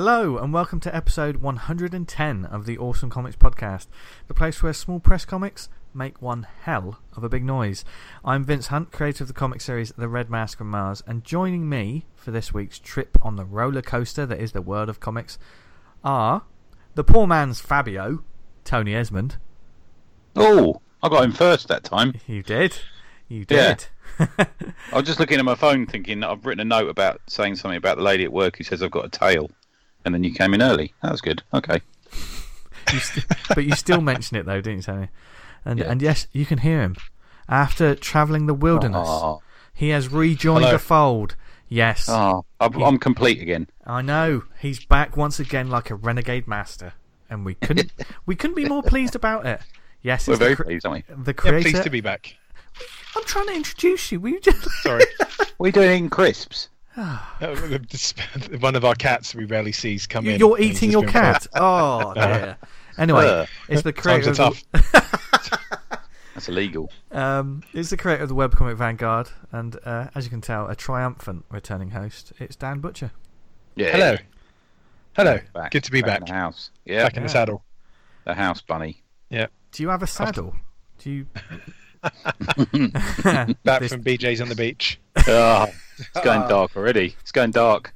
Hello and welcome to episode 110 of the Awesome Comics Podcast, the place where small press comics make one hell of a big noise. I'm Vince Hunt, creator of the comic series The Red Mask from Mars, and joining me for this week's trip on the roller coaster that is the world of comics are the poor man's Fabio, Tony Esmond. Oh, I got him first that time. You did. You did. Yeah. I was just looking at my phone thinking that I've written a note about saying something about the lady at work who says I've got a tail. And then you came in early. That was good. Okay. But you still mention it though, didn't you, Tony? And Yeah. and yes, you can hear him. After travelling the wilderness, he has rejoined the fold. Yes. Oh, I'm complete again. I know. He's back once again like a renegade master. And we couldn't be more pleased about it. Yes, We're it's very pleased, aren't we? the creator. Pleased to be back. I'm trying to introduce you. We just... Sorry. What are you doing eating crisps? One of our cats we rarely sees come in. You're eating your cat. Oh, dear. Anyway, it's the creator Times are of That's illegal. it's the creator of the webcomic Vanguard, and as you can tell, a triumphant returning host. It's Dan Butcher. Yeah. Hello. Back, Good to be back. in the house. Yeah. Back in the saddle. The house bunny. Yeah. Do you have a saddle? Do you? Back This- from BJ's on the beach. Oh, it's going dark already. It's going dark.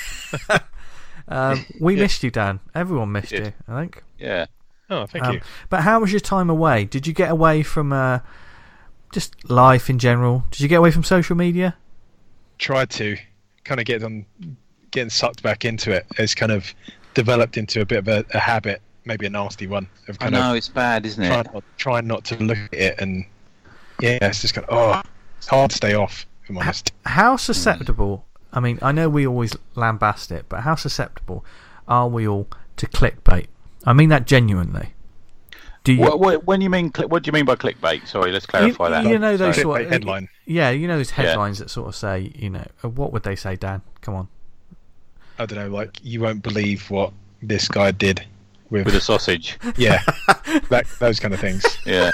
We missed you, Dan. Everyone missed Did. you, I think. Yeah. Oh, thank you. But how was your time away? Did you get away from just life in general? Did you get away from social media? Tried to kind of getting sucked back into it. It's kind of developed into a bit of a habit, maybe a nasty one. Of I kind know, it's bad, isn't it? trying not to look at it, and yeah, it's just kind of it's hard to stay off. If I'm honest. How susceptible? I mean, I know we always lambast it, but how susceptible are we all to clickbait? I mean that genuinely. Do you? When you mean what do you mean by clickbait? Sorry, let's clarify that. You know those Clickbait sort of headline. Yeah, you know those headlines that sort of say, what would they say, Dan? Come on. I don't know, like you won't believe what this guy did with With a sausage. yeah, those kind of things. Yeah.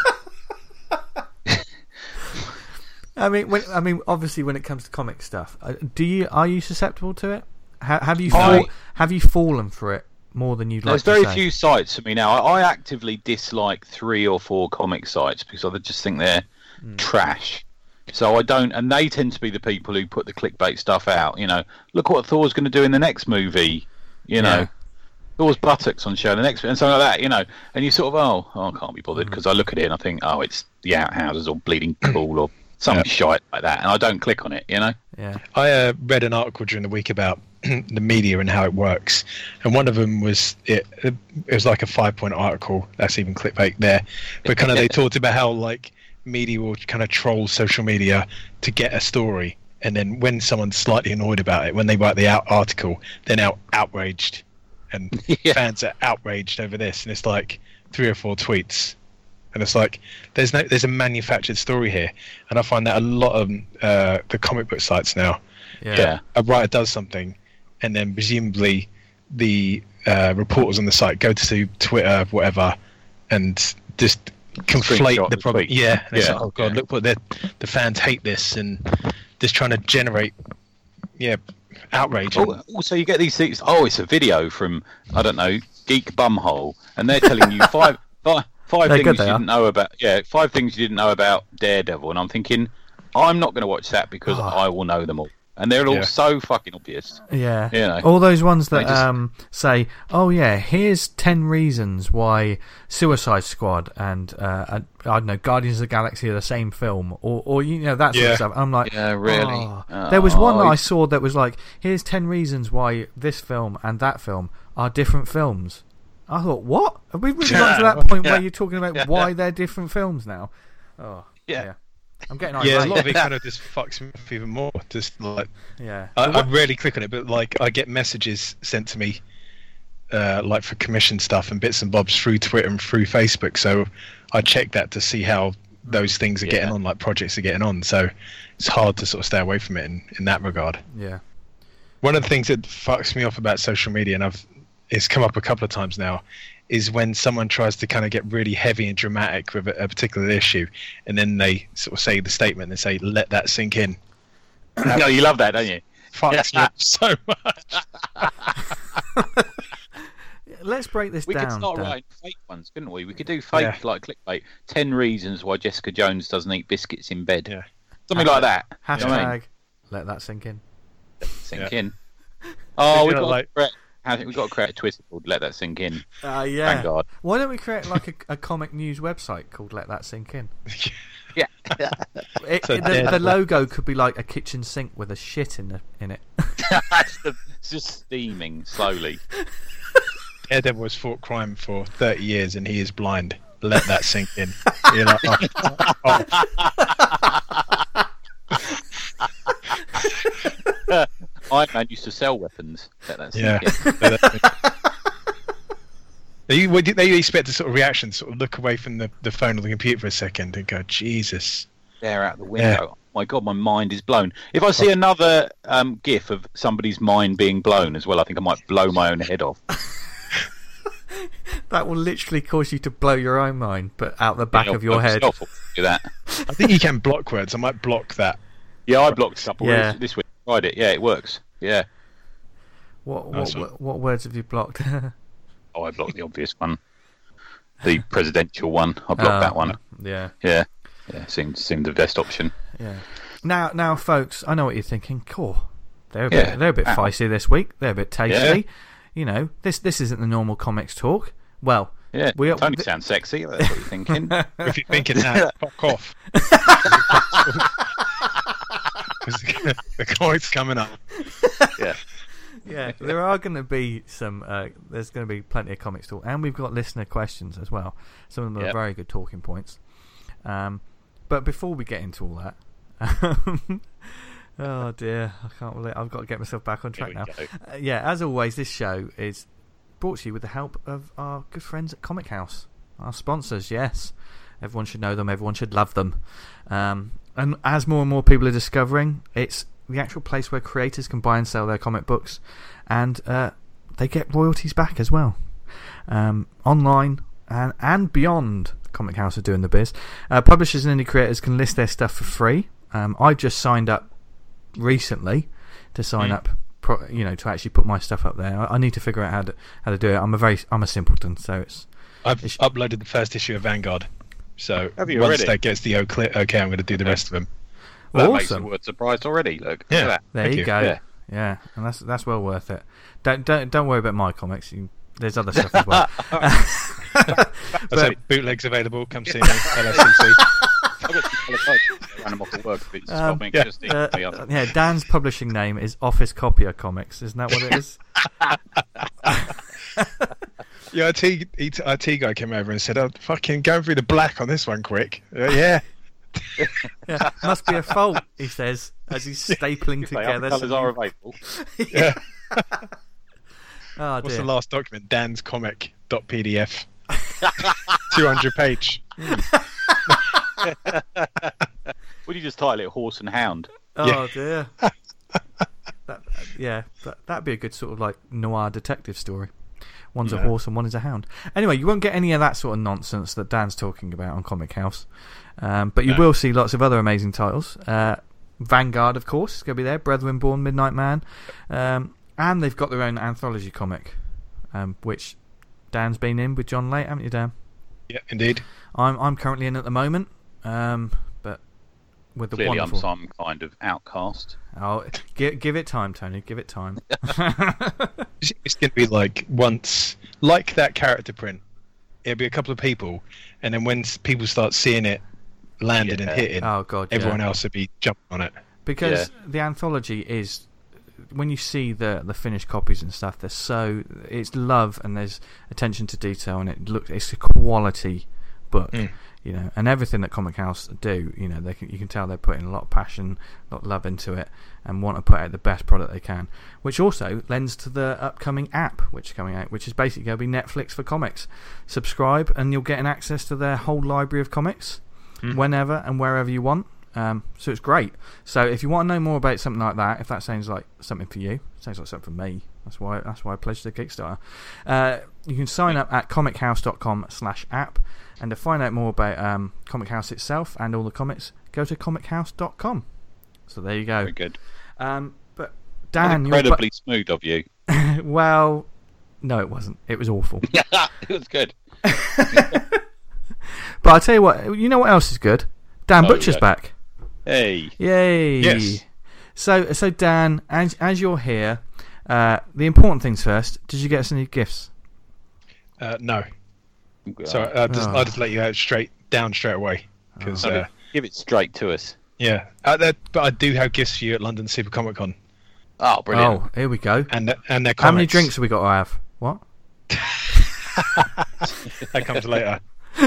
I mean, obviously, when it comes to comic stuff, are you susceptible to it? Have you fallen for it more than you'd like There's to very say? few sites for me now. I actively dislike 3 or 4 comic sites because I just think they're trash. So I don't, and they tend to be the people who put the clickbait stuff out. Look what Thor's going to do in the next movie. Thor's buttocks on show the next, and something like that. And you sort of, I can't be bothered because I look at it and I think, it's the outhouses or bleeding cool or something shite like that, and I don't click on it. Yeah. I read an article during the week about the media and how it works, and one of them was it was like a 5-point article. That's even clickbait there, but kind of they talked about how like media will kind of troll social media to get a story, and then when someone's slightly annoyed about it, when they write the article, they're now outraged, and fans are outraged over this, and it's like 3 or 4 tweets. And it's like there's a manufactured story here, and I find that a lot of the comic book sites now. Yeah. A writer does something, and then presumably the reporters on the site go to Twitter, whatever, and just conflate Screenshot the the problem. tweet. Yeah, and it's Yeah. like, oh god, look what the fans hate this, and just trying to generate outrage. Also, you get these things. It's a video from I don't know Geek Bumhole, and they're telling you five They're things you good, they are. didn't know about. Yeah, 5 things you didn't know about Daredevil, and I'm thinking, I'm not going to watch that because I will know them all, and they're all so fucking obvious. Yeah. All those ones that say, "Oh yeah, here's 10 reasons why Suicide Squad and I don't know, Guardians of the Galaxy are the same film," or that sort of stuff. I'm like, Yeah, really? There was one that I saw that was like, "Here's 10 reasons why this film and that film are different films." I thought, what? Have we really got to that point where you're talking about why they're different films now? Oh, yeah. I'm getting irate. Yeah, a lot of it kind of just fucks me up even more. Just like, yeah. I rarely click on it, but like I get messages sent to me, like for commission stuff and bits and bobs through Twitter and through Facebook. So I check that to see how those things are getting on, like projects are getting on. So it's hard to sort of stay away from it in that regard. Yeah. One of the things that fucks me off about social media, and it's come up a couple of times now, is when someone tries to kind of get really heavy and dramatic with a particular issue, and then they sort of say the statement and say, "Let that sink in." No, you love that, don't you? Fucks me up so much. Let's break this We down. could start Dan. writing fake ones, couldn't we? We could do fake like clickbait. 10 reasons why Jessica Jones doesn't eat biscuits in bed. Yeah. Something like that. Hashtag. You know what I mean? Let that sink in. Sink in. Oh, you we've know, got, like- we've got to create a Twitter called Let That Sink In. Yeah. Thank God. Why don't we create like a comic news website called Let That Sink In? Yeah. The logo could be like a kitchen sink with a shit in it. It's just steaming slowly. Daredevil has fought crime for 30 years and he is blind. Let that sink in. You're like, Iron Man used to sell weapons. Let that sink Yeah. in. They expect a sort of reaction, sort of look away from the phone or the computer for a second and go, Jesus. There out the window. Oh my God, my mind is blown. If I see another GIF of somebody's mind being blown as well, I think I might blow my own head off. That will literally cause you to blow your own mind, but out the back of your head. Do that. I think you can block words. I might block that. Yeah, I blocked a couple Yeah. this week. Tried it. Yeah, it works. Yeah. What words have you blocked? Oh, I blocked the obvious one. The presidential one. I blocked that one. Yeah. Yeah. Yeah, seemed the best option. Yeah. Now, folks, I know what you're thinking. Cool. They're a bit Ow. feisty this week. They're a bit tasty. Yeah. You know, this isn't the normal comics talk. Well, Yeah, we Tony sounds sexy. That's what you're thinking. If you're thinking that, fuck off. The comic's coming up. Yeah. Yeah, there are going to be some. There's going to be plenty of comics talk, and we've got listener questions as well. Some of them are very good talking points. But before we get into all that, oh dear, I can't believe I've got to get myself back on track now. Yeah, as always, this show is brought to you with the help of our good friends at Comic House, our sponsors. Yes, everyone should know them. Everyone should love them. And as more and more people are discovering, it's the actual place where creators can buy and sell their comic books, and they get royalties back as well. Online and beyond, Comic House are doing the biz. Publishers and indie creators can list their stuff for free. I just signed up recently to sign up, to actually put my stuff up there. I need to figure out how to do it. I'm a simpleton, so I've uploaded the first issue of Vanguard. So Have you once already? that gets the okay, I'm going to do the rest of them. That makes awesome. a word surprised already. Look. Yeah. Look at that. There Thank you you. go. Yeah. And that's well worth it. Don't worry about my comics. There's other stuff as well. Say bootlegs available. Come see me. LSCC. I've got some colour cards that ran them off at work. If it's something yeah. interesting. Yeah, Dan's publishing name is Office Copier Comics. Isn't that what it is? Yeah, IT guy came over and said, "Oh, fucking going through the black on this one quick." Yeah. Yeah, must be a fault, he says, as he's stapling together. Colours are available. Yeah. Oh, What's dear. the last document? Dan's comic.pdf. 200 page. Would you just title it Horse and Hound? Oh, dear. That'd be a good sort of like noir detective story. One's a horse and one is a hound. Anyway, you won't get any of that sort of nonsense that Dan's talking about on Comic House. But you will see lots of other amazing titles. Vanguard, of course, is going to be there. Brethren Born, Midnight Man. And they've got their own anthology comic, which Dan's been in with John Late, haven't you, Dan? Yeah, indeed. I'm currently in at the moment, but with the Clearly, wonderful... I'm some kind of outcast. Oh, give it time, Tony. Give it time. It's going to be like like that character print. It'll be a couple of people, and then when people start seeing it landed and hitting, Oh God, everyone else will be jumping on it. Because the anthology is, when you see the finished copies and stuff, it's love and there's attention to detail, and it's a quality book. And everything that Comic House do, you can tell they're putting a lot of passion, a lot of love into it, and want to put out the best product they can. Which also lends to the upcoming app which is coming out, which is basically going to be Netflix for comics. Subscribe and you'll get an access to their whole library of comics whenever and wherever you want. So it's great. So if you want to know more about something like that, if that sounds like something for you, sounds like something for me. That's why I pledged the Kickstarter. You can sign up at comichouse.com/app. And to find out more about Comic House itself and all the comics, go to comichouse.com. So there you go. Very good. But Dan, Incredibly smooth of you. well, No, it wasn't. It was awful. It was good. But I'll tell you what. You know what else is good? Dan Butcher's yeah. back. Hey. Yay! Yes. So Dan, as you're here, the important things first. Did you get us any gifts? No. So I'll just let you out straight away. Because Give it straight to us. yeah, but I do have gifts for you at London Super Comic Con, Oh, brilliant. Oh, here we go. and their comics. How many drinks have we got to have? What? That comes later.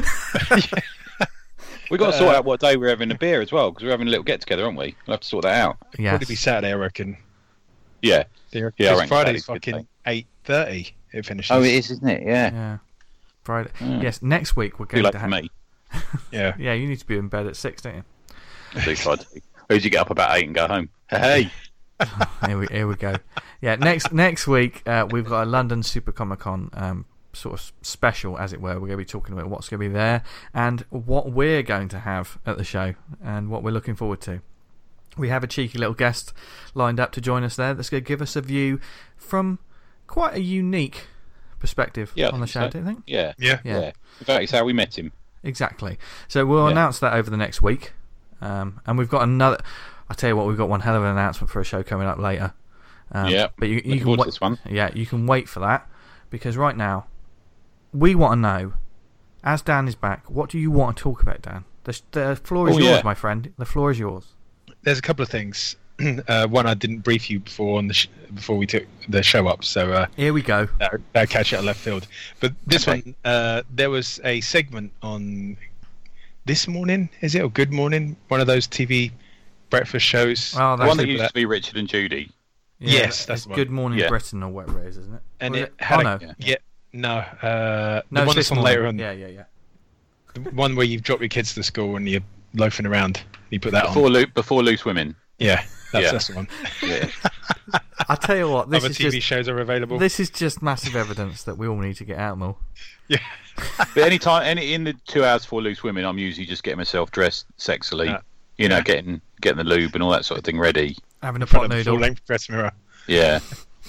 We've got to sort out what day we're having a beer as well, because we're having a little get-together, aren't we? We'll have to sort that out. Yes. Probably be Saturday, I reckon. Yeah. Yeah, I because reckon Friday's Saturday's a good fucking 8:30. It finishes. Oh, it is, isn't it? Yeah. Yeah. Friday. Mm. Yes. Next week we're Too going late to for have. me. Yeah. Yeah, you need to be in bed at 6, don't you? I do try to. Or did you get up about 8 and go home? Hey. Here we go. Yeah, next week we've got a London Super Comic Con sort of special, as it were. We're going to be talking about what's going to be there and what we're going to have at the show and what we're looking forward to. We have a cheeky little guest lined up to join us there that's going to give us a view from quite a unique perspective on the show, don't you think? Yeah. Yeah. In fact, it's how we met him. Exactly. So we'll announce that over the next week. And we've got another... I'll tell you what, we've got one hell of an announcement for a show coming up later. But you can wait. This one. Yeah, you can wait for that, because right now we want to know, as Dan is back, what do you want to talk about, Dan? The floor is yours, my friend. The floor is yours. There's a couple of things. One, I didn't brief you before before we took the show up, so here we go. That catch out of left field. But this one, there was a segment on This Morning, is it, or Good Morning? One of those TV breakfast shows. Oh, The one that used to be Richard and Judy. Yeah, yes, that's the one. Good Morning Yeah. Britain or whatever it is, isn't it? And Was it had no. no, No, the it's one This that's on Morning. later on. Yeah. The one where you drop your kids to school and you're loafing around. You put that on. Before Loose Women. Yeah, that's the one. Yeah. I tell you what, this Other is TV just shows are available. this is just massive evidence that we all need to get out more. Yeah. But in the 2 hours for Loose Women, I'm usually just getting myself dressed sexily. Getting the lube and all that sort of thing ready. Having a Front pot of a noodle. full-length dress mirror. Yeah.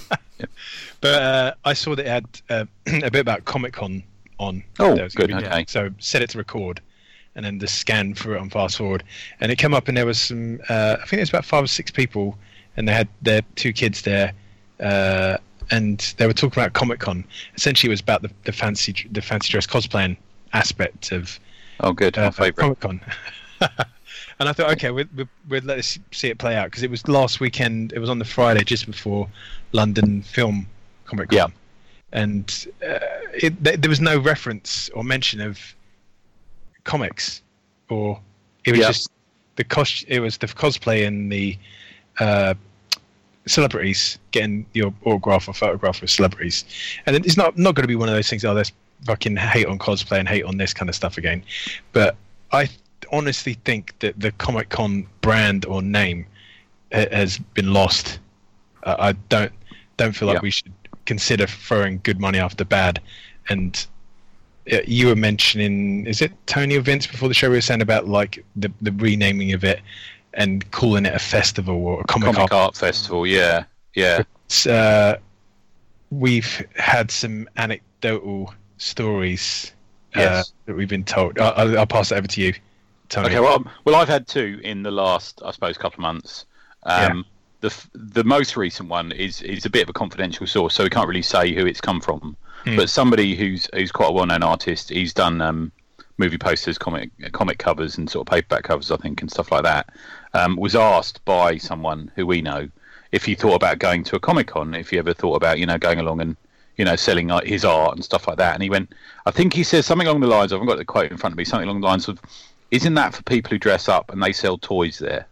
But I saw that it had a bit about Comic Con on. Oh, There was good. gonna be- Okay. So set it to record, and then just scan through it on fast forward, and it came up, and there was some. I think it was about 5 or 6 people, and they had their 2 kids there, and they were talking about Comic Con. Essentially, it was about the fancy dress cosplaying aspect of Oh, good. My favourite. Comic Con. And I thought, okay, we'd let us see it play out, because it was last weekend. It was on the Friday just before London Film Comic Con, Yeah. and there was no reference or mention of comics, or it was just it was the cosplay and the celebrities getting your autograph or photograph with celebrities, and it's not going to be one of those things. Oh, there's fucking hate on cosplay and hate on this kind of stuff again. But I honestly think that the Comic Con brand or name has been lost. I don't feel like we should consider throwing good money after bad. And you were mentioning, is it Tony or Vince before the show? We were saying about like the renaming of it and calling it a festival or a comic art festival. Yeah. We've had some anecdotal stories Yes. that we've been told. I'll pass it over to you, Tony. Okay. Well, I've had 2 in the last, I suppose, couple of months. The most recent one is a bit of a confidential source, so we can't really say who it's come from. But somebody who's quite a well-known artist, he's done movie posters, comic covers, and sort of paperback covers, I think, and stuff like that. Was asked by someone who we know if he thought about going to a Comic-Con, if he ever thought about going along and selling his art and stuff like that. And he went, I think he says something along the lines, I haven't got the quote in front of me, something along the lines of, isn't that for people who dress up and they sell toys there?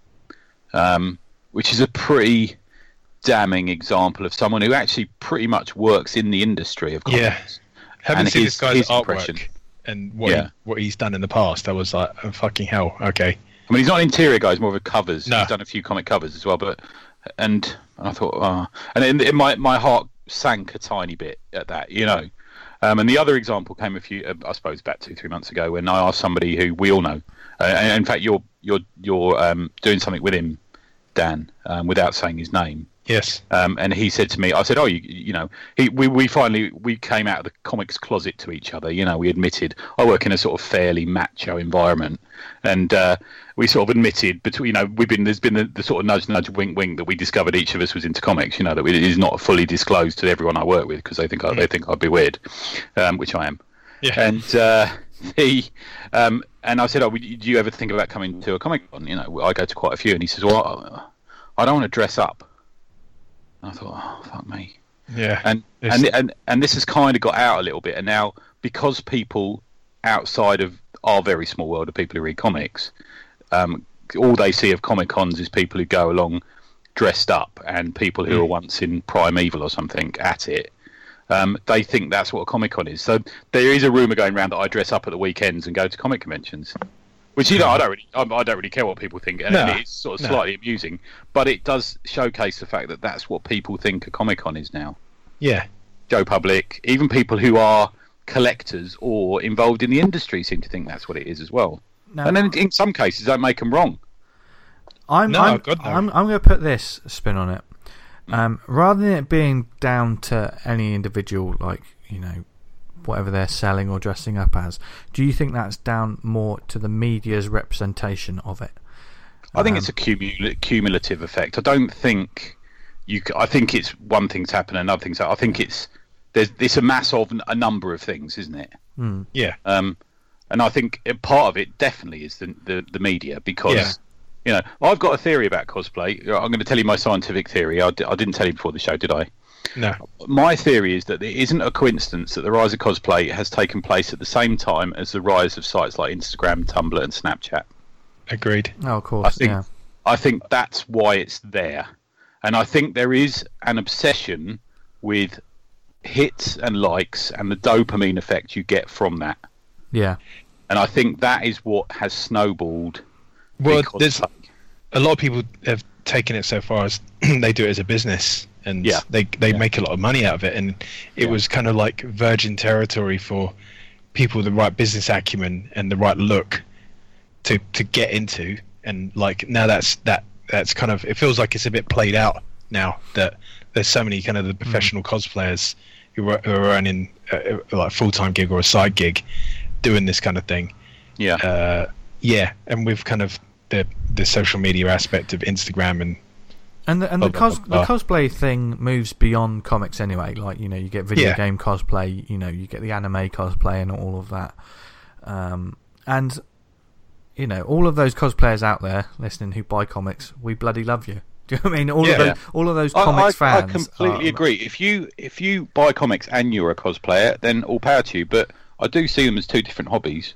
Which is a pretty damning example of someone who actually pretty much works in the industry of comics. Yeah. Having And seen his this guy's artwork impression. and what he's done in the past, I was like, oh, fucking hell, okay. I mean, he's not an interior guy; he's more of a covers. No. He's done a few comic covers as well. But and I thought, and my heart sank a tiny bit at that, And the other example came a few, I suppose, about 2-3 months ago, when I asked somebody who we all know. And in fact, you're doing something with him, Dan, without saying his name. Yes. And he said to me, I said, "Oh, you know," we finally came out of the comics closet to each other. You know, we admitted I work in a sort of fairly macho environment, and we sort of admitted between, you know, there's been the sort of nudge, wink, wink that we discovered each of us was into comics. You know, that it is not fully disclosed to everyone I work with because they think I'd be weird, which I am. Yeah. And I said, "Oh, do you ever think about coming to a Comic-Con? You know, I go to quite a few." And he says, "Well, I don't want to dress up." And I thought, "Oh, fuck me." Yeah. And this has kind of got out a little bit. And now, because people outside of our very small world of people who read comics, all they see of Comic-Cons is people who go along dressed up and people who were once in Primeval or something at it. They think that's what a Comic-Con is. So there is a rumour going around that I dress up at the weekends and go to comic conventions. Which, you know, I don't really care what people think, and it's sort of slightly amusing, but it does showcase the fact that that's what people think a Comic-Con is now. Yeah. Joe Public, even people who are collectors or involved in the industry seem to think that's what it is as well. No. And then in some cases, don't make them wrong. I'm going to put this spin on it. Rather than it being down to any individual, like, you know, whatever they're selling or dressing up as, do you think that's down more to the media's representation of it? I think it's a cumulative effect. I don't think I think it's one thing's happened, another thing's happened. I think it's a mass of a number of things, isn't it? Yeah. And I think part of it definitely is the media, because you know, I've got a theory about cosplay. I'm going to tell you my scientific theory. I didn't tell you before the show, did I? No. My theory is that it isn't a coincidence that the rise of cosplay has taken place at the same time as the rise of sites like Instagram, Tumblr, and Snapchat. Agreed. Oh, of course. I think that's why it's there, and I think there is an obsession with hits and likes and the dopamine effect you get from that. Yeah. And I think that is what has snowballed. Well, there's a lot of people have taken it so far as they do it as a business, and they make a lot of money out of it, and it was kind of like virgin territory for people with the right business acumen and the right look to get into. And like now that's kind of, it feels like it's a bit played out now, that there's so many kind of the professional cosplayers who are earning like a full-time gig or a side gig doing this kind of thing. And with kind of the social media aspect of Instagram and the cosplay thing moves beyond comics anyway. Like, you know, you get video game cosplay, you know, you get the anime cosplay and all of that. And you know, all of those cosplayers out there listening who buy comics, we bloody love you. Do you know what I mean? All of those comics fans. I completely agree. If you buy comics and you're a cosplayer, then all power to you. But I do see them as two different hobbies.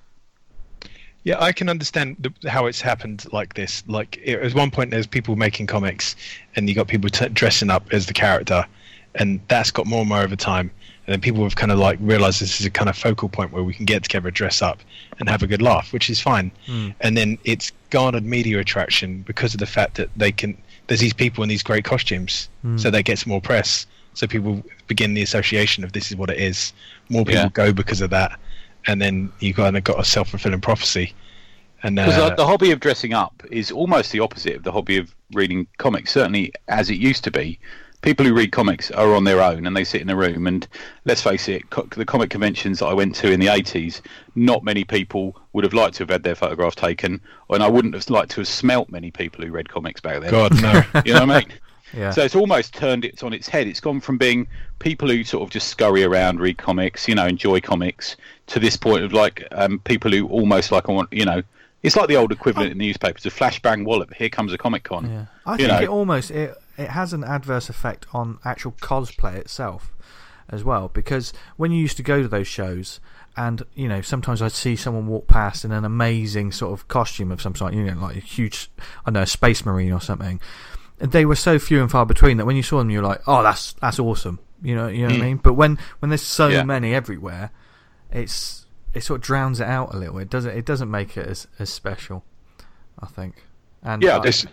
Yeah, I can understand how it's happened like this. Like, at one point, there's people making comics, and you got people dressing up as the character, and that's got more and more over time. And then people have kind of like realised this is a kind of focal point where we can get together, dress up, and have a good laugh, which is fine. And then it's garnered media attraction because of the fact that there's these people in these great costumes, so that gets more press. So people begin the association of this is what it is. More people go because of that. And then you kind of got a self-fulfilling prophecy. And because the hobby of dressing up is almost the opposite of the hobby of reading comics, certainly as it used to be. People who read comics are on their own and they sit in a room, and let's face it, the comic conventions that I went to in the 80s, not many people would have liked to have had their photograph taken, and I wouldn't have liked to have smelt many people who read comics back then. God, no. You know what I mean? Yeah. So it's almost turned it on its head. It's gone from being people who sort of just scurry around, read comics, you know, enjoy comics, to this point of like people who almost like, you know, it's like the old equivalent in the newspapers of flashbang wallop. Here comes a Comic-Con. Yeah. I think it has an adverse effect on actual cosplay itself as well, because when you used to go to those shows, and you know, sometimes I'd see someone walk past in an amazing sort of costume of some sort, you know, like a huge, I don't know, a space marine or something. They were so few and far between that when you saw them, you were like, "Oh, that's awesome," you know what I mean. But when there's so many everywhere, it sort of drowns it out a little. It doesn't make it as special, I think. And definitely.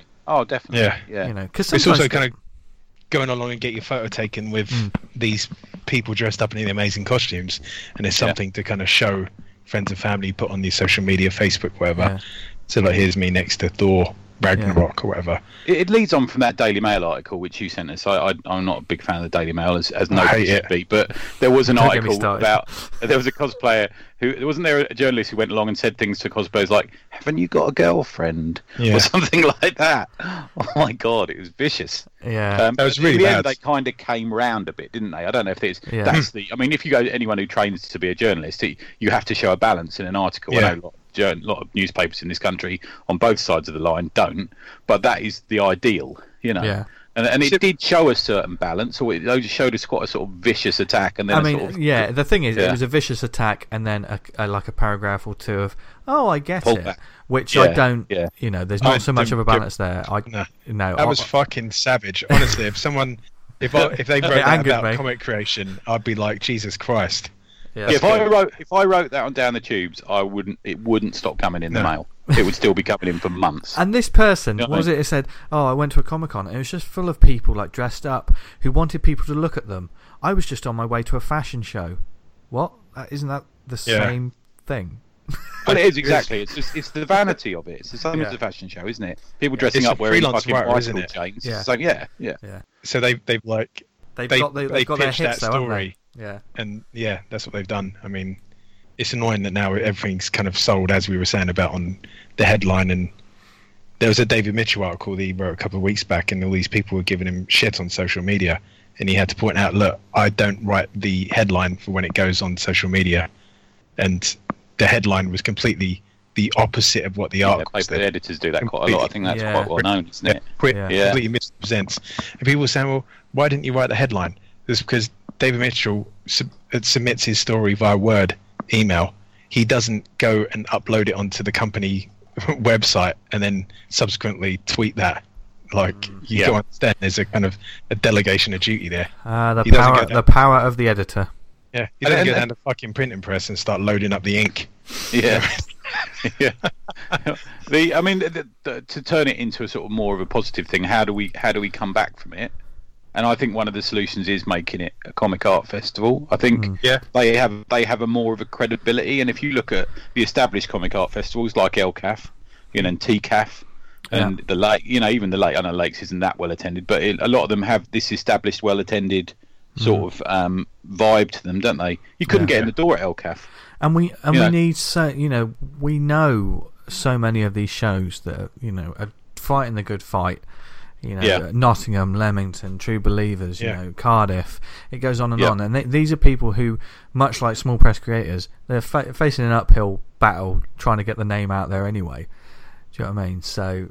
Yeah. You know, because it's also kind of going along and get your photo taken with these people dressed up in the amazing costumes, and it's something to kind of show friends and family, put on the social media, Facebook, whatever. So like, here's me next to Thor Ragnarok or whatever. It leads on from that Daily Mail article which you sent us. I'm not a big fan of the Daily Mail, as nobody should be, but there was an article about there was a cosplayer who wasn't there a journalist who went along and said things to cosplayers like, "Haven't you got a girlfriend?" or something like that. Oh my god, it was vicious. Yeah, that was really in the bad. end, they kind of came round a bit, didn't they? I don't know if that's the. I mean, if you go anyone who trains to be a journalist, you have to show a balance in an article. I know a lot of newspapers in this country on both sides of the line don't, but that is the ideal, Yeah. And it did show a certain balance, or it showed us quite a sort of vicious attack, and then the thing is, it was a vicious attack, and then like a paragraph or two of, "Oh, I get it," back. which I don't. Yeah. There's not so much of a balance there. No, that was fucking savage. Honestly, if they wrote that about comic creation, I'd be like, Jesus Christ. Yeah, if I wrote that on Down the Tubes, it wouldn't stop coming in the mail. It would still be coming in for months. And this person, it said, "Oh, I went to a Comic-Con. It was just full of people like dressed up who wanted people to look at them. I was just on my way to a fashion show." What? Isn't that the same thing? Well, it is exactly. It's the vanity of it. It's the same as the fashion show, isn't it? People dressing up wearing fucking bicycle chains. Yeah. So So they've got their hits, that though, story. Yeah. And that's what they've done. I mean, it's annoying that now everything's kind of sold, as we were saying about on the headline. And there was a David Mitchell article that he wrote a couple of weeks back, and all these people were giving him shit on social media, and he had to point out, look, I don't write the headline for when it goes on social media, and the headline was completely the opposite of what the article said. Editors do that quite a lot. I think that's quite well known, isn't it? Completely misrepresents. And people were saying, well, why didn't you write the headline? It's because David Mitchell submits his story via Word email. He doesn't go and upload it onto the company website and then subsequently tweet that. Like, you don't understand, there's a kind of a delegation of duty there. The power of the editor. Yeah, he doesn't go down to the fucking printing press and start loading up the ink. Yeah. Yeah. To turn it into a sort of more of a positive thing, how do we come back from it? And I think one of the solutions is making it a comic art festival. I think they have a more of a credibility. And if you look at the established comic art festivals like LCAF, and TCAF, and the Lake, even the Lake. I know Lakes isn't that well attended, but a lot of them have this established, well attended sort of vibe to them, don't they? You couldn't get in the door at LCAF. And we need we know so many of these shows that are fighting the good fight. Nottingham, Leamington, True Believers, Cardiff. It goes on and on. And these are people who, much like small press creators, they're facing an uphill battle trying to get the name out there anyway. Do you know what I mean? So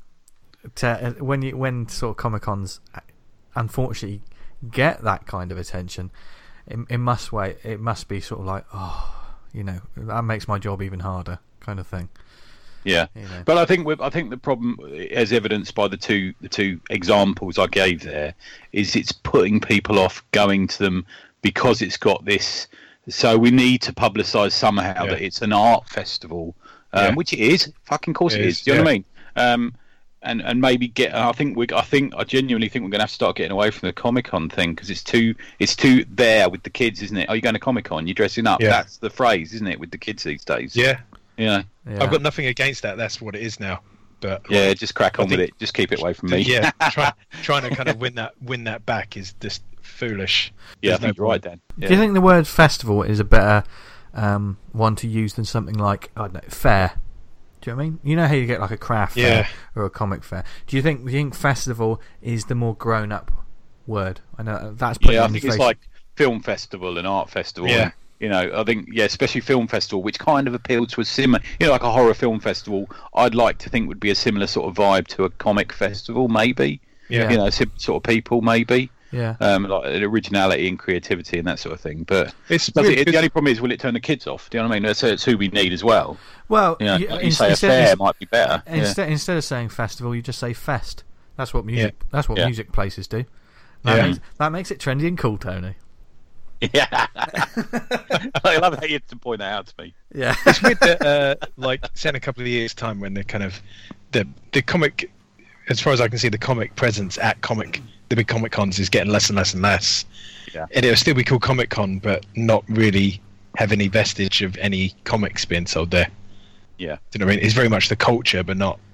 when sort of Comic-Cons unfortunately get that kind of attention, it must be sort of like, that makes my job even harder, kind of thing. Yeah, but I think the problem, as evidenced by the two examples I gave there, is it's putting people off going to them because it's got this. So we need to publicise somehow that it's an art festival, which it is. Fucking course it is. Do you know what I mean? And maybe get. I genuinely think we're going to have to start getting away from the Comic-Con thing, because it's too there with the kids, isn't it? Are you going to Comic-Con? You're dressing up. Yeah. That's the phrase, isn't it, with the kids these days? Yeah. Yeah. I've got nothing against that. That's what it is now. But just crack on with it. Just keep it away from me. Yeah, trying to kind of win that back is just foolish. Yeah, I think you're right, Dan. Yeah. Do you think the word festival is a better one to use than something like, I don't know, fair? Do you know what I mean? You know how you get like a craft fair or a comic fair. Do you think festival is the more grown up word? I know that's putting I think it's like film festival and art festival. Yeah. I think, especially film festival, which kind of appealed to a similar, like a horror film festival, I'd like to think would be a similar sort of vibe to a comic festival, maybe. Yeah. Sort of people, maybe. Yeah. Like originality and creativity and that sort of thing. But the only problem is, will it turn the kids off? Do you know what I mean? It's who we need as well. Well, you say a fair might be better. Instead of saying festival, you just say fest. That's what music. Yeah. That's what music places do. That makes it trendy and cool, Tony. Yeah, I love how you had to point that out to me. Yeah, it's weird that, say in a couple of years' time, when the kind of the comic, as far as I can see, the comic presence at the big Comic Cons is getting less and less and less. Yeah, and it'll still be called Comic Con, but not really have any vestige of any comics being sold there. Yeah, do you know what I mean? It's very much the culture, but not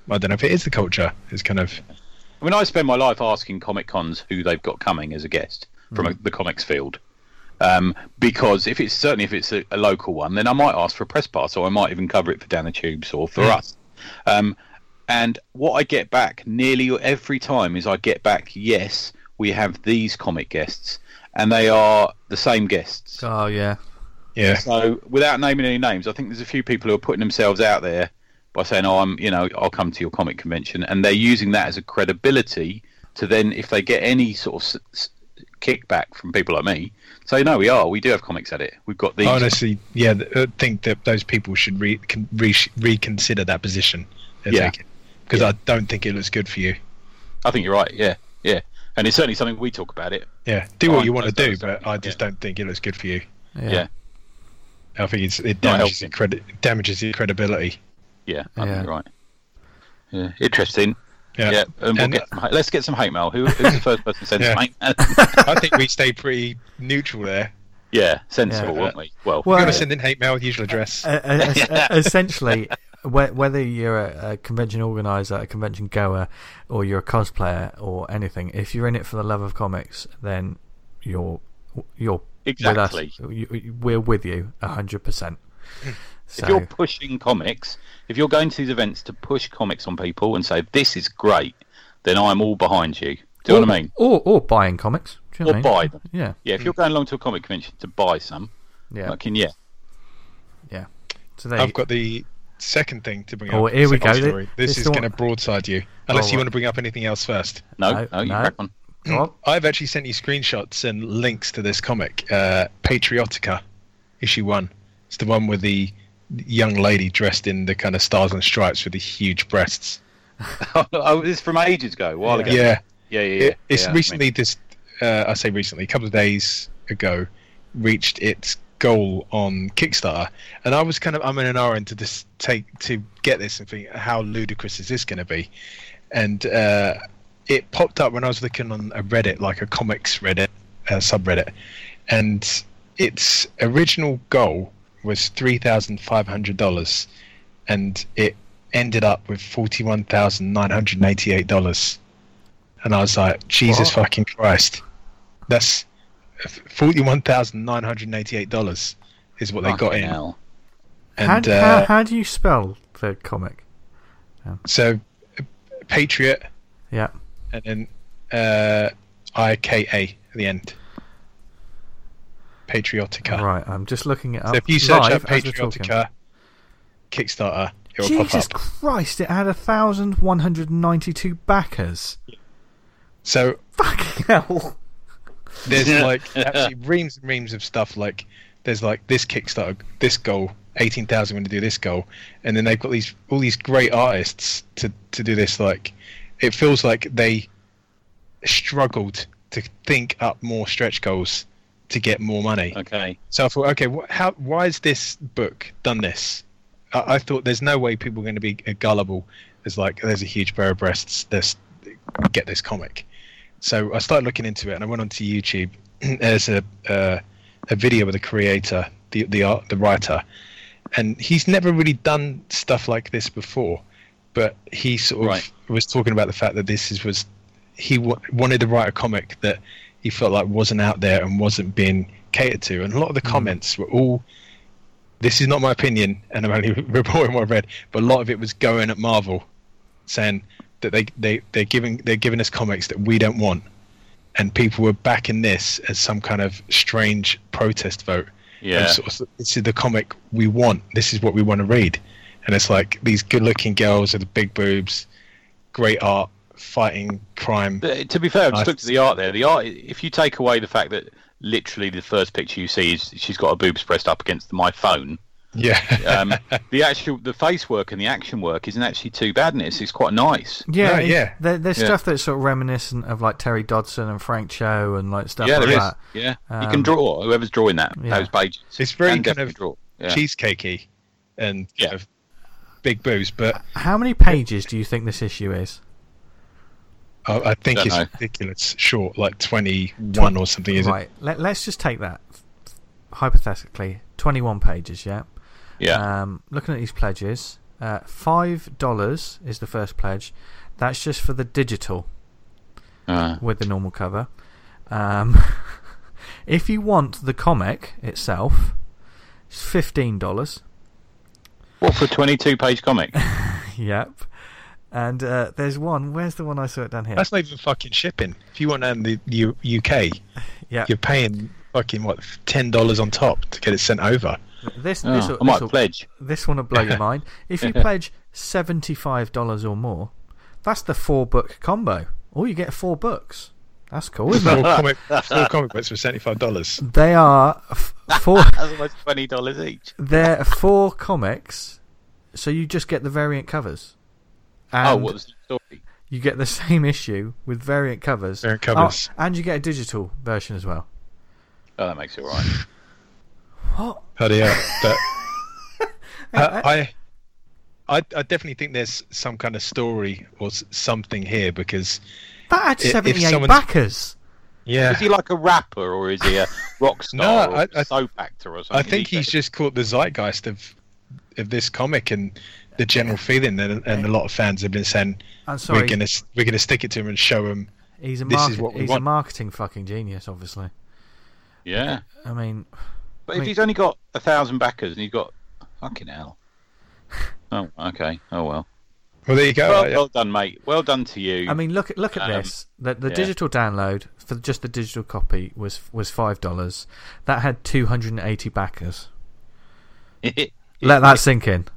I don't know if it is the culture. It's kind of. I mean, I spend my life asking Comic Cons who they've got coming as a guest from the comics field. Because if it's a local one, then I might ask for a press pass, or I might even cover it for Down the Tubes or for us. And what I get back nearly every time is yes, we have these comic guests, and they are the same guests. Oh yeah. So without naming any names, I think there's a few people who are putting themselves out there by saying, I'll come to your comic convention, and they're using that as a credibility to then, if they get any sort of kickback from people like me, say, no, we do have comics at it. We've got these. Honestly, yeah, I think that those people should reconsider that position they're taking, because I don't think it looks good for you. I think you're right. Yeah, and it's certainly something we talk about it. Yeah, do what you want to do, but I just don't think it looks good for you. Yeah. I think it damages your credibility. Yeah, I think you're right. Yeah, interesting. Yeah. And let's get some hate mail. Who's the first person to send some hate mail? I think we stay pretty neutral there. Yeah, sensible, aren't we? Well, you've got to send in hate mail with usual address. Essentially, whether you're a convention organizer, a convention goer, or you're a cosplayer or anything, if you're in it for the love of comics, then you're exactly with us. We're with you 100%. So, if you're pushing comics, if you're going to these events to push comics on people and say this is great, then I'm all behind you. Do you know what I mean? Or buying comics. Do you know what I mean? Buy them. Yeah. If you're going along to a comic convention to buy some, yeah. So I've got the second thing to bring up. Oh, here we go. Story. This is going to broadside you, unless you want to bring up anything else first. No, you crack on. I've actually sent you screenshots and links to this comic, Patriotica, issue 1. It's the one with the young lady dressed in the kind of stars and stripes with the huge breasts. This is from ages ago, a while ago. Yeah. It's recently, I say recently, a couple of days ago, reached its goal on Kickstarter, and I was kind of in an RN to get this and think, how ludicrous is this going to be? And it popped up when I was looking on a Reddit, like a comics Reddit subreddit, and its original goal was $3,500, and it ended up with $41,988. And I was like, Jesus fucking Christ, that's $41,988 is what they got in. Hell. And how do you spell the comic? So, Patriot. Yeah. And then IKA at the end. Patriotica. Right, I'm just looking it up. So if you search up Patriotica Kickstarter, it will pop up. Jesus Christ, it had 1,192 backers. So fucking hell. There's actually reams and reams of stuff. Like there's this Kickstarter, this goal, 18,000 going to do this goal, and then they've got all these great artists to do this. Like it feels like they struggled to think up more stretch goals to get more money. Okay. So I thought, okay, why has this book done this? I thought there's no way people are going to be gullible. There's a huge pair of breasts. Get this comic. So I started looking into it, and I went onto YouTube. There's a video with the creator, the writer, and he's never really done stuff like this before. But he sort of was talking about the fact that he wanted to write a comic that he felt like wasn't out there and wasn't being catered to, and a lot of the comments were all, this is not my opinion and I'm only reporting what I've read, but a lot of it was going at Marvel, saying that they're giving us comics that we don't want, and people were backing this as some kind of strange protest vote. Sort of, this is the comic we want, this is what we want to read, and it's like these good looking girls with the big boobs, great art, fighting crime. But to be fair, I just looked at the art there. The art, if you take away the fact that literally the first picture you see is she's got her boobs pressed up against my phone. Yeah. The face work and the action work isn't actually too bad in it. It's quite nice. Yeah, There's stuff that's sort of reminiscent of like Terry Dodson and Frank Cho and like stuff like that. Yeah, you can draw. Whoever's drawing those pages. It's very kind of cheesecakey and kind of big boobs. But how many pages do you think this issue is? I think it's ridiculous short, like 21 or something, is it? Right, let's just take that, hypothetically, 21 pages, yeah? Yeah. Looking at these pledges, $5 is the first pledge. That's just for the digital with the normal cover. If you want the comic itself, it's $15. What, for a 22-page comic? Yep. And there's one. Where's the one I saw it down here? That's not even fucking shipping. If you want it in the UK, you're paying fucking $10 on top to get it sent over. I might pledge. This one will blow your mind. If you pledge $75 or more, that's the 4-book combo. Or you get 4 books. That's cool, isn't it? 4 comic books for $75. They are 4. That's almost $20 each. They're 4 comics, so you just get the variant covers. And what was the story? You get the same issue with variant covers. And you get a digital version as well. Oh, that makes it right. What? Bloody hell. I definitely think there's some kind of story or something here, because that had 78 backers. Yeah. Is he like a rapper, or is he a rock star, or a soap actor or something? I think he's just caught the zeitgeist of this comic and the general feeling, and a lot of fans have been saying, we're gonna stick it to him and show him he's a marketing fucking genius, obviously. Yeah. I mean, if he's only got 1,000 backers and he's got fucking hell. Oh, okay. Oh well. Well, there you go. Well done, mate. Well done to you. I mean, look at this. The digital download for just the digital copy was $5. That had 280 backers. Let that sink in.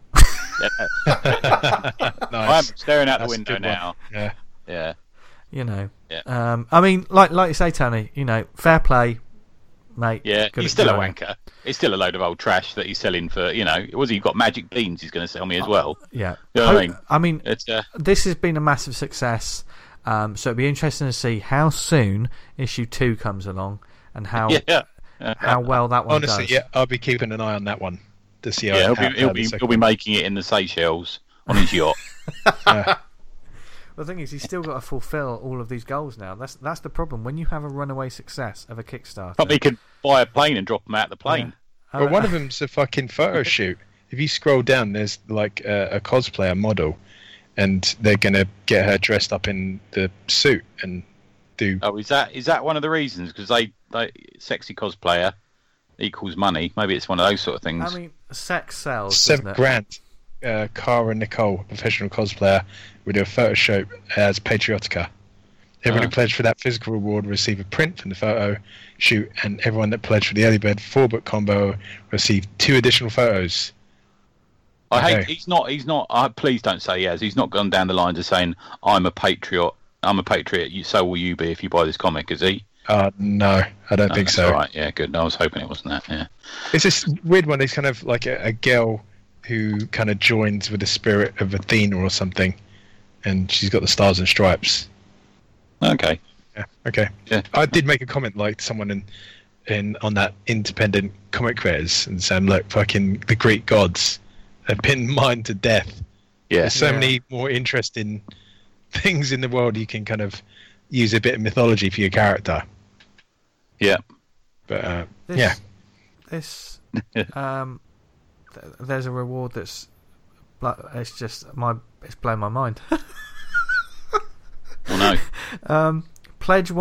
Nice. I'm staring out the window now. Yeah. Yeah. You know. Yeah. I mean, like you say, Tony. You know, fair play, mate. Yeah. He's still a wanker. It's still a load of old trash that he's selling for. You know, you've got magic beans he's going to sell me as well. Yeah. You know what I mean, this has been a massive success. So it'd be interesting to see how soon issue 2 comes along and how well that one does. Honestly, I'll be keeping an eye on that one to see how. He'll be making it in the Seychelles on his yacht. The thing is, he's still got to fulfil all of these goals now. That's the problem. When you have a runaway success of a Kickstarter, but he could buy a plane and drop them out the plane. Well, one of them's a fucking photo shoot. If you scroll down, there's like a cosplayer model, and they're gonna get her dressed up in the suit and do. Oh, is that one of the reasons? Because they sexy cosplayer equals money. Maybe it's one of those sort of things. I mean, sex sells. $7,000. Cara Nicole, professional cosplayer, will do a photo shoot as Patriotica. Everyone who pledged for that physical reward will receive a print from the photo shoot, and everyone that pledged for the early bird 4-book combo will receive 2 additional photos. He's not. Please don't say he has. He's not gone down the lines of saying, I'm a patriot. So will you be if you buy this comic, is he? No, I don't think so. All right. Yeah, good. I was hoping it wasn't that. Yeah. It's this weird one. It's kind of like a girl who kind of joins with the spirit of Athena or something, and she's got the stars and stripes. Okay. Yeah. Okay. Yeah. I did make a comment, like someone in on that independent comic creators, and saying, look, fucking the Greek gods have been mined to death. Yeah. There's so many more interesting things in the world. You can kind of use a bit of mythology for your character. Yeah. But This there's a reward that's it's blown my mind. Oh no. Pledge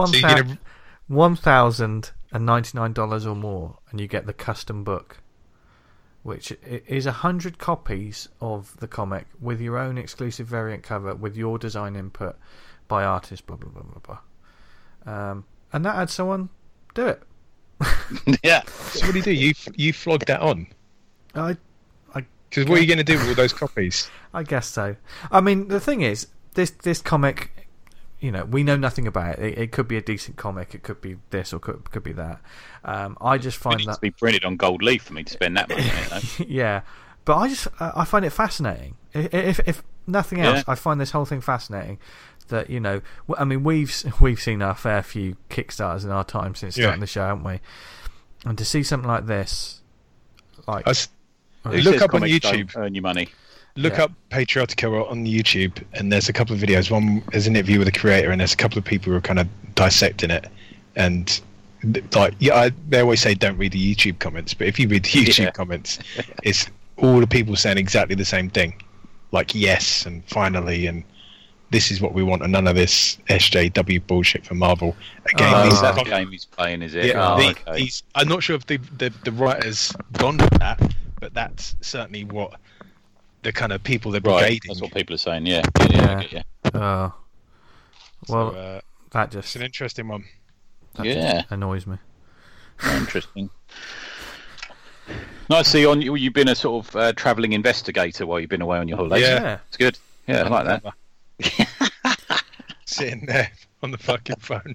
$1,099 or more, and you get the custom book, which is 100 copies of the comic with your own exclusive variant cover with your design input by artists. Blah blah blah blah blah. And that had someone do it. Yeah. So what do? You flogged that on? Because what are you going to do with all those copies? I guess so. I mean, the thing is, this comic, you know, we know nothing about it. It could be a decent comic. It could be this or could be that. I just find that to be printed on gold leaf for me to spend that money on it. Though. Yeah, but I find it fascinating. If nothing else, I find this whole thing fascinating. That, you know, I mean, we've seen our fair few Kickstarters in our time since starting the show, haven't we? And to see something like this, like. Look up on YouTube. Earn your money. Look up Patriotica on YouTube, and there's a couple of videos. One is an interview with the creator, and there's a couple of people who are kind of dissecting it. And they always say don't read the YouTube comments, but if you read the YouTube comments, it's all the people saying exactly the same thing. like yes and finally and this is what we want and none of this SJW bullshit from Marvel. Again, is that the game he's playing? Is it? Yeah, Okay. I'm not sure if the writers gone with that, but that's certainly what the kind of people they're Right, brigading. that's what people are saying. Yeah. Yeah. I get you. Oh, well, So, that it's just an interesting one. Yeah. annoys me. Interesting. Nice to see on you. You've been a sort of travelling investigator while you've been away on your holidays. Yeah. It's good. Yeah, I like that. Sitting there on the fucking phone.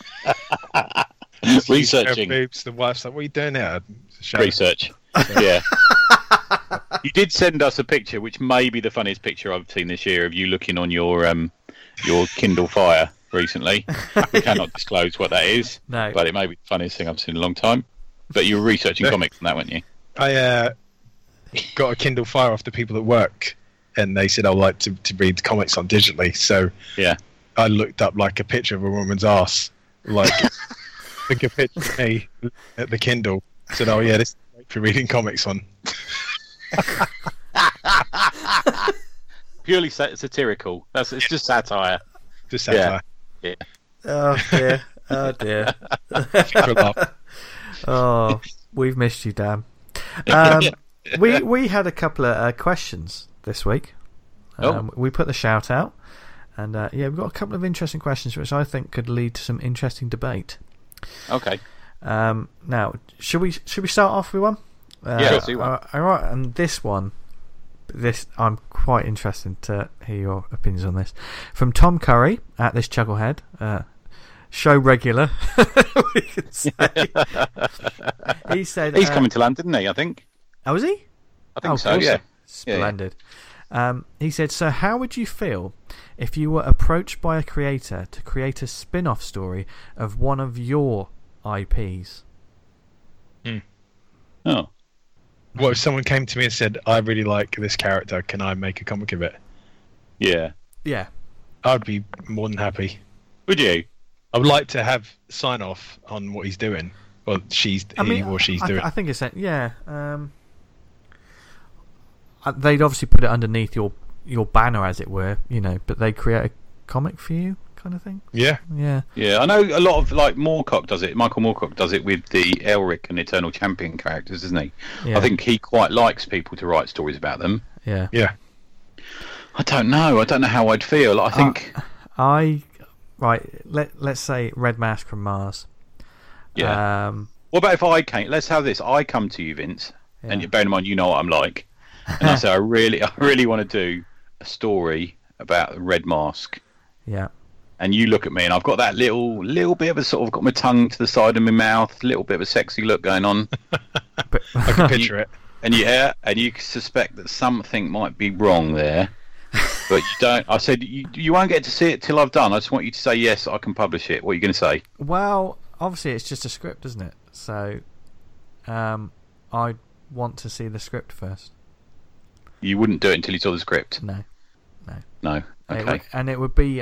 Researching. Boobs, the wife's like, what are you doing now? Research. Yeah. You did send us a picture, which may be the funniest picture I've seen this year of you looking on your Kindle Fire recently. We cannot disclose what that is, No. but it may be the funniest thing I've seen in a long time. But you were researching comics on that, weren't you? I got a Kindle Fire off the people at work, and they said I'd like to read comics on digitally. So Yeah. I looked up like a picture of a woman's ass, like took a picture of me at the Kindle. Said, "Oh yeah, this is great for reading comics on." Purely satirical. It's just satire. Just satire. Yeah. Oh dear. Oh dear. For a laugh. Oh, we've missed you, Dan. We had a couple of questions this week. We put the shout out, and we've got a couple of interesting questions which I think could lead to some interesting debate. Okay. Now, should we start off with one? Yeah, see one. All right, and this I'm quite interested to hear your opinions on this. From Tom Curry at this Chucklehead, show regular, we can say. He said He's coming to London, isn't he? I think. Oh, is he? I think so. Yeah. Splendid. He said, so how would you feel if you were approached by a creator to create a spin-off story of one of your IPs? Oh. What if someone came to me and said, "I really like this character. Can I make a comic of it?" Yeah. Yeah. I'd be more than happy. Would you? I would like to have sign off on what he's doing, or she's doing. I think it's yeah. They'd obviously put it underneath your banner, as it were, but they create a comic for you, kind of thing. Yeah. Yeah. Yeah, I know a lot of Moorcock does it. Michael Moorcock does it with the Elric and Eternal Champion characters, doesn't he? Yeah. I think he quite likes people to write stories about them. Yeah. Yeah. I don't know. I don't know how I'd feel. I think. Let's say Red Mask from Mars. Yeah. What about if I came? Let's have this. I come to you, Vince, and bear in mind, you know what I'm like, and I say I really want to do a story about the Red Mask. Yeah. And you look at me, and I've got that little bit of a sort of got my tongue to the side of my mouth, little bit of a sexy look going on. I can picture it. And you suspect that something might be wrong there, but you don't. I said you won't get to see it till I've done. I just want you to say yes, I can publish it. What are you going to say? Well, obviously it's just a script, isn't it? So, I want to see the script first. You wouldn't do it until you saw the script. No. Okay. It would be.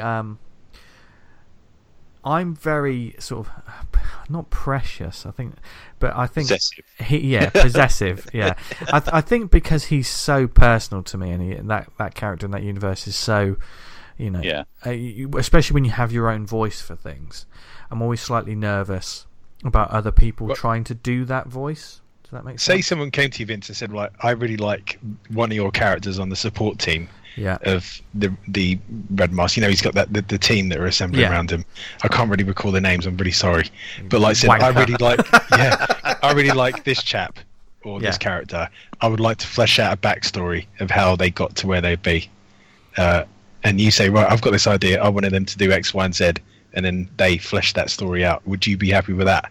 I'm very sort of not precious, I think, but I think Possessive. Possessive. Yeah, I think because he's so personal to me, and that character in that universe is so, especially when you have your own voice for things. I'm always slightly nervous about other people trying to do that voice. Does that make sense? Say someone came to you, Vince, and said, "Like, I really like one of your characters on the support team." Yeah. Of the Red Mask, he's got the team that are assembling around him. I can't really recall the names. I'm really sorry, but like I said, I really like this chap or this character. I would like to flesh out a backstory of how they got to where they'd be. And you say, right, I've got this idea. I wanted them to do X, Y, and Z, and then they flesh that story out. Would you be happy with that?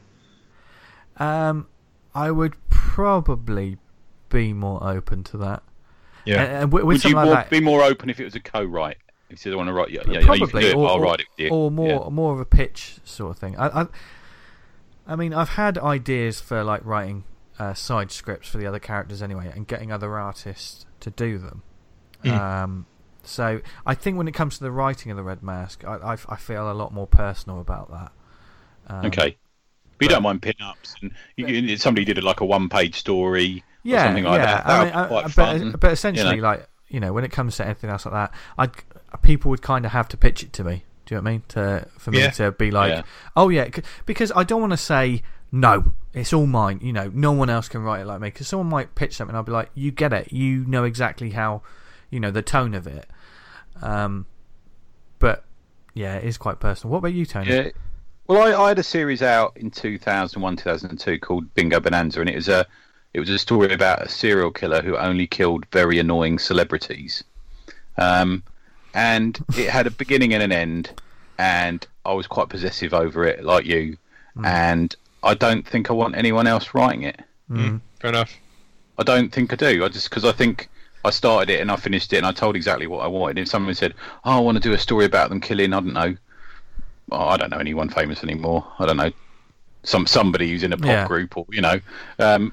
I would probably be more open to that. Yeah. And with would you like that, be more open if it was a co-write? If you don't want to write, probably, you can do it, I'll write it with you. Or more of a pitch sort of thing. I mean, I've had ideas for like writing side scripts for the other characters anyway, and getting other artists to do them. So I think when it comes to the writing of the Red Mask, I feel a lot more personal about that. Okay. But you don't mind pin-ups, and somebody did like a one-page story. Or something like that. That would be quite fun. But essentially, like when it comes to anything else like that, people would kind of have to pitch it to me. Do you know what I mean? For me to be like, oh yeah, because I don't want to say no, it's all mine. No one else can write it like me. Because someone might pitch something, and I'll be like, you get it, you know exactly how, the tone of it. But yeah, it is quite personal. What about you, Tony? Yeah. Well, I had a series out in 2001, 2002 called Bingo Bonanza, and it was a story about a serial killer who only killed very annoying celebrities. And it had a beginning and an end, and I was quite possessive over it, like you. And I don't think I want anyone else writing it. Fair enough. I don't think I do. Because I think I started it and I finished it and I told exactly what I wanted. If someone said, "Oh, I want to do a story about them killing," I don't know anyone famous anymore. I don't know somebody who's in a pop group, or and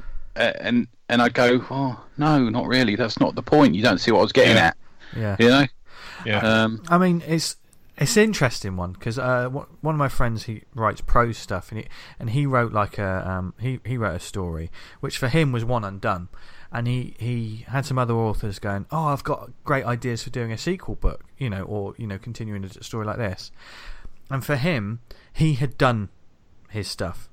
I go, "Oh no, not really. That's not the point. You don't see what I was getting at." Yeah. Yeah. I mean, it's an interesting one because one of my friends, he writes prose stuff, and he wrote like he wrote a story which for him was one and done, and he had some other authors going, "Oh, I've got great ideas for doing a sequel book, or continuing a story like this," and for him, he had done his stuff.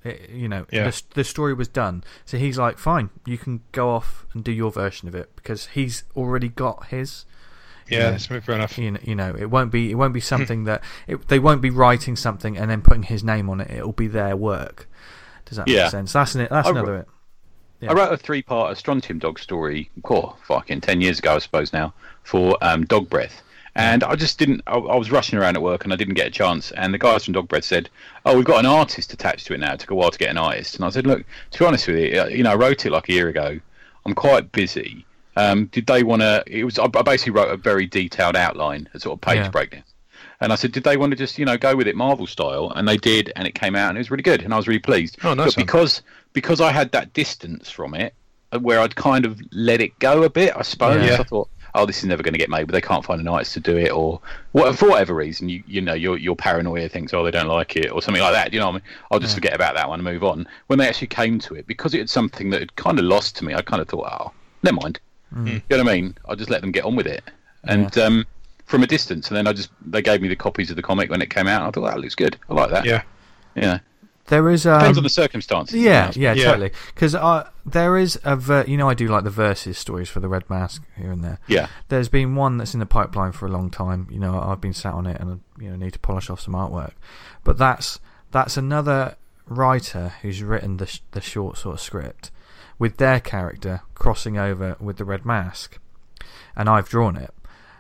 The story was done, so he's like, "Fine, you can go off and do your version of it," because he's already got his. Yeah, that's fair enough. It won't be something that they won't be writing something and then putting his name on it. It'll be their work. Does that make sense? That's another. I wrote a 3-part Strontium Dog story, fucking 10 years ago, I suppose now, for Dog Breath. And I just didn't. I was rushing around at work and I didn't get a chance. And the guys from Dog Breath said, "Oh, we've got an artist attached to it now. It took a while to get an artist." And I said, "Look, to be honest with you, I wrote it like a year ago. I'm quite busy. Did they want to? I basically wrote a very detailed outline, a sort of page breakdown, and I said, did they want to just go with it Marvel style? And they did, and it came out, and it was really good, and I was really pleased. Oh, nice. But because I had that distance from it, where I'd kind of let it go a bit, I suppose. I thought, oh, this is never going to get made, but they can't find an artist to do it, or for whatever reason, your paranoia thinks, oh, they don't like it, or something like that. You know what I mean? I'll just forget about that one and move on. When they actually came to it, because it had something that had kind of lost to me, I kind of thought, oh, never mind. You know what I mean? I just let them get on with it, and from a distance. And then they gave me the copies of the comic when it came out. And I thought that looks good. I like that. Yeah. There is depends on the circumstances. Yeah, totally. Because there is I do like the versus stories for the Red Mask here and there. Yeah. There's been one that's in the pipeline for a long time. I've been sat on it and need to polish off some artwork. But that's another writer who's written the short sort of script, with their character crossing over with the Red Mask, and I've drawn it.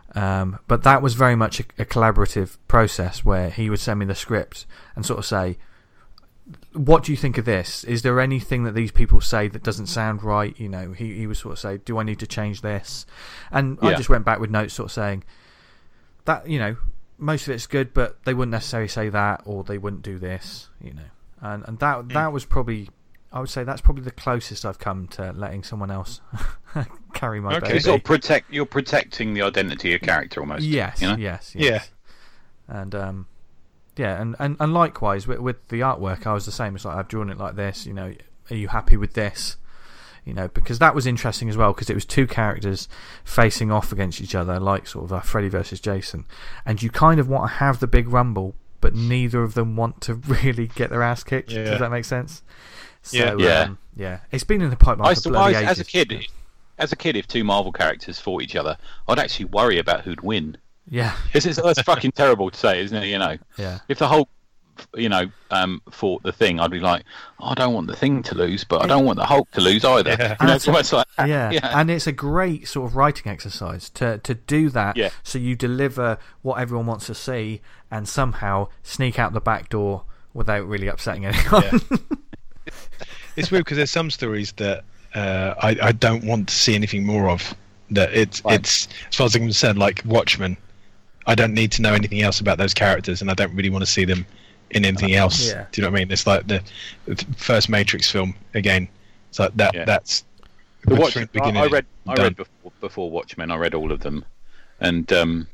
But that was very much a collaborative process where he would send me the script and sort of say, what do you think of this? Is there anything that these people say that doesn't sound right? He would sort of say, do I need to change this? And I just went back with notes sort of saying that, most of it's good, but they wouldn't necessarily say that, or they wouldn't do this, and that was probably, I would say that's probably the closest I've come to letting someone else carry my baby. You're protecting the identity of character almost. Yes, yes. Yeah. And and likewise with the artwork, I was the same. It's like, I've drawn it like this. Are you happy with this? Because that was interesting as well, because it was two characters facing off against each other, like sort of Freddy versus Jason, and you kind of want to have the big rumble, but neither of them want to really get their ass kicked. Yeah. Does that make sense? So, it's been in the pipeline for bloody ages. As a kid, if two Marvel characters fought each other, I'd actually worry about who'd win. Yeah, that's fucking terrible to say, isn't it? Yeah. If the Hulk, fought the Thing, I'd be like, I don't want the Thing to lose, but I don't want the Hulk to lose either. Yeah. It's almost like that. Yeah, and it's a great sort of writing exercise to do that. Yeah. So you deliver what everyone wants to see, and somehow sneak out the back door without really upsetting anyone. Yeah. It's weird because there's some stories that I don't want to see anything more of. That it's as far as I'm concerned, like Watchmen. I don't need to know anything else about those characters, and I don't really want to see them in anything else. Yeah. Do you know what I mean? It's like the first Matrix film again. It's like that. Yeah. That's the Watchmen. I read before Watchmen. I read all of them, and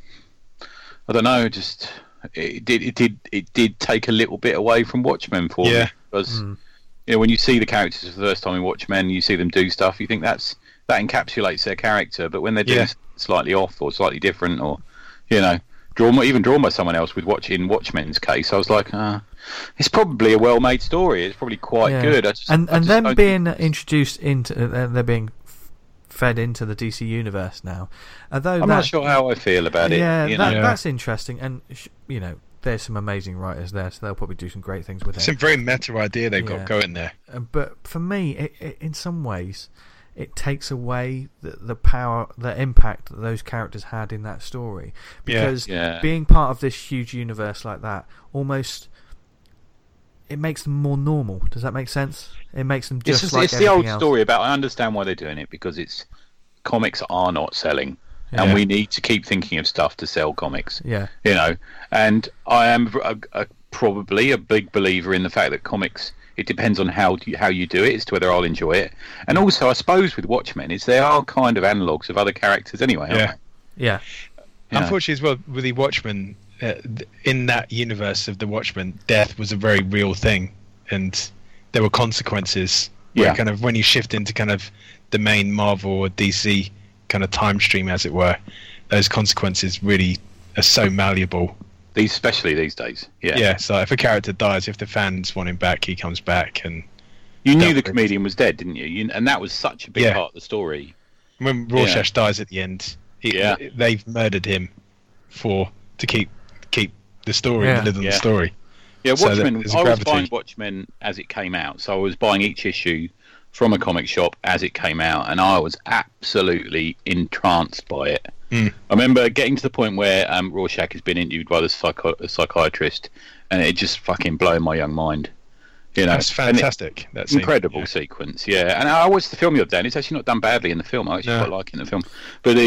I don't know. Just it did take a little bit away from Watchmen for me, because when you see the characters for the first time in Watchmen, you see them do stuff. You think that's that encapsulates their character. But when they're doing slightly off or slightly different, or you know, drawn by someone else, with Watchmen's case, I was like, it's probably a well-made story. It's probably quite good. And them being introduced into, they're being fed into the DC universe now. Although I'm not sure how I feel about it. That's interesting, and you know, there's some amazing writers there, so they'll probably do some great things with it. It's a very meta idea they've got going there. But for me, it in some ways, it takes away the power, the impact that those characters had in that story. Because being part of this huge universe like that, almost, it makes them more normal. Does that make sense? It makes them just like it's the old else. story about, I understand why they're doing it, because comics are not selling. And we need to keep thinking of stuff to sell comics. Yeah. You know, and I am probably a big believer in the fact that comics, it depends on how you do it as to whether I'll enjoy it. And also, I suppose with Watchmen, they are kind of analogues of other characters anyway, aren't they? Yeah. Unfortunately, as well, with the Watchmen, in that universe of the Watchmen, death was a very real thing, and there were consequences. Where kind of when you shift into kind of the main Marvel or DC kind of time stream, as it were, those consequences really are so malleable. Especially these days. Yeah. So if a character dies, if the fans want him back, he comes back, and you knew the comedian was dead, didn't you? And that was such a big part of the story. When Rorschach dies at the end, they've murdered him to keep the story, the rhythm of the story. Yeah, Watchmen. I was buying Watchmen as it came out, so I was buying each issue from a comic shop as it came out, and I was absolutely entranced by it. I remember getting to the point where Rorschach has been interviewed by the psychiatrist, and it just fucking blowing my young mind. You know, that's fantastic. That's incredible sequence. Yeah, and I watched the film the other day, and it's actually not done badly in the film. I actually quite like it in the film. But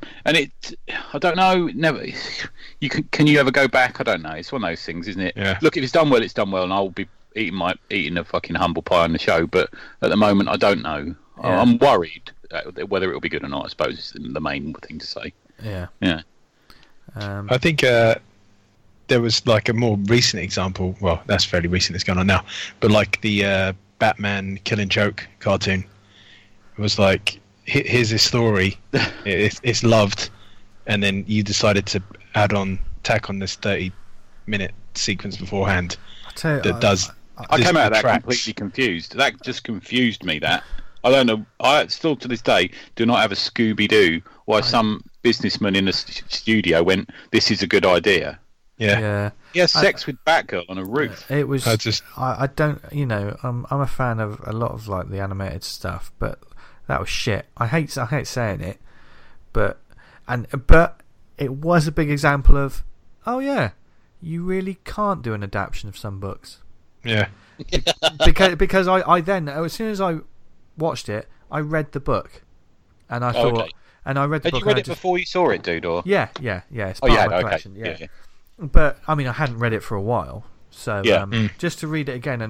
I don't know. Never. Can you ever go back? I don't know. It's one of those things, isn't it? Yeah. Look, if it's done well, it's done well, and I'll be eating a fucking humble pie on the show. But at the moment, I don't know. Yeah. I'm worried whether it'll be good or not. I suppose is the main thing to say. Yeah. I think there was like a more recent example. Well, that's fairly recent. It's going on now, but like the Batman Killing Joke cartoon. It was like, here's this story. It's loved, and then you decided to tack on this 30-minute sequence beforehand. I came out of that completely confused. That just confused me. That I don't know. I still to this day do not have a Scooby-Doo why some businessman in the studio went, "This is a good idea." Yeah. He has sex with Batgirl on a roof. It was. I don't. You know, I'm a fan of a lot of like the animated stuff, but that was shit. I hate saying it, but it was a big example of, oh yeah, you really can't do an adaptation of some books. Yeah. because I then, as soon as I watched it, I read the book, and I thought, okay. And I read the book. Had you read it before you saw it, dude? Or yeah. It's part of my collection. Yeah. But I mean, I hadn't read it for a while, so just to read it again,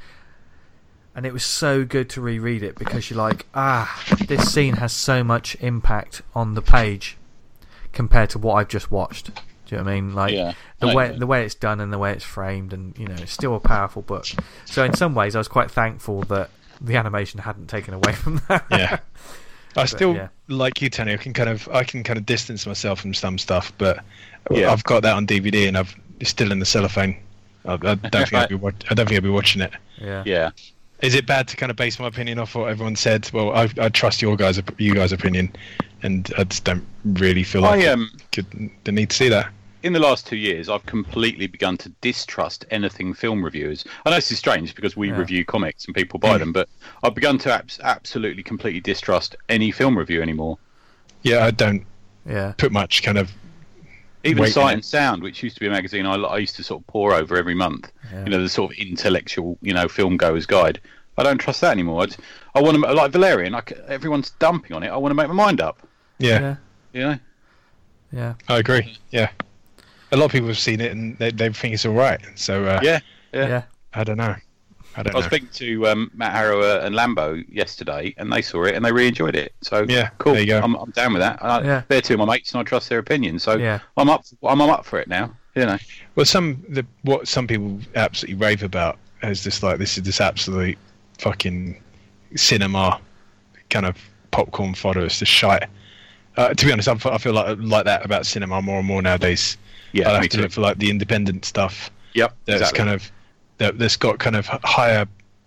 and it was so good to reread it because you're like, this scene has so much impact on the page compared to what I've just watched. Do you know what I mean? Like the way it's done and the way it's framed, and you know, it's still a powerful book. So in some ways, I was quite thankful that the animation hadn't taken away from that. Yeah. I still, like you, Tony, I can kind of distance myself from some stuff, but I've got that on DVD and it's still in the cellophane. I don't think I'll be watching it. Yeah. Is it bad to kind of base my opinion off what everyone said? Well, I trust you guys' opinion, and I just don't really feel like the need to see that. In the last 2 years, I've completely begun to distrust anything film reviewers. I know this is strange because we review comics and people buy them, but I've begun to absolutely, completely distrust any film review anymore. Yeah, I don't put much kind of... Even Sight and Sound, which used to be a magazine I used to sort of pore over every month, you know, the sort of intellectual, you know, film goer's guide. I don't trust that anymore. I want to, like Valerian, everyone's dumping on it. I want to make my mind up. Yeah. You know? Yeah. I agree. Yeah. A lot of people have seen it and they think it's all right. So yeah. I don't know. I was speaking to Matt Harrower and Lambo yesterday, and they saw it and they really enjoyed it. So cool. There you go. I'm down with that. They're two of my mates, and I trust their opinion. So I'm up for it now. You know. Well, what some people absolutely rave about is this absolute fucking cinema kind of popcorn fodder. It's just shite. To be honest, I feel like that about cinema more and more nowadays. Yeah, I me have to too. look for like the independent stuff. Yep, That's exactly. kind of that's got kind of higher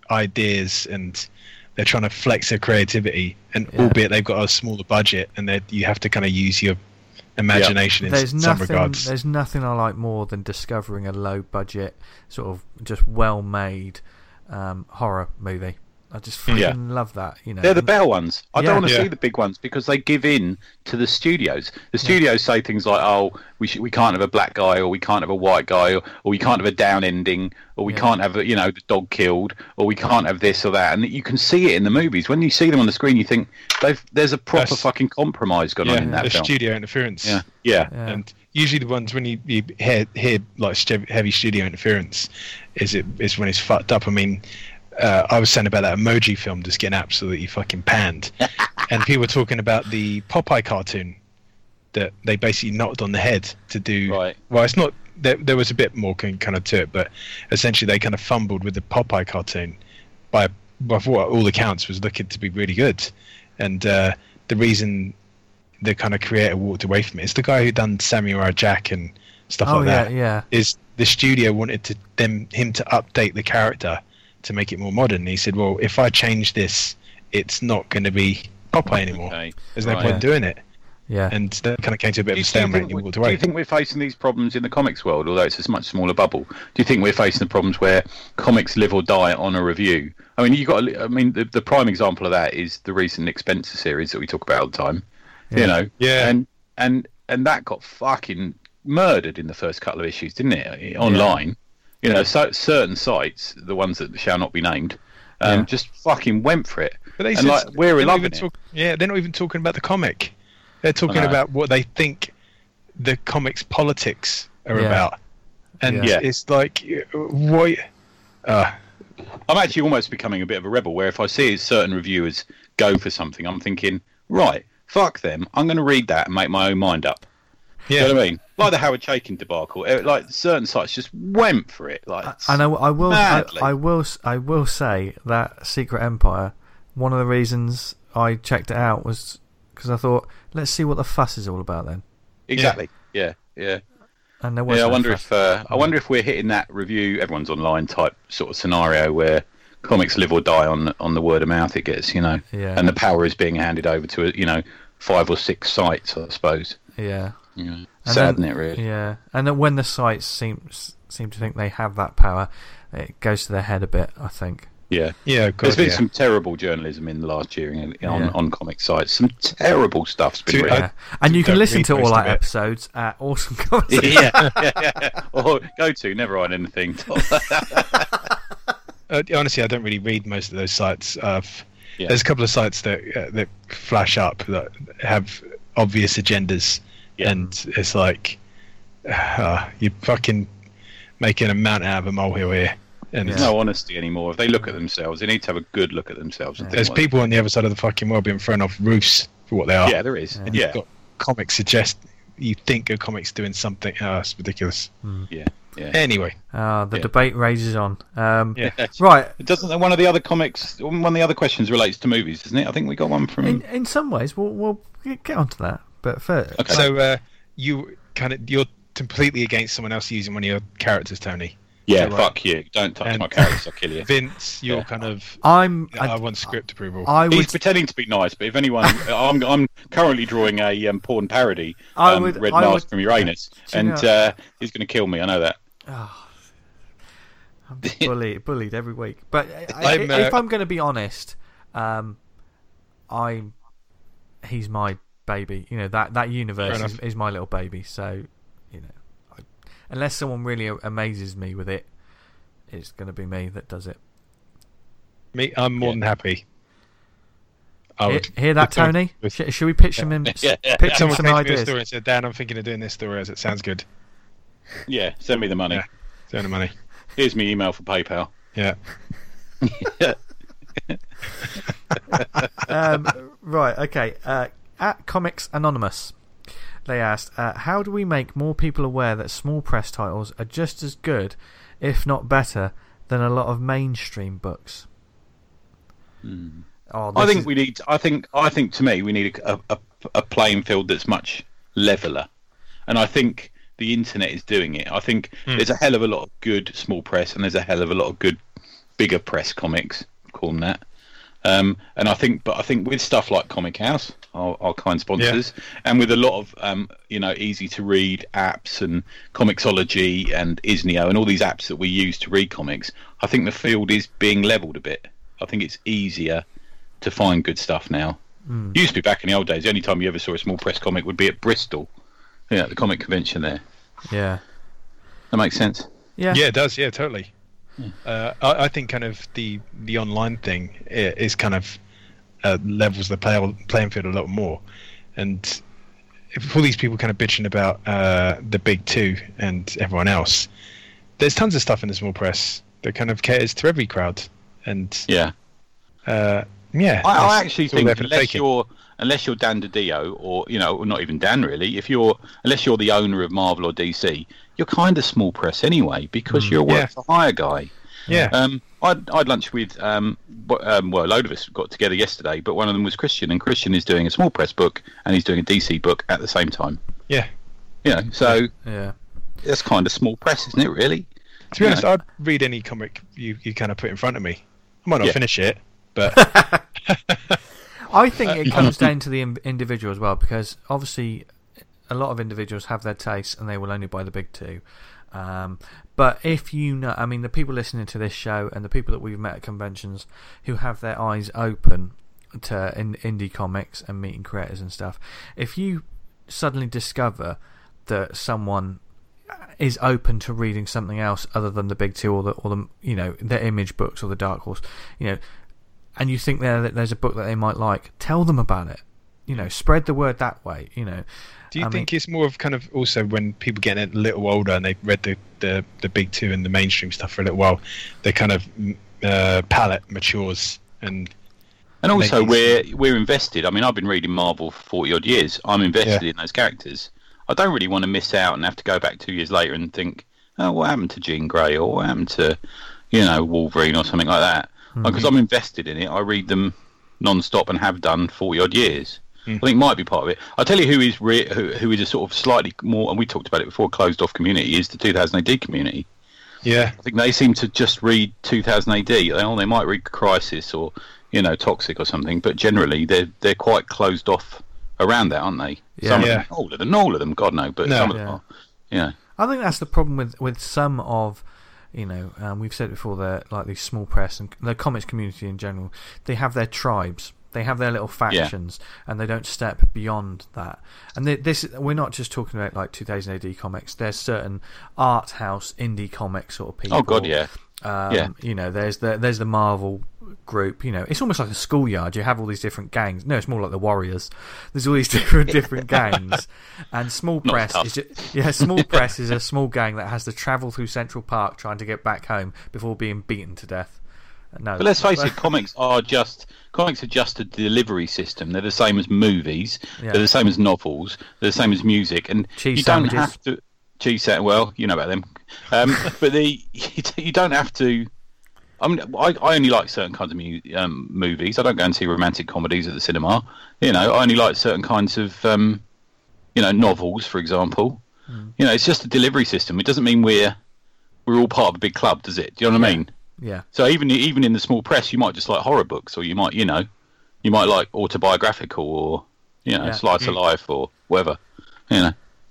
ideas, and they're trying to flex their creativity. And albeit they've got a smaller budget, and you have to kind of use your imagination in some regards. There's nothing I like more than discovering a low budget, sort of just well made horror movie. I just fucking love that. They're the better ones. I don't want to Yeah. see the big ones because they give in to the studios. The studios say things like, "Oh, we can't have a black guy, or we can't have a white guy, or we can't have a down ending, or we can't have the dog killed, or we can't have this or that." And you can see it in the movies. When you see them on the screen, you think there's a proper fucking compromise going on in that the film. studio interference. Yeah. And usually the ones when you hear like heavy studio interference is when it's fucked up. I mean, I was saying about that Emoji film just getting absolutely fucking panned, and people were talking about the Popeye cartoon that they basically knocked on the head to do. Right. Well, it's not. There was a bit more kind of to it, but essentially they kind of fumbled with the Popeye cartoon by what all accounts was looking to be really good, and the reason the kind of creator walked away from it is the guy who done Samurai Jack and stuff like that. Yeah. Is the studio wanted him to update the character to make it more modern. And he said, well, if I change this, it's not going to be Popeye anymore. Okay. There's no point in doing it. Yeah. And that kind of came to a bit of a stalemate and he walked Do away. you think we're facing these problems in the comics world, although it's a much smaller bubble? Do you think we're facing the problems where comics live or die on a review? I mean, the prime example of that is the recent Nick Spencer series that we talk about all the time. Yeah. And that got fucking murdered in the first couple of issues, didn't it? Online. So certain sites, the ones that shall not be named, just fucking went for it. But they and said, we're loving it. They're not even talking about the comic. They're talking about what they think the comics politics are about. And it's like, what? I'm actually almost becoming a bit of a rebel, where if I see certain reviewers go for something, I'm thinking, right, fuck them. I'm going to read that and make my own mind up. Yeah. You know what I mean? Like the Howard Chaykin debacle. Like certain sites just went for it. Like, and I will madly. I will say that Secret Empire, one of the reasons I checked it out was because I thought, let's see what the fuss is all about then. Exactly. Yeah. And there was I no wonder fuss. if I wonder if we're hitting that review, everyone's online type sort of scenario where comics live or die on the word of mouth it gets, Yeah. and the power is being handed over to 5 or 6 sites, I suppose. Yeah. Sad, isn't it, really? Yeah, and then when the sites seem to think they have that power, it goes to their head a bit, I think. Yeah. Yeah, God, There's been some terrible journalism in the last year on comic sites. Some terrible stuff's been written. Yeah. And you can don't listen read to all most our of it. episodes at Awesome Comics. yeah. Or go to Never Write Anything. Honestly, I don't really read most of those sites. There's a couple of sites that flash up that have obvious agendas, and it's like you're fucking making a mountain out of a molehill here. And There's no honesty anymore. If they look at themselves, they need to have a good look at themselves. And there's think, people on the other side of the fucking world being thrown off roofs for what they are. Yeah, there is. And you've got comics suggest you think a comic's doing something. It's ridiculous. Yeah. Anyway, The debate rages on. Right. Right. It doesn't. One of the other questions relates to movies, doesn't it? I think we got one from. In some ways, we'll get onto that. But first, Okay. so you're completely against someone else using one of your characters, Tony. Yeah, Right. fuck you. Don't touch my characters, I'll kill you. Vince, you're kind of. I want script approval. He's pretending to be nice, but if anyone, I'm currently drawing a porn parody, Red Mask from Uranus, and he's going to kill me. I know that. I'm bullied every week. But if I'm going to be honest, he's my baby. That universe is my little baby. So, unless someone really amazes me with it, it's going to be me that does it. I'm more than happy. Hear that, Tony? Should we pitch him in? Pitch him Someone some came to me a ideas. story and said, Dan, I'm thinking of doing this story as it sounds good. Yeah, send me the money. Yeah, send the money. Here's my email for PayPal. Yeah. Right, okay. At Comics Anonymous, they asked, how do we make more people aware that small press titles are just as good, if not better, than a lot of mainstream books? Oh, I think we need. I think to me we need a playing field that's much leveler, and I think the internet is doing it. I think there's a hell of a lot of good small press, and there's a hell of a lot of good bigger press comics. Call them that. And I think with stuff like Comic House, our kind sponsors, and with a lot of easy to read apps and Comixology and Isneo and all these apps that we use to read comics, I think the field is being levelled a bit. I think it's easier to find good stuff now. Used to be back in the old days, the only time you ever saw a small press comic would be at Bristol, the comic convention there. Yeah, that makes sense. Yeah, it does. Yeah, totally. I think kind of the online thing is kind of levels the playing field a lot more, and if all these people kind of bitching about the big two and everyone else, there's tons of stuff in the small press that kind of caters to every crowd, and I actually think unless you're Dan DiDio or not even Dan really, unless you're the owner of Marvel or DC, you're kind of small press anyway because you're a work for hire guy. Yeah. I'd lunch with a load of us got together yesterday, but one of them was Christian, and Christian is doing a small press book and he's doing a DC book at the same time. Yeah. So that's kind of small press, isn't it? Really. To be honest, I'd read any comic you kind of put in front of me. I might not finish it, but I think it comes down to the individual as well, because obviously a lot of individuals have their tastes and they will only buy the big two. But if the people listening to this show and the people that we've met at conventions who have their eyes open to indie comics and meeting creators and stuff, if you suddenly discover that someone is open to reading something else other than the big two or the their Image books or the Dark Horse, and you think there's a book that they might like, tell them about it. Spread the word that way. Do you think it's more of kind of also when people get a little older and they've read the big two and the mainstream stuff for a little while, their kind of palette matures and also we're invested. I mean, I've been reading Marvel for 40 odd years. I'm invested in those characters. I don't really want to miss out and have to go back 2 years later and think, oh, what happened to Jean Grey or what happened to Wolverine or something like that. Because I'm invested in it. I read them non-stop and have done 40 odd years. I think might be part of it. I'll tell you who is a sort of slightly more, and we talked about it before, closed off community, is the 2000 AD community. Yeah. I think they seem to just read 2000 AD. They might read Crisis or Toxic or something, but generally they're quite closed off around that, aren't they? Yeah. Some of them, all of them, God no, but some of them are. Yeah. I think that's the problem with some of, we've said it before, they're like these small press and the comics community in general. They have their tribes. They have their little factions, and they don't step beyond that. And we're not just talking about like 2000 AD comics. There's certain art house indie comic sort of people. Oh God, yeah. There's the Marvel group. It's almost like a schoolyard. You have all these different gangs. No, it's more like the Warriors. There's all these different gangs, and small press small press is a small gang that has to travel through Central Park trying to get back home before being beaten to death. No, but let's face it, comics are just a delivery system. They're the same as movies. Yeah. They're the same as novels. They're the same as music. And cheese you sandwiches. Don't have to cheese sandwich. Well, you know about them. But you don't have to. I mean, I only like certain kinds of movies. I don't go and see romantic comedies at the cinema. I only like certain kinds of novels, for example. It's just a delivery system. It doesn't mean we're all part of a big club, does it? Do you know what I mean? Yeah. So even in the small press, you might just like horror books, or you might like autobiographical, or slice of life, or whatever. I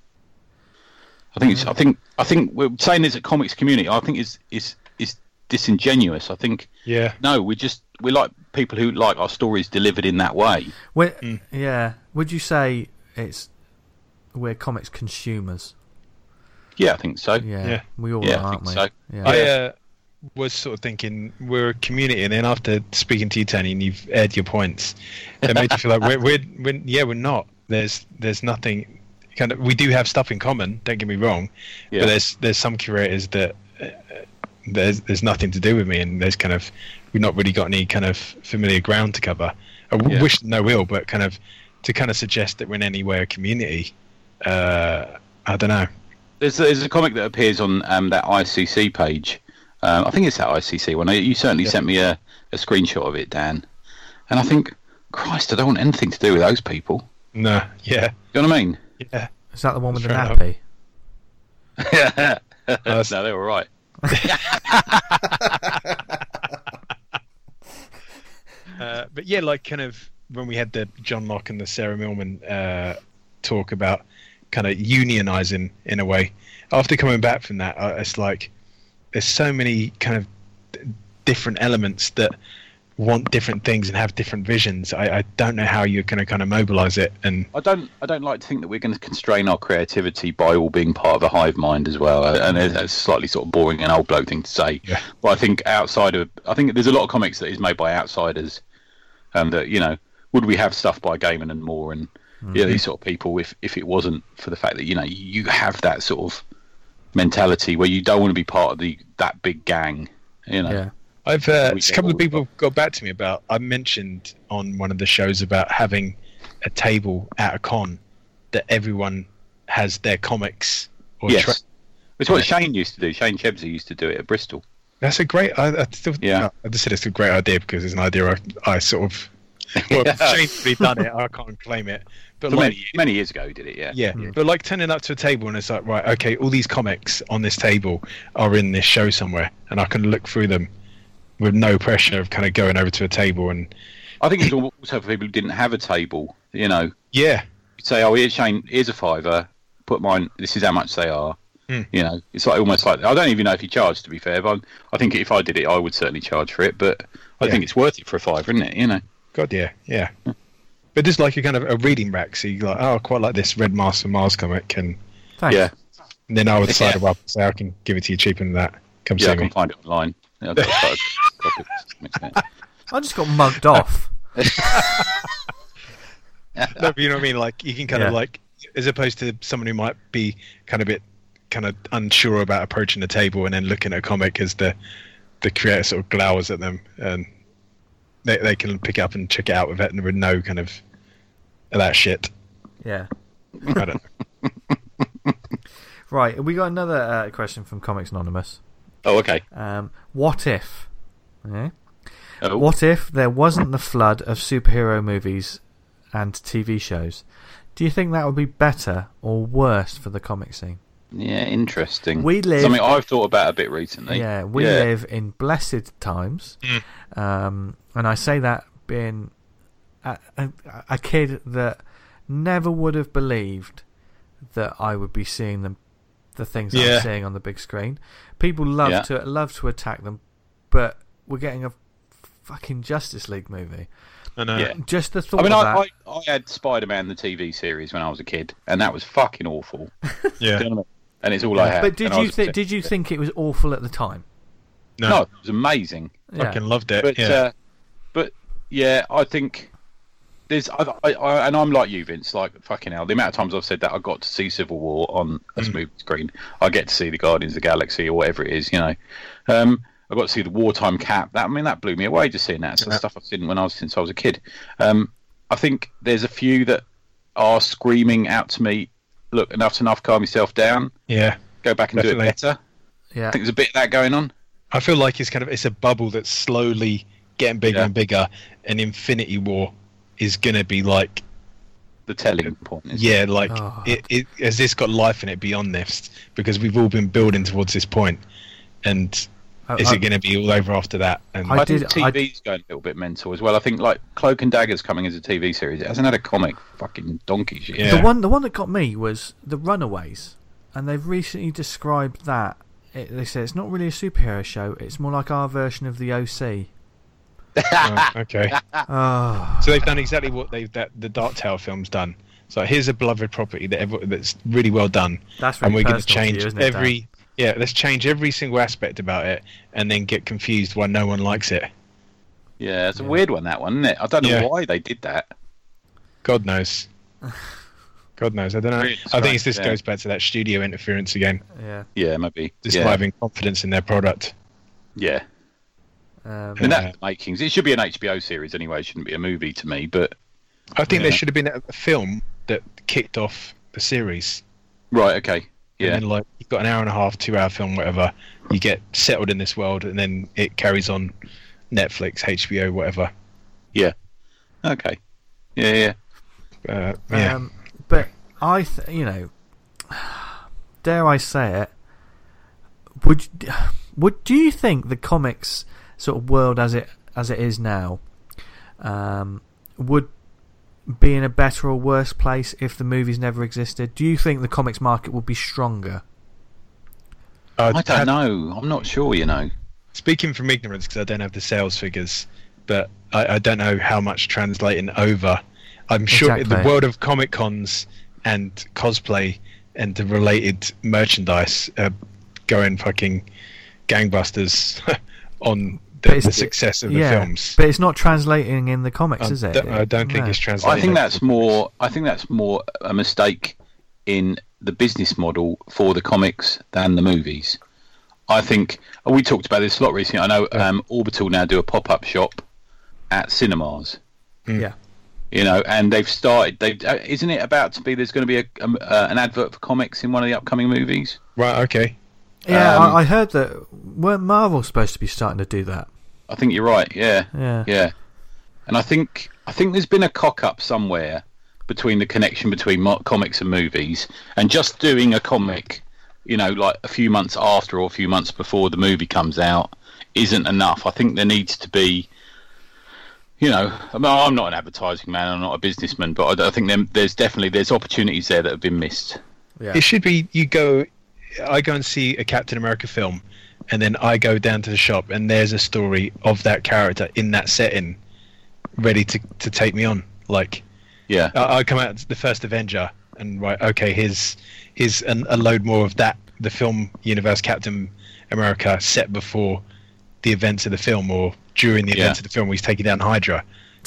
think we're saying this at comics community. I think is disingenuous. I think no, we're like people who like our stories delivered in that way. Yeah. Would you say we're comics consumers? Yeah, I think so. Yeah. We all are, aren't we? So. Yeah. I was sort of thinking we're a community, and then after speaking to you, Tony, and you've aired your points, it made you feel like we're not. There's nothing. Kind of, we do have stuff in common. Don't get me wrong, but there's some curators that there's nothing to do with me, and we've not really got any kind of familiar ground to cover. I wish no ill, but kind of to suggest that we're in any way a community. I don't know. There's a comic that appears on that ICC page. I think it's that ICC one. You certainly sent me a screenshot of it, Dan. And I think, Christ, I don't want anything to do with those people. No, yeah. You know what I mean? Yeah. Is that the one with the Fair nappy? No, they were right. But yeah, like kind of when we had the John Locke and the Sarah Millman talk about kind of unionizing in a way, after coming back from that, it's like there's so many kind of different elements that want different things and have different visions. I don't know how you're going to kind of mobilize it. And I don't like to think that we're going to constrain our creativity by all being part of a hive mind as well. And it's slightly sort of boring and old bloke thing to say. Yeah. But I think I think there's a lot of comics that is made by outsiders, and that, you know, would we have stuff by Gaiman and Moore and these sort of people if it wasn't for the fact that, you know, you have that sort of mentality where you don't want to be part of that big gang, you know. Yeah. I've a couple of people got back to me about. I mentioned on one of the shows about having a table at a con that everyone has their comics. Or yes, it's what Shane used to do. Shane Chebsey used to do it at Bristol. That's a great. I just said it's a great idea because it's an idea I sort of. Well, Shane's already done it. I can't claim it. But so like, many years ago, he did it. Yeah. But like turning up to a table and it's like, right, okay, all these comics on this table are in this show somewhere, and I can look through them with no pressure of kind of going over to a table. And I think it's also for people who didn't have a table, you know. Yeah. You'd say, oh, here's Shane, here's a £5, put mine, this is how much they are. You know, it's like almost like, I don't even know if he charged, to be fair, but I think if I did it, I would certainly charge for it, but I think it's worth it for a £5, isn't it, you know? God, yeah. But just like a kind of a reading rack, so you're like, oh, I quite like this Red Mask of Mars comic, and Thanks. Yeah. And then I would decide, well, say I can give it to you cheaper than that. Come see I me. can find it online. Yeah, I've got I just got mugged off. No, but you know what I mean? Like, you can kind of like, as opposed to someone who might be kind of unsure about approaching the table and then looking at a comic as the creator sort of glowers at them, and they can pick it up and check it out with no kind of that shit. Yeah. I don't know. Right, we got another question from Comics Anonymous. Oh, okay. What if? Okay. Oh. What if there wasn't the flood of superhero movies and TV shows? Do you think that would be better or worse for the comic scene? Yeah, interesting. We live something I've thought about a bit recently. Yeah, we live in blessed times, and I say that being a kid that never would have believed that I would be seeing the things that I'm seeing on the big screen. People love to attack them, but we're getting a fucking Justice League movie. I know. Yeah. Just the thought I mean, of that. I had Spider-Man the TV series when I was a kid, and that was fucking awful. Yeah. Do you know what I mean? And it's all I had. But did you think it was awful at the time? No, it was amazing. Fucking loved it. But I think there's and I'm like you, Vince. Like, fucking hell, the amount of times I've said that I got to see Civil War on a smooth screen. I get to see the Guardians of the Galaxy or whatever it is, you know. I got to see the Wartime Cap. That blew me away, just seeing that. It's stuff I've seen since I was a kid. I think there's a few that are screaming out to me, look, enough's enough, calm yourself down. Yeah. Go back and do it better. Yeah. I think there's a bit of that going on. I feel like it's a bubble that's slowly getting bigger and bigger, and Infinity War is going to be like the telling point. It has this got life in it beyond this, because we've all been building towards this point, and is it going to be all over after that? And I think TV's going a little bit mental as well. I think like Cloak and Dagger's coming as a TV series. It hasn't had a comic. Fucking donkey shit. Yeah. The one that got me was The Runaways, and they've recently described that. They say it's not really a superhero show. It's more like our version of the OC. Okay. Oh. So they've done exactly what the Dark Tower film's done. So here's a beloved property that's really well done. That's really and we're going to personal change to you, isn't it, Dan? let's change every single aspect about it, and then get confused why no one likes it. Yeah, it's a weird one, that one, isn't it? I don't know why they did that. God knows. God knows. I don't know. Really I think this goes back to that studio interference again. Yeah, maybe. Just not having confidence in their product. Yeah. And that's the makings. It should be an HBO series anyway. It shouldn't be a movie to me, but I think there should have been a film that kicked off the series. Right, okay. Yeah. And then, like, you've got an hour and a half, 2 hour film, whatever. You get settled in this world, and then it carries on Netflix, HBO, whatever. Yeah. Okay. Yeah. But dare I say it? Do you think the comics sort of world as it is now would be in a better or worse place if the movies never existed? Do you think the comics market would be stronger? I don't know. I'm not sure. Speaking from ignorance, because I don't have the sales figures, but I don't know how much translating over. I'm sure the world of Comic Cons and cosplay and the related merchandise are going fucking gangbusters on the success of the films. But it's not translating in the comics, is it? I don't think it's translating. I think that's more a mistake in the business model for the comics than the movies. I think we talked about this a lot recently. I know Orbital now do a pop-up shop at cinemas. Yeah. And they've started. Isn't it about to be? There's going to be an advert for comics in one of the upcoming movies. Right. Okay. Yeah, I heard that. Weren't Marvel supposed to be starting to do that? I think you're right. Yeah. And I think there's been a cock-up somewhere between the connection between comics and movies, and just doing a comic, like a few months after or a few months before the movie comes out, isn't enough. I think there needs to be. I'm not an advertising man, I'm not a businessman, but I think there's opportunities there that have been missed. Yeah. It should be I go and see a Captain America film, and then I go down to the shop, and there's a story of that character in that setting, ready to take me on. Like, yeah, I come out the first Avenger, and right, okay, here's a load more of that. The film universe Captain America set before the events of the film, or during the events of the film, where he's taking down Hydra.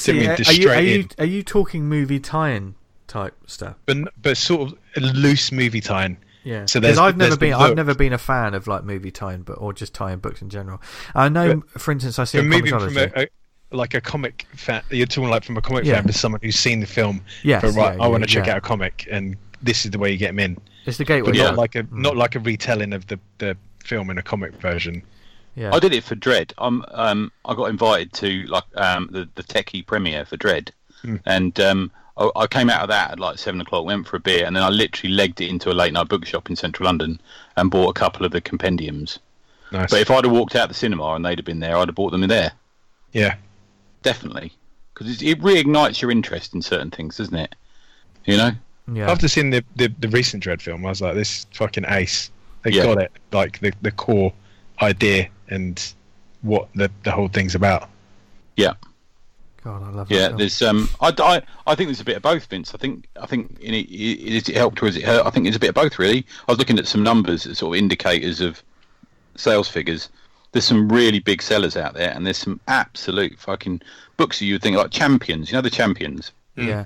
Are you talking movie tie-in type stuff? But sort of a loose movie tie-in. Yeah, so I've never been a fan of like movie tie-in, or just tie-in books in general. I know, for instance, I see a Comixology. From a comic fan, you're talking like from a comic fan, but someone who's seen the film. Yes, I want to check out a comic, and this is the way you get them in. It's the gateway. But not like a retelling of the film in a comic version. Yeah. I did it for Dredd. I got invited to the techie premiere for Dredd, and I came out of that at like 7 o'clock, went for a beer, and then I literally legged it into a late night bookshop in central London and bought a couple of the compendiums. Nice. But if I'd have walked out the cinema and they'd have been there, I'd have bought them there. Yeah, definitely, because it reignites your interest in certain things, doesn't it? Yeah. After seeing the recent Dredd film, I was like, this is fucking ace. They got it, like the core idea and what the whole thing's about. Yeah. God, I love that. Yeah, there's I think there's a bit of both, Vince. I think it helped or is it hurt? I think there's a bit of both, really. I was looking at some numbers, sort of indicators of sales figures. There's some really big sellers out there, and there's some absolute fucking books that you would think like Champions. The Champions. Yeah.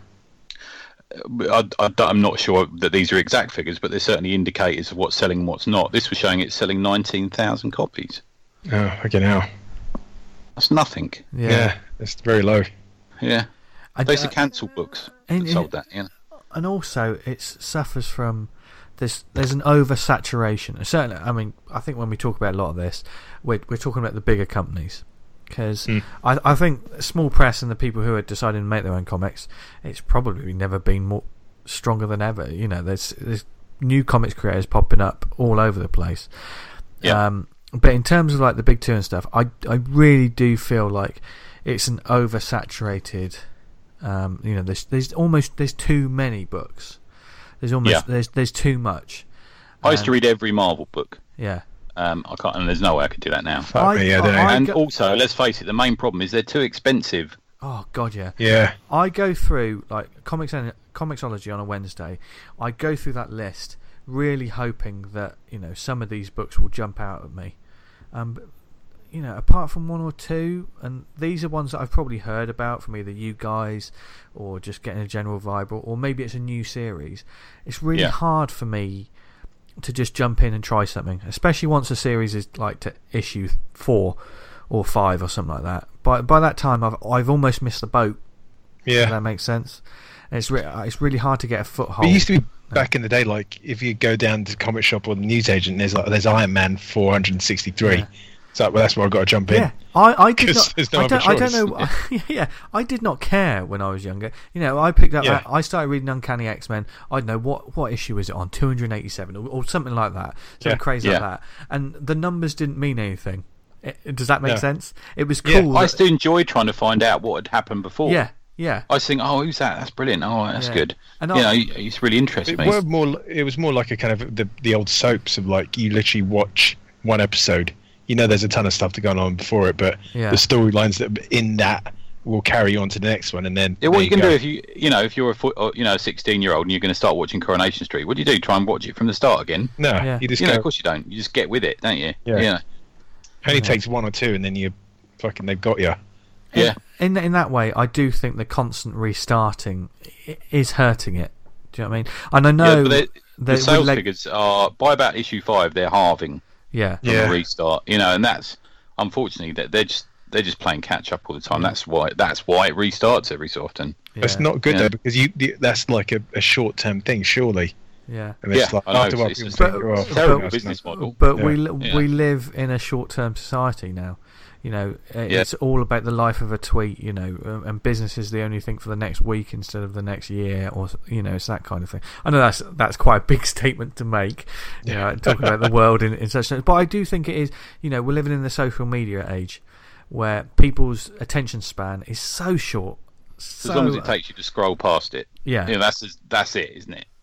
I'm not sure that these are exact figures, but they're certainly indicators of what's selling and what's not. This was showing it's selling 19,000 copies. Oh, fucking hell. That's nothing. Yeah, it's very low. Yeah. They used to cancel books that sold that, And also, it suffers from this. There's an oversaturation. Certainly, I mean, I think when we talk about a lot of this, we're talking about the bigger companies. Because I think small press and the people who are deciding to make their own comics, it's probably never been more stronger than ever. There's new comics creators popping up all over the place. Yeah. But in terms of like the big two and stuff, I really do feel like it's an oversaturated. There's too many books. There's too much. I used to read every Marvel book. Yeah. I can't, and there's no way I could do that now. Also, let's face it, the main problem is they're too expensive. Oh God, yeah. Yeah. I go through like Comixology on a Wednesday. I go through that list, really hoping that some of these books will jump out at me. But, apart from one or two, and these are ones that I've probably heard about from either you guys or just getting a general vibe, or maybe it's a new series. It's really hard for me to just jump in and try something, especially once a series is like to issue 4 or 5 or something like that. By that time, I've almost missed the boat. Yeah, if that makes sense. And it's really hard to get a foothold. It used to be back in the day, like if you go down to the comic shop or the newsagent, there's Iron Man 463. So that's why I've got to jump in. Yeah, I did 'Cause not. there's no I other don't choice. know. Yeah, I did not care when I was younger. You know, I picked up. Yeah. I started reading Uncanny X-Men. I don't know what issue is it on, 287 or something like that. Something crazy like that. And the numbers didn't mean anything. Does that make sense? It was cool. I still enjoyed trying to find out what had happened before. Yeah. Yeah. I was thinking, oh, who's that? That's brilliant. Oh, that's good. And it's really interesting me. It was more like a kind of the old soaps of like you literally watch one episode. You know, there's a ton of stuff to go on before it, but the storylines that are in that will carry on to the next one, and then what you can do if if you're a 16-year-old and you're going to start watching Coronation Street, what do? Try and watch it from the start again? No, you just of course you don't. You just get with it, don't you? Yeah. It only takes one or two, and then they've got you. Yeah. In that way, I do think the constant restarting is hurting it. Do you know what I mean? And I know the sales figures are by about issue 5, they're halving. Yeah. From a restart, and that's unfortunately that they're just playing catch up all the time. That's why it restarts every so often. Yeah. It's not good though, because that's like a short term thing, surely. Yeah. And it's like after what people think, terrible business model. But we live in a short term society now. You know, it's all about the life of a tweet, and business is the only thing for the next week instead of the next year, or, it's that kind of thing. I know that's quite a big statement to make, talking about the world in such terms. But I do think it is, we're living in the social media age where people's attention span is so short. As long as it takes you to scroll past it. Yeah. That's it, isn't it?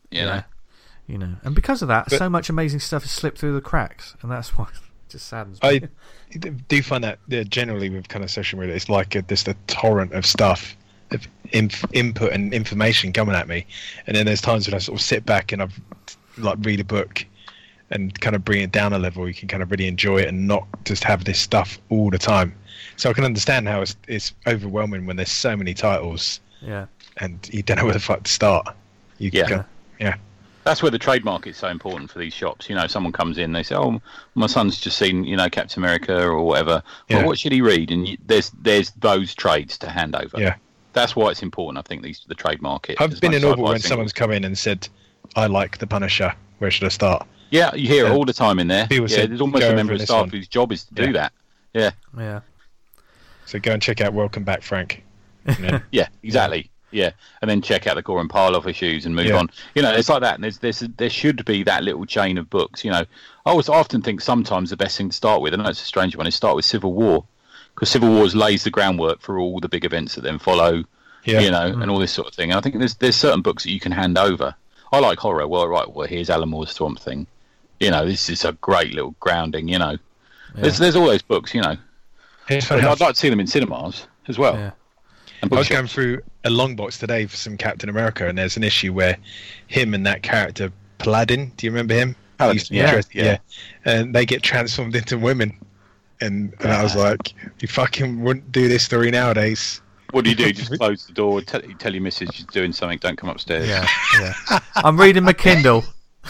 And because of that, so much amazing stuff has slipped through the cracks, and that's why... just saddens me. I do find that generally with kind of social media, it's like just a torrent of stuff, of input and information coming at me, and then there's times when I sort of sit back and I've read a book and kind of bring it down a level. You can kind of really enjoy it and not just have this stuff all the time. So I can understand how it's overwhelming when there's so many titles. Yeah. And you don't know where the fuck to start. Yeah. That's where the trade market's so important for these shops. Someone comes in, they say, "Oh, my son's just seen, Captain America or whatever. Well, what should he read?" And there's those trades to hand over. Yeah, that's why it's important. I think the trade market. I've been in Auburn when someone's come in and said, "I like the Punisher. Where should I start?" Yeah, you hear it all the time in there. There's almost a member of staff whose job is to do that. Yeah. Yeah. So go and check out Welcome Back, Frank. Yeah, exactly. Yeah, and then check out the Goran Parlov issues and move on. It's like that. And there should be that little chain of books. I often think sometimes the best thing to start with, I know it's a strange one, is start with Civil War, because Civil War lays the groundwork for all the big events that then follow. And all this sort of thing. And I think there's certain books that you can hand over. I like horror. Well, here's Alan Moore's Swamp Thing. This is a great little grounding. There's all those books. I'd like to see them in cinemas as well. Yeah. I was going through a long box today for some Captain America, and there's an issue where him and that character Paladin, do you remember him? Paladin, yeah. And they get transformed into women, and I was like, you fucking wouldn't do this story nowadays. What do? Just close the door, tell your missus she's doing something, don't come upstairs. Yeah. I'm reading my Kindle.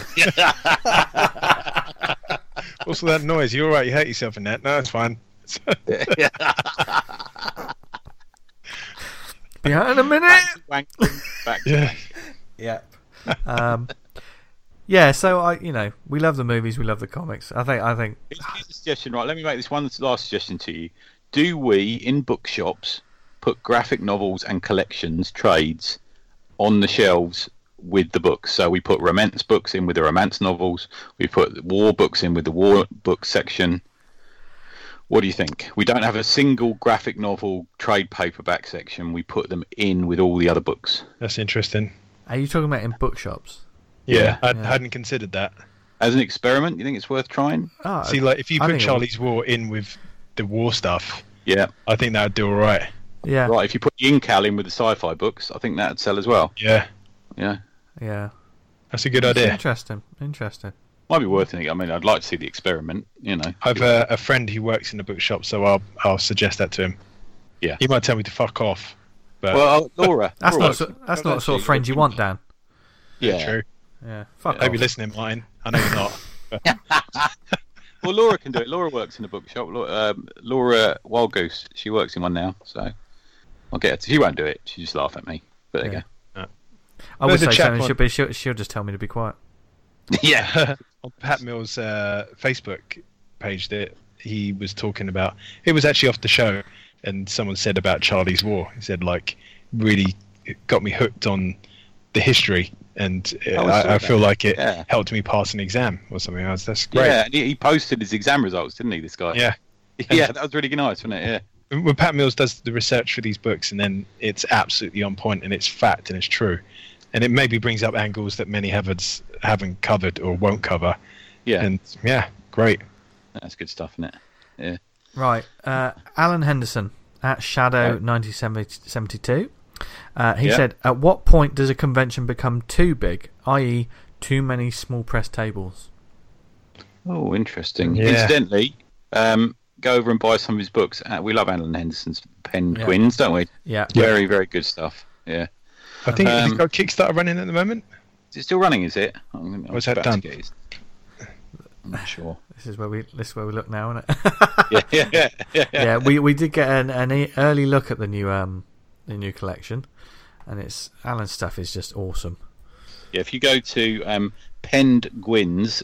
What's that noise? You all right? You hurt yourself in that? No, it's fine. Yeah, in a minute. Back. Yeah. So we love the movies, we love the comics. I think. Here's a suggestion, right? Let me make this one last suggestion to you. Do we in bookshops put graphic novels and collections trades on the shelves with the books? So we put romance books in with the romance novels. We put war books in with the war books section. What do you think? We don't have a single graphic novel trade paperback section. We put them in with all the other books. That's interesting. Are you talking about in bookshops? Yeah. I hadn't considered that. As an experiment, you think it's worth trying? See, if you put Charlie's War in with the war stuff, I think that would do all right. Yeah. Right, if you put Incal in with the sci-fi books, I think that would sell as well. Yeah. Yeah. That's a good idea. Interesting. Might be worth it. I mean, I'd like to see the experiment. I've a friend who works in the bookshop, so I'll suggest that to him. Yeah, he might tell me to fuck off. But... Well, Laura, that's not the sort of friend you want, Dan. Yeah, true. Yeah, fuck off. I hope you're listening, Martin. I know you're not. Well, Laura can do it. Laura works in a bookshop. Laura Wild Goose, she works in one now, so I'll get her to. She won't do it. She just laugh at me. But there you go. I would say something. She'll just tell me to be quiet. Yeah. On Pat Mill's Facebook page, he was talking about. It was actually off the show, and someone said about Charlie's War. He said like really it got me hooked on the history, and I feel like it helped me pass an exam or something else. That's great. Yeah, and he posted his exam results, didn't he? This guy. Yeah, yeah, that was really nice, wasn't it? Yeah. When Pat Mills does the research for these books, and then it's absolutely on point, and it's fact, and it's true, and it maybe brings up angles that many haven't covered or won't cover. Yeah, and great. That's good stuff, isn't it? Yeah. Right, Alan Henderson at Shadow 1972. He said, "At what point does a convention become too big, i.e., too many small press tables?" Oh, interesting. Yeah. Incidentally, go over and buy some of his books. We love Alan Henderson's Penguins, don't we? Yeah. Very, very good stuff. Yeah. I think he's got Kickstarter running at the moment. Is it still running? Is it? Was that done? I'm not sure. This is where we look now, isn't it? Yeah. We did get an early look at the new collection, and Alan's stuff is just awesome. Yeah, if you go to Penguins,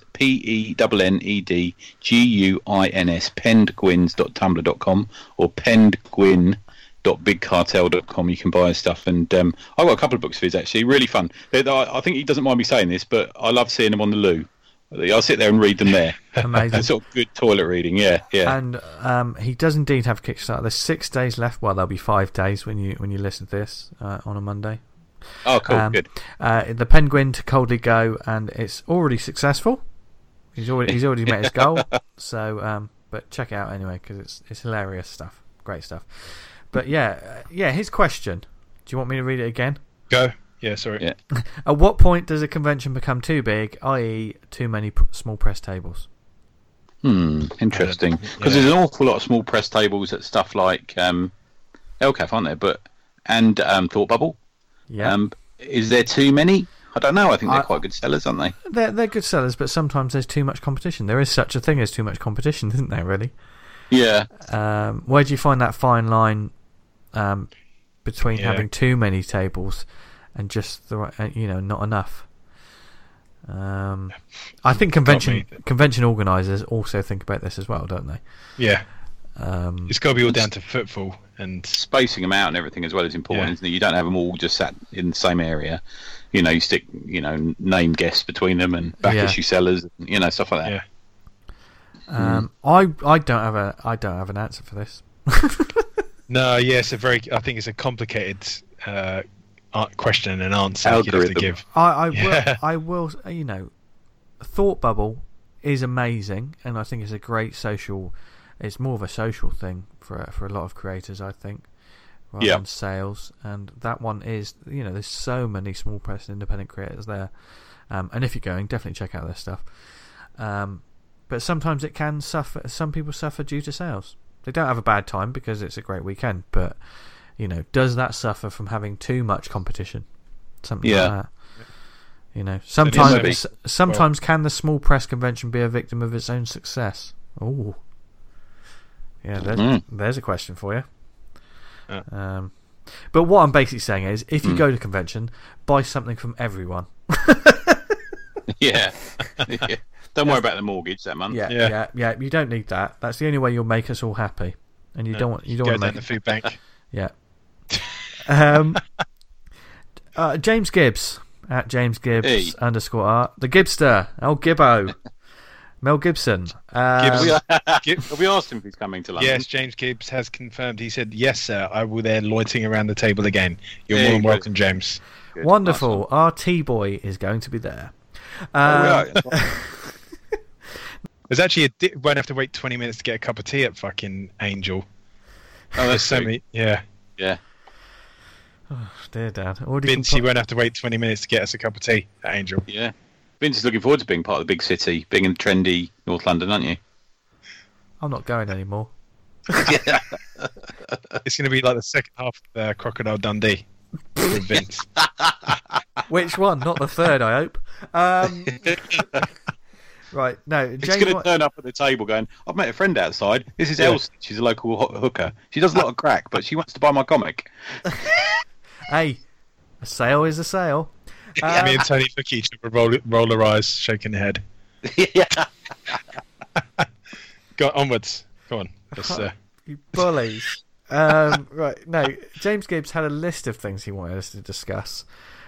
PENNEDGUINS, penguins.tumblr.com or penguin.bigcartel.com, you can buy his stuff. And I've got a couple of books of his actually, really fun. I think he doesn't mind me saying this, but I love seeing them on the loo. I'll sit there and read them there. Amazing. Sort of good toilet reading, yeah. And he does indeed have Kickstarter. There's 6 days left. Well, there'll be 5 days when you listen to this on a Monday. Oh, cool, good. The Penguin to Coldly Go, and it's already successful. He's already met his goal. So, but check it out anyway because it's hilarious stuff, great stuff. But yeah. His question. Do you want me to read it again? Go. Yeah, sorry. Yeah. At what point does a convention become too big, i.e., too many small press tables? Interesting. Because there's an awful lot of small press tables at stuff like LCAF, aren't there? And Thought Bubble. Yeah. Is there too many? I don't know. I think they're quite good sellers, aren't they? They're good sellers, but sometimes there's too much competition. There is such a thing as too much competition, isn't there? Really? Yeah. Where do you find that fine line between having too many tables and just the right, not enough? I think convention organisers also think about this as well, don't they? Yeah. It's got to be all down to footfall and spacing them out and everything as well is important, isn't it? You don't have them all just sat in the same area. You stick, name guests between them and back issue sellers, stuff like that. Yeah. I don't have an answer for this. No, I think it's a complicated question and answer you have to give. I will. Thought Bubble is amazing, and I think it's a great social. It's more of a social thing for a lot of creators, I think, rather than sales. And that one is, there's so many small press and independent creators there. And if you're going, definitely check out their stuff. But sometimes it can suffer. Some people suffer due to sales. They don't have a bad time because it's a great weekend, but does that suffer from having too much competition? Something like that. Sometimes can the small press convention be a victim of its own success? Oh. Yeah, there's a question for you. But what I'm basically saying is, if you go to a convention, buy something from everyone. Yeah. Don't worry about the mortgage that month. Yeah. You don't need that. That's the only way you'll make us all happy, and you don't want to make the food bank. Yeah. James Gibbs at James Gibbs _art, the Gibster, Gibbo. Mel Gibson. Have we asked him if he's coming to London? Yes, James Gibbs has confirmed. He said, "Yes, sir. I will there loitering around the table again. You're more than welcome, James." Good. Wonderful. Nice. Our T-boy is going to be there. There's actually won't have to wait 20 minutes to get a cup of tea at fucking Angel. Oh, that's so many. Yeah. Oh, dear Dad. Vince, you won't have to wait 20 minutes to get us a cup of tea at Angel. Yeah. Vince is looking forward to being part of the big city, being in trendy North London, aren't you? I'm not going anymore. Yeah. It's going to be like the second half of Crocodile Dundee with Vince. Which one? Not the third, I hope. Right, no. It's going to turn up at the table going, "I've met a friend outside. This is Elsie. She's a local hooker. She does a lot of crack, but she wants to buy my comic." Hey, a sale is a sale. Me and Tony look at each other, roll our eyes, shaking the head. Yeah. Go onwards. Go on. Let's, You bullies. Right, no, James Gibbs had a list of things he wanted us to discuss.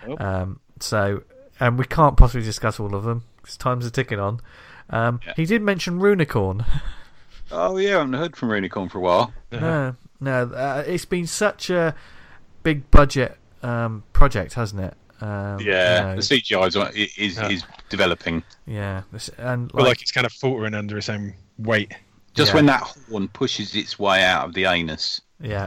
And we can't possibly discuss all of them because times are ticking on. He did mention Runicorn. Oh yeah, I haven't heard from Runicorn for a while. No, it's been such a big budget project, hasn't it? The CGI is developing. Yeah, and like it's kind of faltering under its own weight. Just when that horn pushes its way out of the anus. Yeah.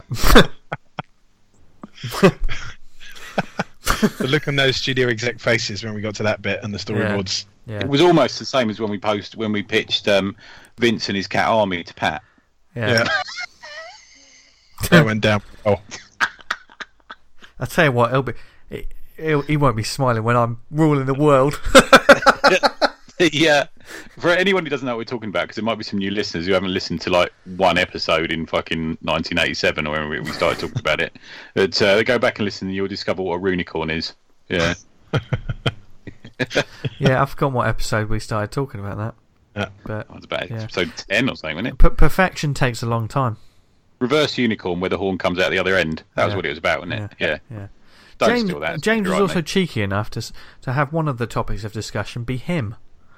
The look on those studio exec faces when we got to that bit and the storyboards. Yeah. It was almost the same as when we pitched Vince and his cat Army to Pat. Yeah. That went down. Oh, I'll tell you what, he won't be smiling when I'm ruling the world. Yeah. For anyone who doesn't know what we're talking about, because there might be some new listeners who haven't listened to like one episode in fucking 1987 or when we started talking about it, but they go back and listen and you'll discover what a Runicorn is. Yeah. Yeah, I've forgotten what episode we started talking about that. Yeah. But That was about episode 10 or something, wasn't it? Perfection takes a long time. Reverse Unicorn, where the horn comes out the other end. That was what it was about, wasn't it? Yeah. Don't steal that. James was right, also mate. cheeky enough to have one of the topics of discussion be him.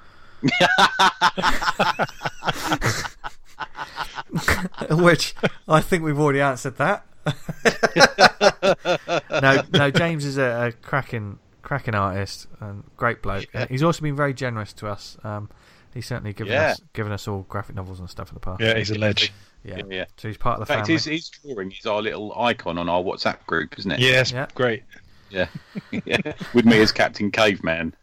Which I think we've already answered that. No, James is a cracking artist and great bloke. He's also been very generous to us. He's certainly given us all graphic novels and stuff in the past. yeah, he's a ledge. Yeah. So he's part of the In fact, family. his drawing is our little icon on our WhatsApp group, isn't it? Yes, Yeah. great. Yeah. With me as Captain Caveman.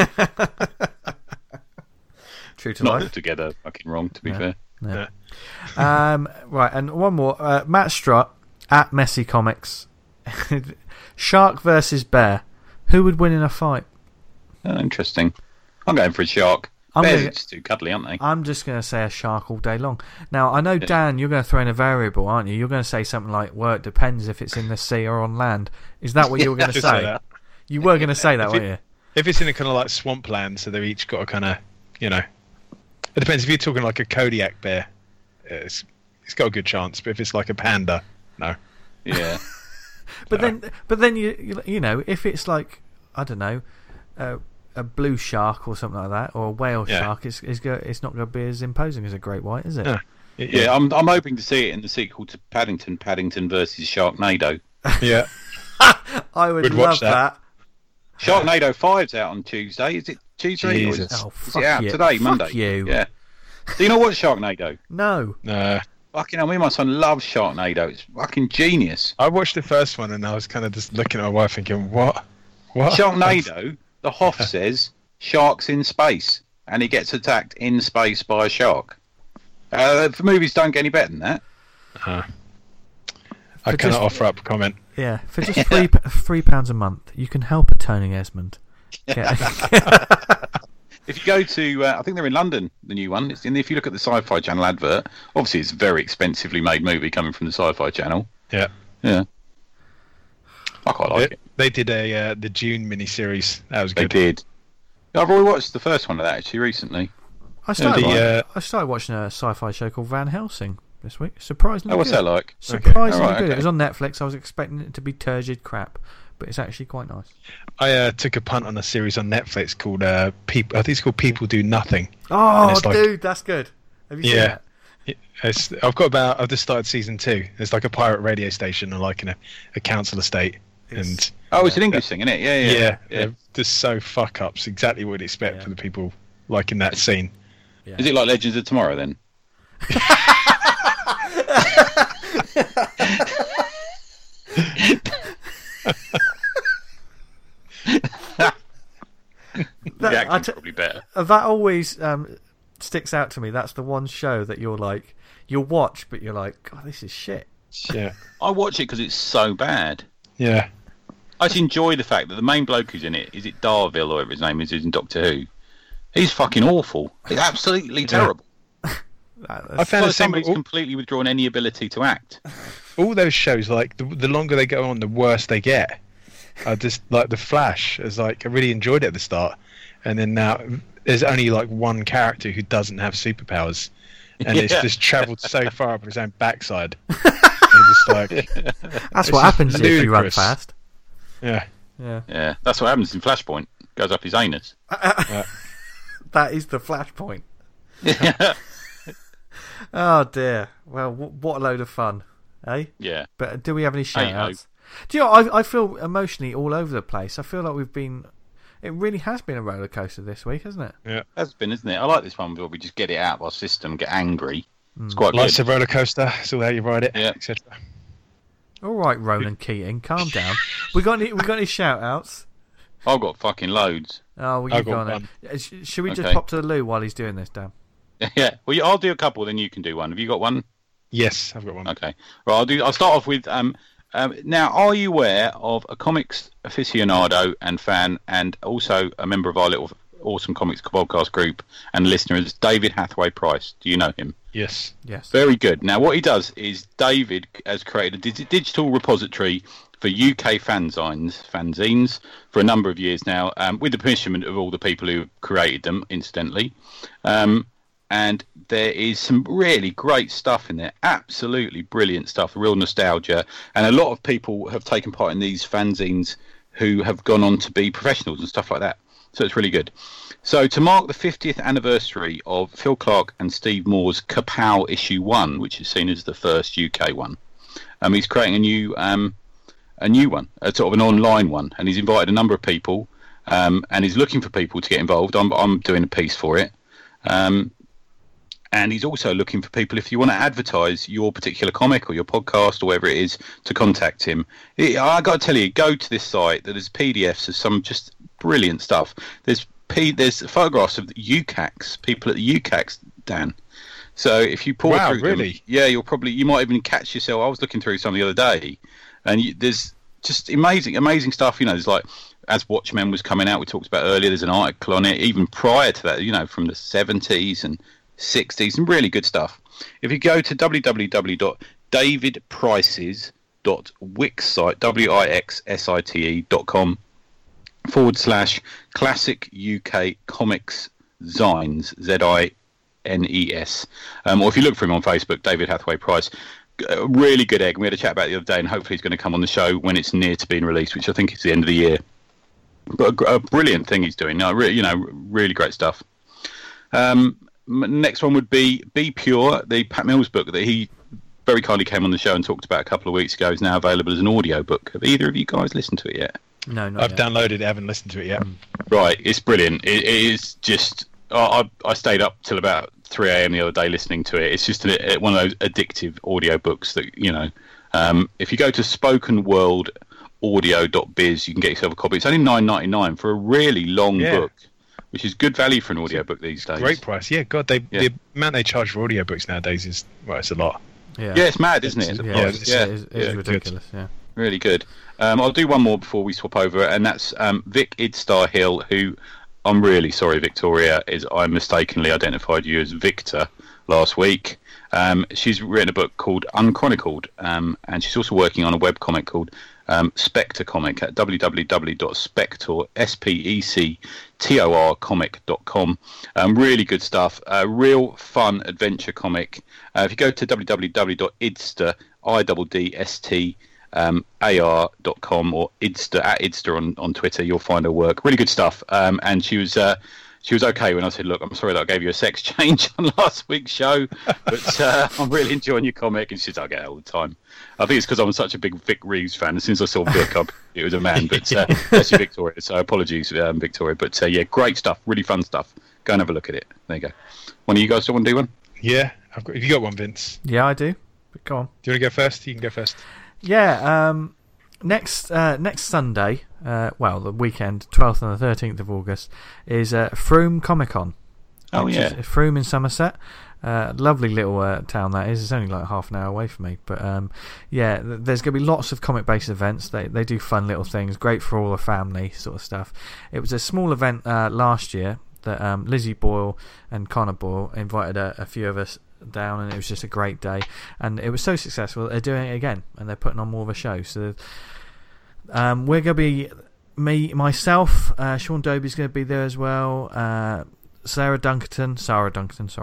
True to Not life. altogether fucking wrong, to be fair. No. Right, and one more. Matt Strutt at Messy Comics. Shark versus bear. Who would win in a fight? Oh, interesting. I'm going for a shark. Bears are just too cuddly, aren't they? I'm just going to say a shark all day long. Now, I know, Dan, you're going to throw in a variable, aren't you? You're going to say something like, well, it depends if it's in the sea or on land. Is that what you were going to Just say? say that. You were going to say that, weren't you? If it's in a kind of like swampland, so they've each got a kind of, it depends. If you're talking like a Kodiak bear, it's got a good chance. But if it's like a panda, no. Yeah. But then you know, if it's like, I don't know, a blue shark or something like that, or a whale shark, it's not going to be as imposing as a great white, is it? Yeah, I'm hoping to see it in the sequel to Paddington versus Sharknado. Yeah. I would We'd love watch that. Sharknado 5's out on Tuesday. Is it Tuesday? Jesus. Oh, Is fuck it out you. today, Fuck Monday? you. Yeah. Do you know what Sharknado? No. Fucking hell, me and my son love Sharknado. It's fucking genius. I watched the first one and I was kind of just looking at my wife thinking, what? What? Sharknado, the Hoff says, sharks in space, and he gets attacked in space by a shark. The movies don't get any better than that. I cannot offer up a comment. Yeah, for just £3 a month, you can help a Tony Esmond. Yeah. If you go to, I think they're in London, the new one. If you look at the Sci-Fi Channel advert, obviously it's a very expensively made movie coming from the Sci-Fi Channel. Yeah. Yeah. I quite like it. They did the June miniseries. That was They good. did. I've already watched the first one of that actually recently. I started the, watching a sci-fi show called Van Helsing this week. Surprisingly Oh, what's good. that like? Surprisingly Okay. good. Okay. It was on Netflix. I was expecting it to be turgid crap, but it's actually quite nice. I took a punt on a series on Netflix called People. I think it's called People Do Nothing. Oh, it's like- dude, that's good. Have you seen Yeah. that? I've just started season 2. It's like a pirate radio station, or like in a council estate, and Oh, it's an English thing, isn't it? Yeah. they're just so fuck ups. Exactly what you'd expect for the people like in that scene. Yeah. Is it like Legends of Tomorrow then? The acting's probably better. That always sticks out to me. That's the one show that you'll watch, but you're like, God, this is shit. Yeah, I watch it because it's so bad. yeah. I just enjoy the fact that the main bloke who's in it, is it Darville or whatever his name is, who's in Doctor Who? He's fucking awful. He's absolutely terrible. I That's- found It's the like same. somebody's completely withdrawn any ability to act. All those shows, like the longer they go on, the worse they get. I just like The Flash. Is like I really enjoyed it at the start, and then now there's only like one character who doesn't have superpowers, and it's just travelled so far up his own backside. It's just like, that's what happens if you run ludicrous. fast. Yeah. Yeah, that's what happens in Flashpoint. Goes up his anus. That is the flashpoint. Yeah. Oh dear. Well, what a load of fun, eh? Yeah. But do we have any Hey-ho. shout-outs? Do you know, I feel emotionally all over the place. I feel like it really has been a roller coaster this week, hasn't it? Yeah. Has been, isn't it? I like this one where we just get it out of our system, get angry. It's quite Life's good. a roller coaster. It's all how you ride it, Yeah. etc. All right, Ronan Keating, calm down. We got any shout-outs? I've got fucking loads. Oh, well, you I've go got on then. Should we just Okay. pop to the loo while he's doing this, Dan? Yeah. Well, I'll do a couple, then you can do one. Have you got one? Yes, I've got one. Okay. Right. I'll start off with. Now, are you aware of a comics aficionado and fan, and also a member of our little awesome comics podcast group and listener is David Hathaway Price? Do you know him? Yes. Yes. Very good. Now, what he does is David has created a digital repository for UK fanzines for a number of years now, with the permission of all the people who created them, incidentally. And there is some really great stuff in there, absolutely brilliant stuff, real nostalgia. And a lot of people have taken part in these fanzines who have gone on to be professionals and stuff like that. So it's really good. So to mark the 50th anniversary of Phil Clark and Steve Moore's Kapow issue 1, which is seen as the first UK one, he's creating a new one, a sort of an online one, and he's invited a number of people, and he's looking for people to get involved. I'm doing a piece for it, and he's also looking for people, if you want to advertise your particular comic or your podcast or whatever it is, to contact him. I got to tell you, go to this site. There's PDFs of some just brilliant stuff. There's photographs of the UCACs, people at the UCACs, Dan. So if you pour through really? them, yeah, you might even catch yourself. I was looking through some the other day, and there's just amazing stuff. You know, there's like, as Watchmen was coming out, we talked about earlier, there's an article on it. Even prior to that, you know, from the 70s and 60s, and really good stuff. If you go to www.davidprices.wixsite.com/classic UK comics zines, ZINES, or if you look for him on Facebook, David Hathaway Price. A really good egg. We had a chat about it the other day, and hopefully he's going to come on the show when it's near to being released, which I think is the end of the year. But a brilliant thing he's doing. Really great stuff. Next one would be Pure, the Pat Mills book that he very kindly came on the show and talked about a couple of weeks ago. Is now available as an audio book. Have either of you guys listened to it yet? No, not I've yet. downloaded it, haven't listened to it yet. Right, it's brilliant. It is just. I stayed up till about 3 a.m. the other day listening to it. It's just one of those addictive audio books that, you know, if you go to spokenworldaudio.biz, you can get yourself a copy. It's only $9.99 for a really long book, which is good value for an audio book these days. Great price. Yeah, God, the amount they charge for audiobooks nowadays is, well, it's a lot. Yeah, Yeah, it's mad, isn't it? it is ridiculous. Yeah. Really good. I'll do one more before we swap over, and that's Vic Idstar Hill, who, I'm really sorry, Victoria, I mistakenly identified you as Victor last week. She's written a book called Unchronicled, and she's also working on a webcomic called Spectre Comic at www.spectorcomic.com. Really good stuff. Real fun adventure comic. If you go to www.idster, IDST, AR.com or Idster on Twitter, you'll find her work. Really good stuff. And she was okay when I said, look, I'm sorry that I gave you a sex change on last week's show, but I'm really enjoying your comic. And she says, I get it all the time. I think it's because I'm such a big Vic Reeves fan. As soon as I saw Vic, it was a man. But that's Victoria, so apologies, Victoria. But yeah, great stuff, really fun stuff. Go and have a look at it. There you go. One of you guys still want to do one? Yeah, have you got one, Vince? Yeah, I do. But go on. Do you want to go first? You can go first. Yeah, next Sunday, the weekend, 12th and the 13th of August, is Frome Comic Con. Oh, yeah. Frome in Somerset. Lovely little town that is. It's only like half an hour away from me. But there's going to be lots of comic-based events. They do fun little things, great for all the family sort of stuff. It was a small event last year that Lizzie Boyle and Connor Boyle invited a few of us down, and it was just a great day, and it was so successful that they're doing it again, and they're putting on more of a show. So we're going to be myself, Sean Dobie's going to be there as well, Sarah Dunkerton, sorry,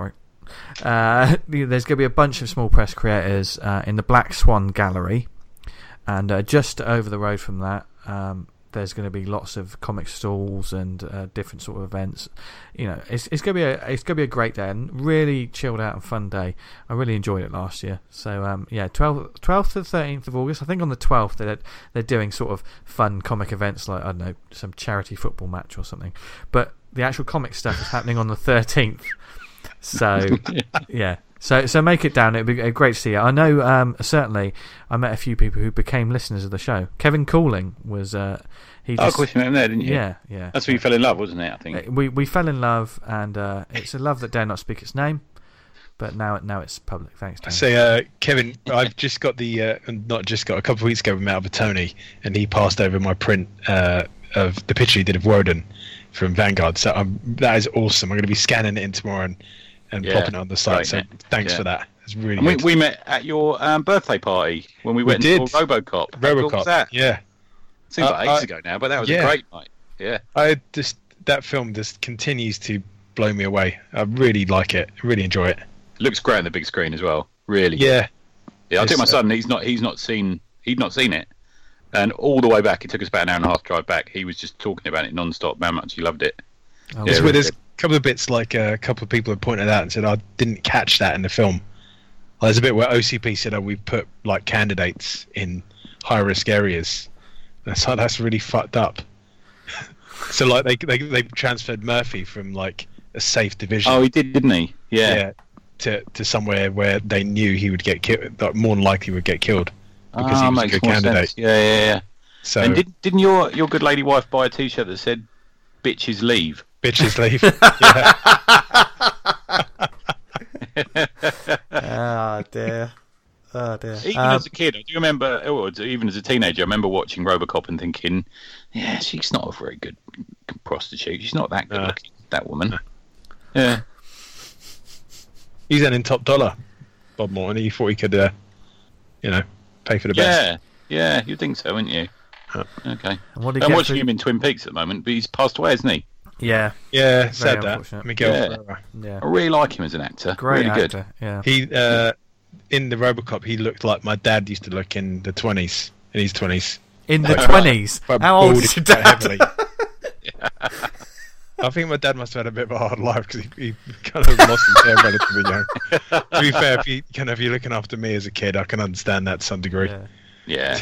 There's going to be a bunch of small press creators in the Black Swan Gallery, and just over the road from that, there's going to be lots of comic stalls and different sort of events. It's going to be a great day and really chilled out and fun day. I really enjoyed it last year. So 12th to the 13th of August. I think on the 12th they're doing sort of fun comic events like, I don't know, some charity football match or something. But the actual comic stuff is happening on the 13th. So yeah. So make it down. It'd be great to see you. I know certainly I met a few people who became listeners of the show. Kevin Cooling was of course you met him there, didn't you? Yeah. That's where you fell in love, wasn't it? I think we fell in love, and it's a love that dare not speak its name. But now it's public. Thanks, Dan. So Kevin, I've just got a couple of weeks ago we met up with Tony, and he passed over my print of the picture he did of Woden from Vanguard. So that is awesome. I'm going to be scanning it in tomorrow and popping it on the site. Right, so thanks for that. It's really good. We met at your birthday party when we went to RoboCop. RoboCop. What was that? Yeah. Seems like ages ago now, but that was a great night. Yeah. That film just continues to blow me away. I really like it. I really enjoy it. It looks great on the big screen as well. Really. Yeah. Yeah. I took my son. He'd not seen it, and all the way back, it took us about an hour and a half drive back. He was just talking about it non-stop. How much he loved it. Oh, yeah, really there's a couple of bits like a couple of people have pointed out and said I didn't catch that in the film. There's a bit where OCP said, we put like candidates in high risk areas. That's really fucked up. So like they transferred Murphy from like a safe division. Oh, he did, didn't he? Yeah. To somewhere where they knew he would get killed, that more than likely would get killed because he was a good candidate. Sense. Yeah. So and didn't your good lady wife buy a T-shirt that said "Bitches leave"? Bitches leave. Oh dear. Even as a kid, I do remember, or even as a teenager, I remember watching RoboCop and thinking, yeah, she's not a very good prostitute. She's not that good looking, that woman. Yeah. He's earning top dollar, Bob Morton. He thought he could, pay for the best. Yeah, you'd think so, wouldn't you? Okay. And I'm watching him in Twin Peaks at the moment, but he's passed away, hasn't he? Yeah. Yeah, said that. Miguel. Yeah. I really like him as an actor. Great really actor, good. Yeah. He in the RoboCop, he looked like my dad used to look in the 20s. In his 20s. In the 20s? How old is your dad? I think my dad must have had a bit of a hard life because he kind of lost his hair relatively young. To be fair, if you're looking after me as a kid, I can understand that to some degree. Yeah.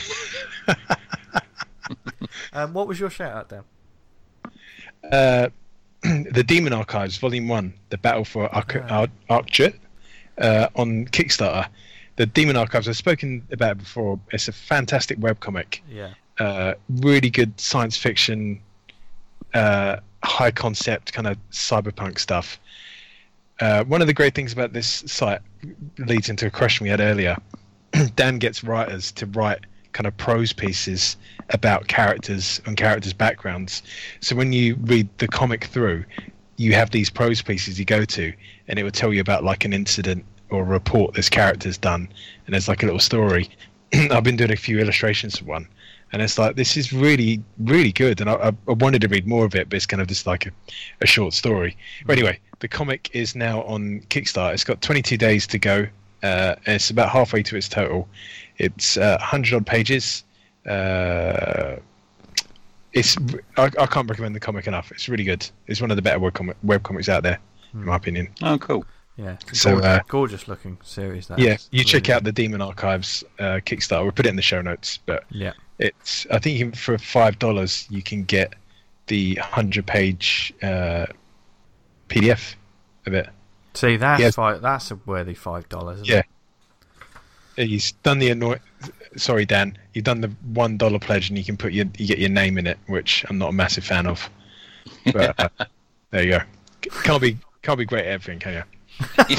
What was your shout out, Dan? The Demon Archives, Volume 1, The Battle for Arkchut, on Kickstarter. The Demon Archives, I've spoken about it before. It's a fantastic webcomic. Yeah. Really good science fiction, high concept, kind of cyberpunk stuff. One of the great things about this site leads into a question we had earlier. Dan gets writers to write kind of prose pieces about characters and characters' backgrounds. So when you read the comic through, you have these prose pieces you go to, and it will tell you about like an incident or a report this character's done, and there's like a little story. I've been doing a few illustrations for one, and it's like, this is really, really good, and I wanted to read more of it, but it's kind of just like a short story. But anyway, the comic is now on Kickstarter. It's got 22 days to go. And it's about halfway to its total. It's 100 odd pages. I can't recommend the comic enough. It's really good. It's one of the better webcomics out there, in my opinion. Oh, cool. Yeah, so gorgeous looking series. You check out the Demon Archives Kickstarter. We'll put it in the show notes. But it's, I think for $5 you can get the 100-page PDF of it. See, that's a worthy $5, isn't it? He's done the Sorry, Dan. You've done the $1 pledge, and you can you get your name in it, which I'm not a massive fan of. But there you go. Can't be great at everything, can you?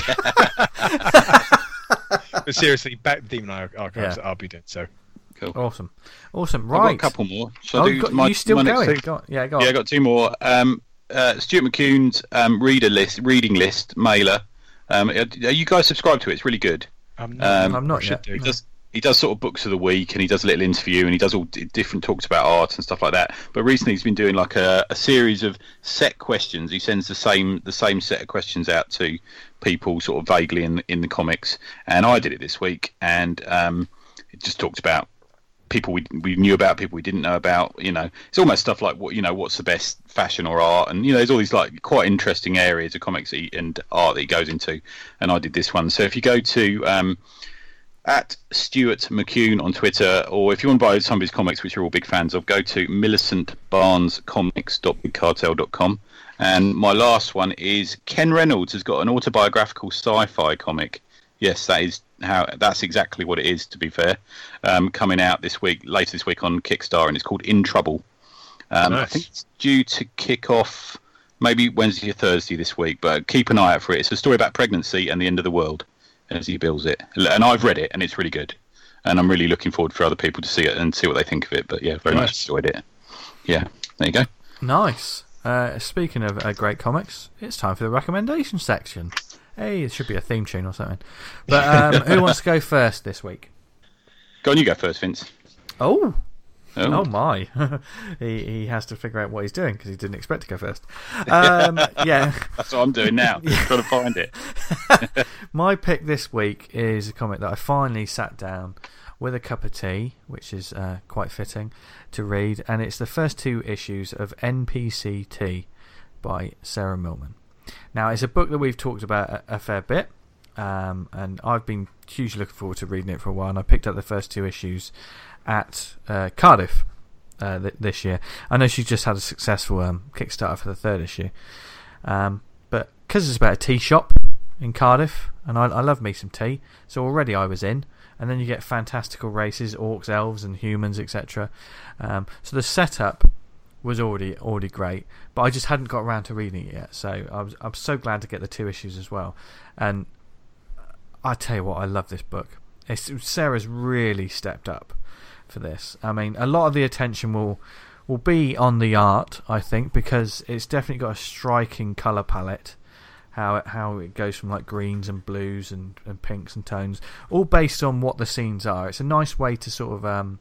But seriously, back to Demon Archives. I'll be doing so. Cool. Awesson. Right. I've got a couple more. Shall I do you still going? Go on. Yeah, go on. Yeah, I got two more. Stuart McCune's reading list mailer. Are you guys subscribed to it? It's really good. I'm not yet. he does sort of books of the week, and he does a little interview, and he does all different talks about art and stuff like that. But recently he's been doing like a series of set questions. He sends the same set of questions out to people sort of vaguely in the comics, and I did it this week, and it just talked about people we knew about, people we didn't know about. It's almost stuff like what's the best fashion or art, and there's all these like quite interesting areas of comics and art that he goes into, and I did this one. So if you go to at Stuart McCune on Twitter, or if you want to buy some of his comics, which you're all big fans of, go to millicentbarnescomics.bigcartel.com. And my last one is Ken Reynolds has got an autobiographical sci-fi comic. Yes, that's exactly what it is, to be fair. Coming out later this week on Kickstarter, and it's called In Trouble. Nice. I think it's due to kick off maybe Wednesday or Thursday this week, but keep an eye out for it. It's a story about pregnancy and the end of the world, as he bills it. And I've read it, and it's really good. And I'm really looking forward for other people to see it and see what they think of it. But yeah, very much enjoyed it. Yeah, there you go. Nice. Speaking of great comics, it's time for the recommendation section. Hey, it should be a theme tune or something. But who wants to go first this week? Go on, you go first, Vince. Oh my. he has to figure out what he's doing because he didn't expect to go first. Yeah. That's what I'm doing now. Trying to find it. My pick this week is a comic that I finally sat down with a cup of tea, which is quite fitting to read, and it's the first 2 issues of NPCT by Sarah Millman. Now, it's a book that we've talked about a fair bit, and I've been hugely looking forward to reading it for a while, and I picked up the first 2 issues at Cardiff this year. I know she's just had a successful Kickstarter for the 3rd issue, but because it's about a tea shop in Cardiff, and I love me some tea, so already I was in. And then you get fantastical races, orcs, elves and humans, etc. So the setup was already great, but I just hadn't got around to reading it yet, so I'm so glad to get the 2 issues as well. And I tell you what, I love this book. Sarah's really stepped up for this. I mean, a lot of the attention will be on the art, I think, because it's definitely got a striking colour palette. How it goes from like greens and blues and pinks and tones, all based on what the scenes are. It's a nice way to sort of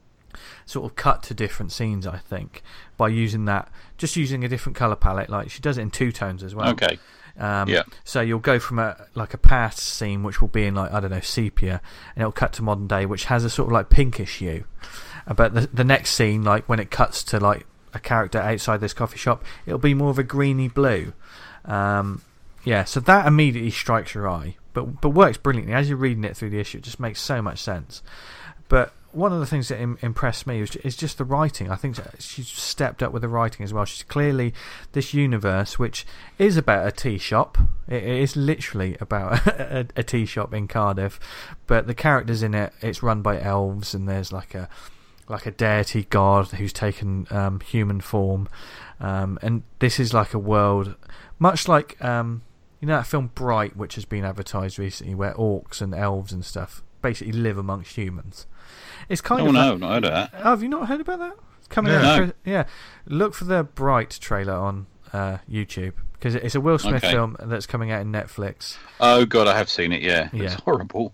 cut to different scenes, I think, by using a different colour palette. Like she does it in 2 tones as well. Okay. Yeah. So you'll go from a past scene, which will be in like, I don't know, sepia, and it'll cut to modern day, which has a sort of like pinkish hue. But the next scene, like when it cuts to like a character outside this coffee shop, it'll be more of a greeny blue. Yeah, so that immediately strikes your eye, but works brilliantly. As you're reading it through the issue, it just makes so much sense. But one of the things that impressed me is just the writing. I think she's stepped up with the writing as well. She's clearly this universe, which is about a tea shop. It is literally about a tea shop in Cardiff, but the characters in it, it's run by elves, and there's like a deity god who's taken human form, and this is like a world much like that film Bright, which has been advertised recently, where orcs and elves and stuff basically live amongst humans. It's kind of no, not heard of that. Oh, have you not heard about that? It's coming out. No. Yeah, look for the Bright trailer on YouTube, because it's a Will Smith film that's coming out in Netflix. Oh god, I have seen it. Yeah. It's horrible.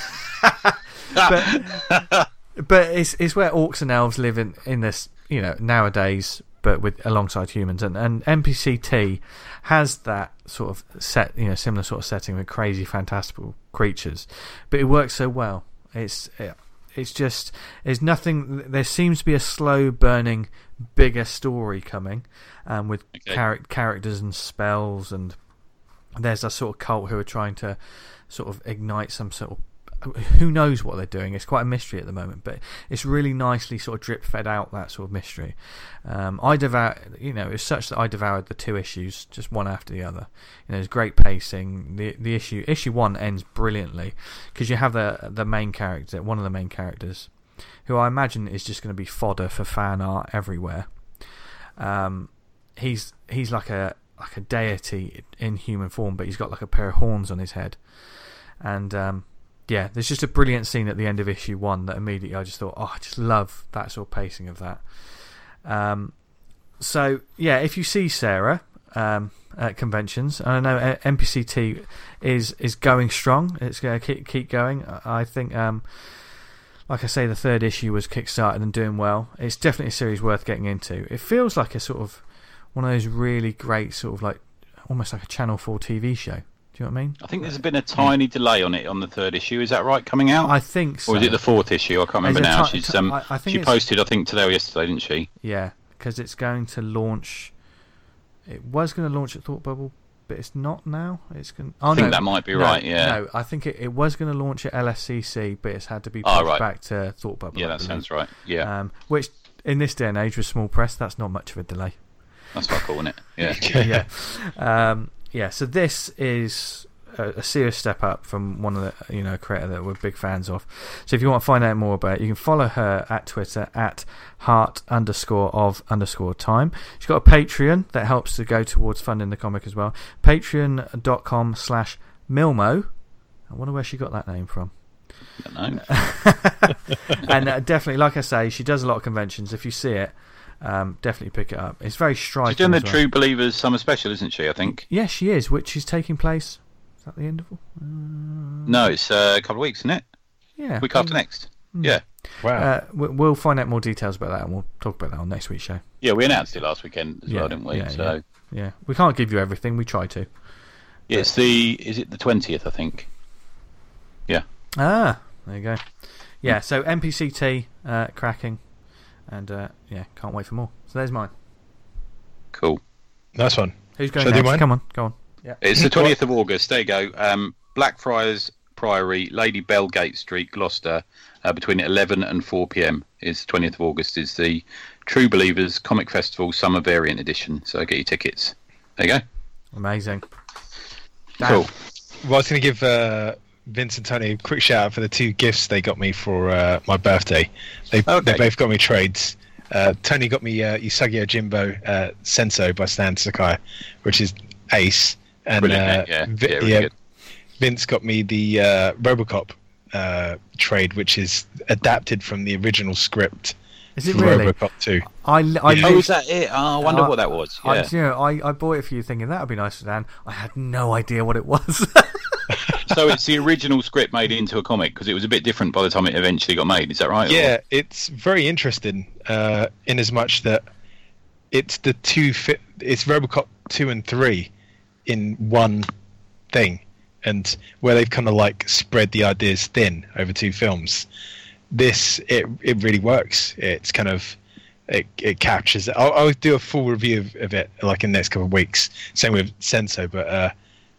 But it's where orcs and elves live in this, nowadays, but alongside humans, and NPCT has that sort of similar sort of setting with crazy fantastical creatures, but it works so well. It's just, there's nothing. There seems to be a slow burning bigger story coming, with characters and spells, and there's a sort of cult who are trying to sort of ignite some sort of, who knows what they're doing. It's quite a mystery at the moment, but it's really nicely sort of drip fed out, that sort of mystery. It was such that I devoured the 2 issues just one after the other. There's great pacing. The issue 1 ends brilliantly, because you have the main character, one of the main characters, who I imagine is just going to be fodder for fan art everywhere. He's like a deity in human form, but he's got like a pair of horns on his head, and yeah, there's just a brilliant scene at the end of issue 1 that immediately I just thought, I just love that sort of pacing of that. So yeah, if you see Sarah at conventions, I know NPCT is going strong. It's going to keep going. I think like I say, the third issue was kickstarted and doing well. It's definitely a series worth getting into. It feels like a sort of one of those really great sort of like almost like a Channel 4 TV show. Do you know what I mean? I think there's been a tiny delay on it on the third issue. Is that right? Coming out? I think so. Or is it the fourth issue? I can't remember now. I think she posted, I think, today or yesterday, didn't she? Yeah, because it's going to launch. It was going to launch at Thought Bubble, but it's not now. It's going. I think that might be right. Yeah. No, I think it was going to launch at LSCC, but it's had to be pushed back to Thought Bubble. Yeah, that sounds right. Yeah. Which in this day and age with small press, that's not much of a delay. That's quite cool, isn't it? Yeah. Yeah. So this is a serious step up from one of the creator that we're big fans of. So if you want to find out more about it, you can follow her at Twitter at heart_of_time. She's got a Patreon that helps to go towards funding the comic as well. Patreon.com/Milmo. I wonder where she got that name from. I don't know. And definitely, like I say, she does a lot of conventions. If you see it, definitely pick it up. It's very striking. She's doing the True Believers Summer Special, isn't she? I think. Yeah, she is, which is taking place. Is that the end of it? No, it's a couple of weeks, isn't it? Yeah. Week after next. Yeah. Wow. We'll find out more details about that, and we'll talk about that on next week's show. Yeah, we announced it last weekend as well, didn't we? Yeah. We can't give you everything. We try to. Yeah, is it the 20th? I think. Yeah. Ah, there you go. Yeah. So NPCT cracking, and can't wait for more. So there's mine. Cool. Nice one. Who's going next? Come on, go on. Yeah. It's the 20th of August. There you go. Blackfriars Priory, Lady Belgate Street, Gloucester, between 11 and 4 p.m. is 20th of August. Is the True Believers Comic Festival Summer Variant Edition. So get your tickets. There you go. Amazing. Dan. Cool. Well, I was going to give Vince and Tony a quick shout out for the 2 gifts they got me for my birthday. They both got me trades. Tony got me Usagi Yojimbo Senso by Stan Sakai, which is ace. And really good. Vince got me the Robocop trade, which is adapted from the original script. Is it really? Robocop 2. Is that it? Oh, I wonder what that was. Yeah. I bought it for you thinking that would be nice for Dan. I had no idea what it was. So it's the original script made into a comic, because it was a bit different by the time it eventually got made. Is that right? Yeah, it's very interesting in as much that it's it's Robocop 2 and 3 in one thing, and where they've kind of like spread the ideas thin over 2 films. This it really works. It's kind of it captures it. I'll do a full review of it like in the next couple of weeks. Same with Senso, but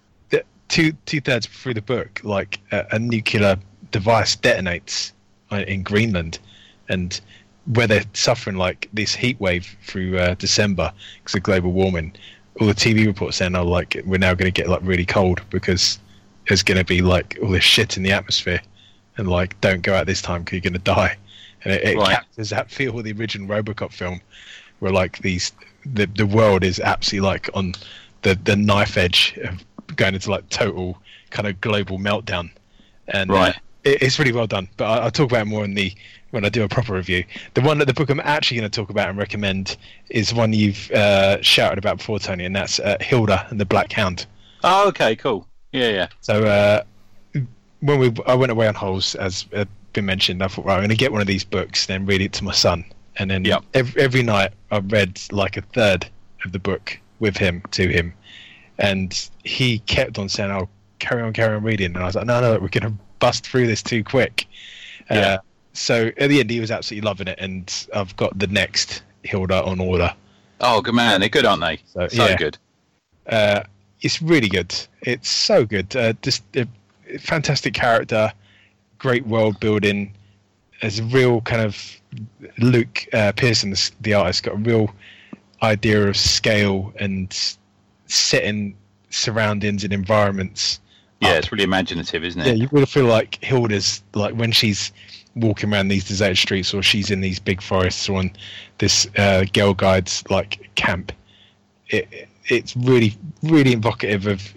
two-thirds through the book, like a nuclear device detonates in Greenland, and where they're suffering like this heat wave through December because of global warming. All the TV reports saying, "Oh, like we're now going to get like really cold because there's going to be like all this shit in the atmosphere, and like don't go out this time because you're going to die." And it captures that feel of the original Robocop film, where like the world is absolutely like on the knife edge of going into like total kind of global meltdown. And it's really well done. But I'll talk about it more when I do a proper review. The book I'm actually going to talk about and recommend is one you've shouted about before, Tony, and that's Hilda and the Black Hound. Oh, okay, cool. Yeah. So when I went away on Holes, as been mentioned, I thought, right, I'm going to get one of these books, then read it to my son. And then every night I read like a third of the book with him, to him. And he kept on saying, "Oh, carry on reading." And I was like, no, we're going to bust through this too quick. So at the end, he was absolutely loving it. And I've got the next Hilda on order. Oh, good man. They're good, aren't they? So good. It's really good. It's so good. Just a fantastic character, great world building. There's a real kind of Luke Pearson, the artist, got a real idea of scale and setting surroundings and environments. Yeah, it's really imaginative, isn't it? Yeah, you really feel like Hilda's, like when she's walking around these deserted streets, or she's in these big forests, or on this Girl Guides like camp. It's really, really evocative of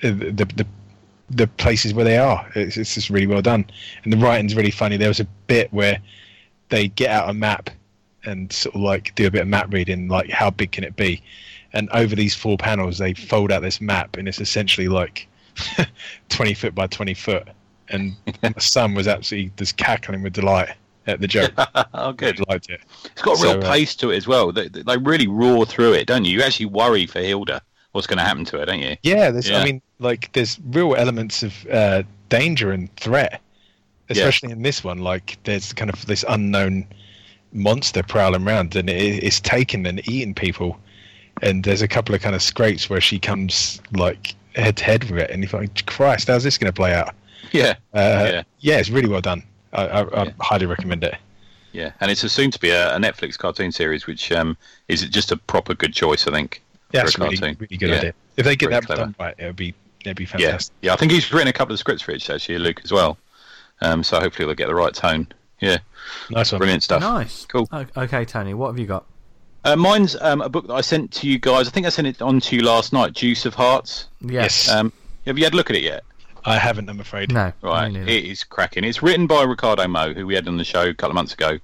the places where they are. It's just really well done, and the writing's really funny. There was a bit where they get out a map and sort of like do a bit of map reading, like how big can it be? And over these 4 panels, they fold out this map, and it's essentially like 20 foot by 20 foot. And my son was absolutely just cackling with delight at the joke. Oh, good. I liked it. It's got a real pace to it as well. They really roar through it, don't you? You actually worry for Hilda what's going to happen to her, don't you? Yeah, I mean, like, there's real elements of danger and threat, especially in this one. Like, there's kind of this unknown monster prowling around, and it's taken and eaten people. And there's a couple of kind of scrapes where she comes like head to head with it, and you think, Christ, how's this going to play out? Yeah, it's really well done. I highly recommend it. Yeah, and it's soon to be a Netflix cartoon series, which is just a proper good choice, I think. Yeah, it's really good idea. If they get that done right, it'd be fantastic. Yeah, I think he's written a couple of scripts for it, actually, Luke, as well. So hopefully they'll get the right tone. Yeah, nice one, brilliant stuff. Nice, cool. Okay, Tony, what have you got? Mine's a book that I sent to you guys. I think I sent it on to you last night. Juice of Hearts. Yes. Have you had a look at it yet? I haven't, I'm afraid. No. Right. It is cracking. It's written by Ricardo Moe, who we had on the show a couple of months ago.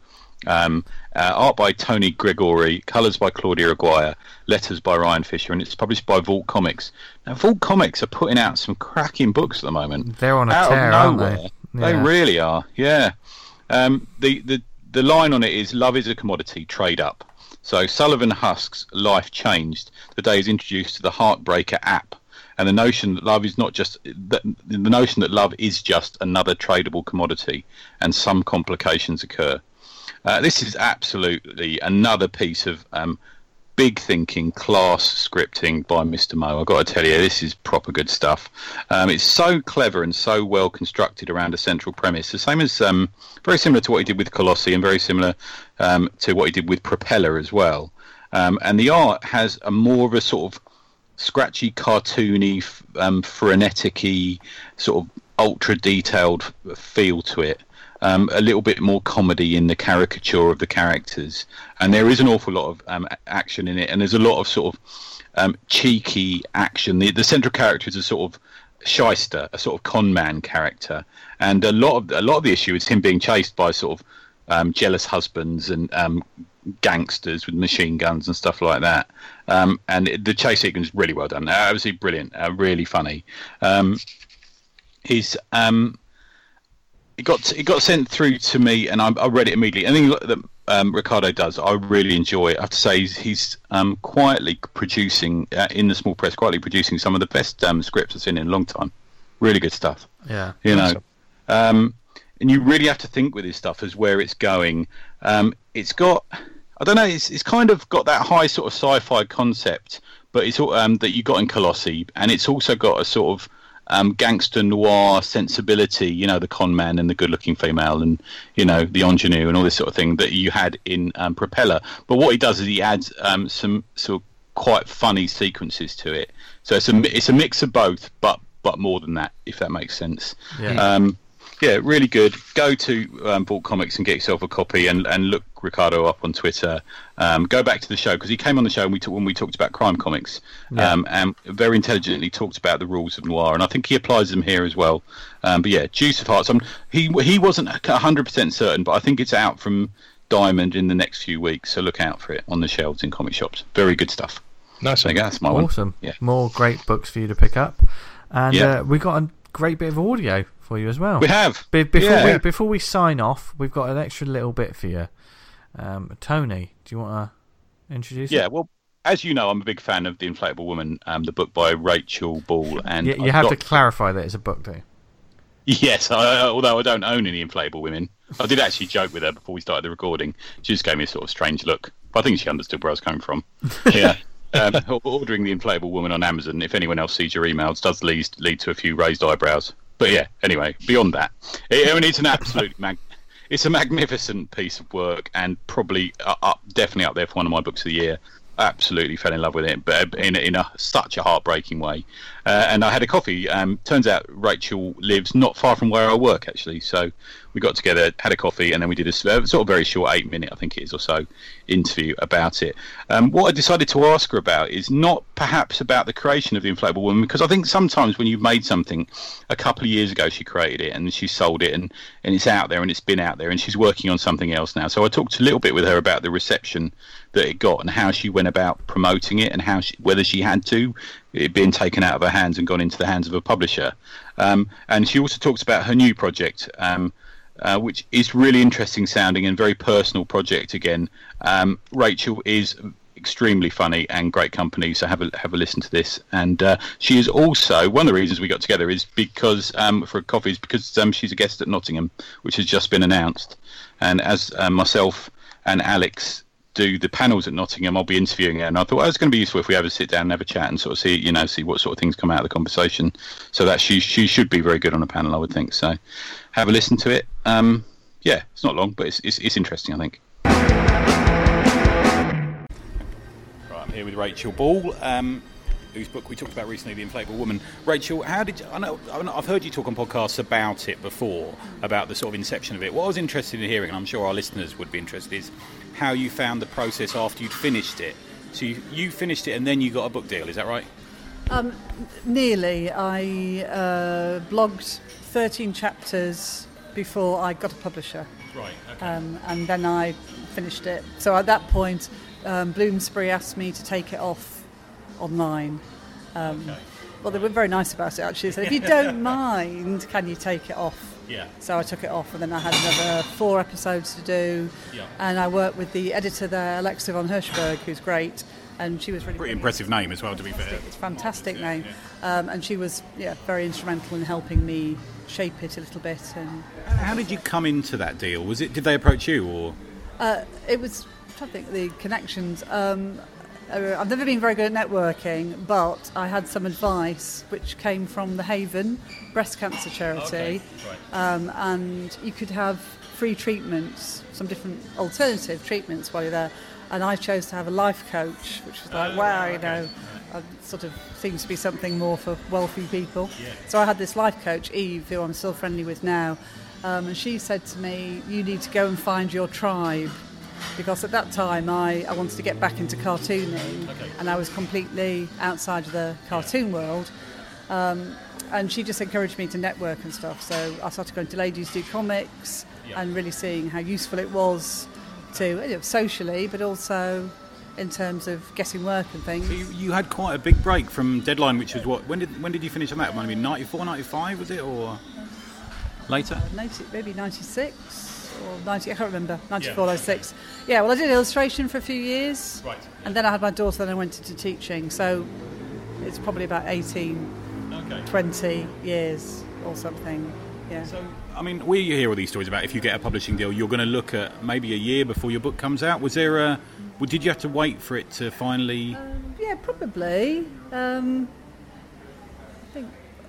Art by Tony Gregori, colours by Claudia Aguirre, letters by Ryan Fisher, and it's published by Vault Comics. Now, Vault Comics are putting out some cracking books at the moment. They're on a tear, aren't they? They really are. Yeah. The line on it is, "Love is a commodity. Trade up." So Sullivan Husk's life changed the day he's introduced to the Heartbreaker app, and the notion that love is not just the notion that love is just another tradable commodity, and some complications occur. This is absolutely another piece of big thinking, class scripting by Mr. Moe. I've got to tell you, this is proper good stuff. It's so clever and so well constructed around a central premise. The same as very similar to what he did with Colossi, and very similar to what he did with Propeller as well. And the art has a more of a sort of scratchy, cartoony, frenetic-y, sort of ultra detailed feel to it. A little bit more comedy in the caricature of the characters, and there is an awful lot of action in it, and there's a lot of sort of cheeky action. The central character is a sort of shyster, a sort of con man character, and a lot of the issue is him being chased by sort of jealous husbands and gangsters with machine guns and stuff like that. And the chase sequence is really well done, absolutely brilliant, really funny. It got sent through to me, and I read it immediately. Anything that Ricardo does, I really enjoy. I have to say, he's quietly producing in the small press, quietly producing some of the best scripts I've seen in a long time. Really good stuff. Yeah, and you really have to think with this stuff as where it's going. It's got, I don't know, it's kind of got that high sort of sci-fi concept, but it's all that you got in Colossi, and it's also got a sort of gangster noir sensibility, you know, the con man and the good-looking female, and you know, the ingenue and all this sort of thing that you had in Propeller. But what he does is he adds some sort of quite funny sequences to it. So it's a mix of both, but more than that, if that makes sense. Yeah, really good. Go to Vault Comics and get yourself a copy, and look Ricardo up on Twitter. Go back to the show, because he came on the show when we talked about crime comics, and very intelligently talked about the rules of noir, and I think he applies them here as well. But yeah, Juice of Hearts. He wasn't 100% certain, but I think it's out from Diamond in the next few weeks, so look out for it on the shelves in comic shops. Very good stuff. Nice. That's my one. Awesome. Yeah. More great books for you to pick up, and we got a great bit of audio for you as well. We have. Before we sign off, we've got an extra little bit for you. Tony, do you want to introduce it? Yeah, well, as you know, I'm a big fan of The Inflatable Woman, the book by Rachel Ball. And you have to clarify that it's a book, do you? Yes, although I don't own any Inflatable Women. I did actually joke with her before we started the recording. She just gave me a sort of strange look. But I think she understood where I was coming from. Yeah. Ordering The Inflatable Woman on Amazon, if anyone else sees your emails, does lead to a few raised eyebrows. But yeah, anyway, beyond that, it's an absolute it's a magnificent piece of work, and probably definitely up there for one of my books of the year. Absolutely fell in love with it, but in such a heartbreaking way. And I had a coffee. Turns out Rachel lives not far from where I work, actually. So we got together, had a coffee, and then we did a sort of very short 8-minute, I think it is, or so, interview about it. What I decided to ask her about is not perhaps about the creation of The Inflatable Woman, because I think sometimes when you've made something, a couple of years ago she created it and she sold it, and it's out there and it's been out there, and she's working on something else now. So I talked a little bit with her about the reception that it got and how she went about promoting it, and whether she had to, it being taken out of her hands and gone into the hands of a publisher. And she also talks about her new project, which is really interesting sounding and very personal project again. Rachel is extremely funny and great company, so have a listen to this. And she is also, one of the reasons we got together is because for a coffee is because she's a guest at Nottingham, which has just been announced. And as myself and Alex do the panels at Nottingham, I'll be interviewing her, and I thought it's going to be useful if we ever sit down and have a chat and sort of see what sort of things come out of the conversation. So that she should be very good on a panel, I would think. So have a listen to it. Yeah, it's not long, but it's interesting, I think. Right, I'm here with Rachel Ball, whose book we talked about recently, The Inflatable Woman. Rachel, I've heard you talk on podcasts about it before, about the sort of inception of it. What I was interested in hearing, and I'm sure our listeners would be interested, is how you found the process after you'd finished it. So you finished it and then you got a book deal, is that right? Nearly. I blogged 13 chapters before I got a publisher. Right, okay. And then I finished it. So at that point, Bloomsbury asked me to take it off online. Okay. Well, they were very nice about it, actually. They said, if you don't mind, can you take it off? Yeah. So I took it off, and then I had another 4 episodes to do. Yeah. And I worked with the editor there, Alexa von Hirschberg, who's great. And she was really pretty impressive name as well, to be fair. It's a fantastic name. And she was very instrumental in helping me shape it a little bit. And how did you come into that deal? Did they approach you, or? It was, I think, the connections. I've never been very good at networking, but I had some advice which came from the Haven breast cancer charity. Okay. Right. And you could have free treatments, some different alternative treatments while you're there. And I chose to have a life coach, which was like, sort of seems to be something more for wealthy people. Yeah. So I had this life coach, Eve, who I'm still friendly with now, and she said to me, you need to go and find your tribe. Because at that time I wanted to get back into cartooning, and I was completely outside of the cartoon world. And she just encouraged me to network and stuff. So I started going to Ladies Do Comics and really seeing how useful it was to socially, but also in terms of getting work and things. So you had quite a big break from Deadline, which was what? When did you finish on that? Might have been 94, 95, was it, or later? Maybe 96. Or 90, I can't remember, 94, 96. Yeah, well, I did illustration for a few years. Right. And then I had my daughter, then I went into teaching. So it's probably about 20 years or something. Yeah. So, I mean, we hear all these stories about if you get a publishing deal, you're going to look at maybe a year before your book comes out. Was there did you have to wait for it to finally... yeah, probably. I think...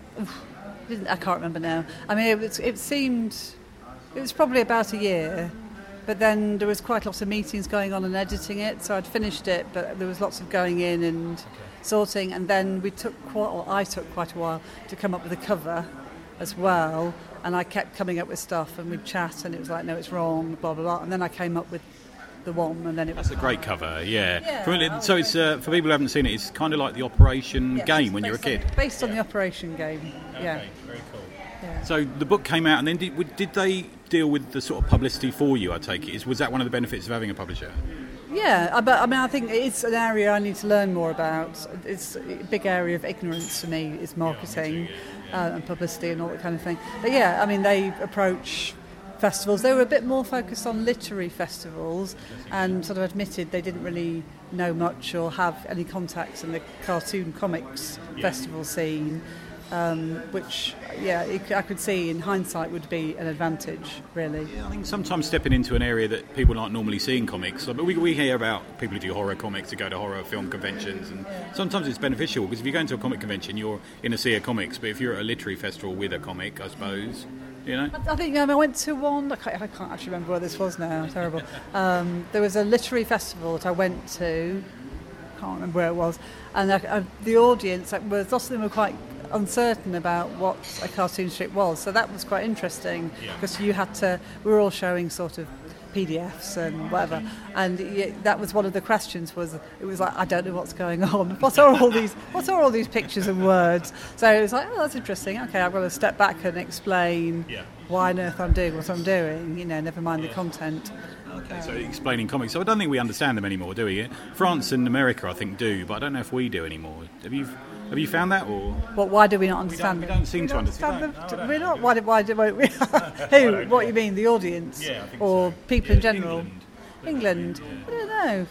I can't remember now. I mean, it seemed... It was probably about a year, but then there was quite lots of meetings going on and editing it, so I'd finished it, but there was lots of going in and sorting, and then I took quite a while to come up with a cover as well, and I kept coming up with stuff, and we'd chat, and it was like, no, it's wrong, blah, blah, blah, and then I came up with the one, and then it was... That's a great cover, yeah. So it's for people who haven't seen it, it's kind of like the Operation game when you're a kid. Based on the Operation game, Okay, very cool. Yeah. So the book came out, and then did they deal with the sort of publicity for you, I take it? Was that one of the benefits of having a publisher? Yeah, but I mean, I think it's an area I need to learn more about. It's a big area of ignorance for me, is marketing and publicity and all that kind of thing. But yeah, I mean, they approach festivals. They were a bit more focused on literary festivals and sort of admitted they didn't really know much or have any contacts in the cartoon comics festival scene. Which, I could see in hindsight would be an advantage, really. Yeah, I think sometimes stepping into an area that people aren't normally seeing comics. But we hear about people who do horror comics, who go to horror film conventions, and sometimes it's beneficial because if you go into a comic convention, you're in a sea of comics. But if you're at a literary festival with a comic, I suppose, you know. I think I went to one. I can't actually remember where this was now. Terrible. There was a literary festival that I went to. I can't remember where it was, and the audience, lots of them were quite uncertain about what a cartoon strip was, so that was quite interesting because we were all showing sort of PDFs and whatever, and that was one of the questions. It was like, I don't know what's going on. What are all these pictures and words? So it was like, oh, that's interesting. Okay, I've got to step back and explain why on earth I'm doing what I'm doing. Never mind the content. Okay, so explaining comics. So I don't think we understand them anymore, do we? France and America, I think, do, but I don't know if we do anymore. Have you found that, or Why do we not understand we them? don't seem to understand them. them. We're not. Why do we? Who? What you mean? The audience? Yeah, I think or so. people in general? England. I don't know.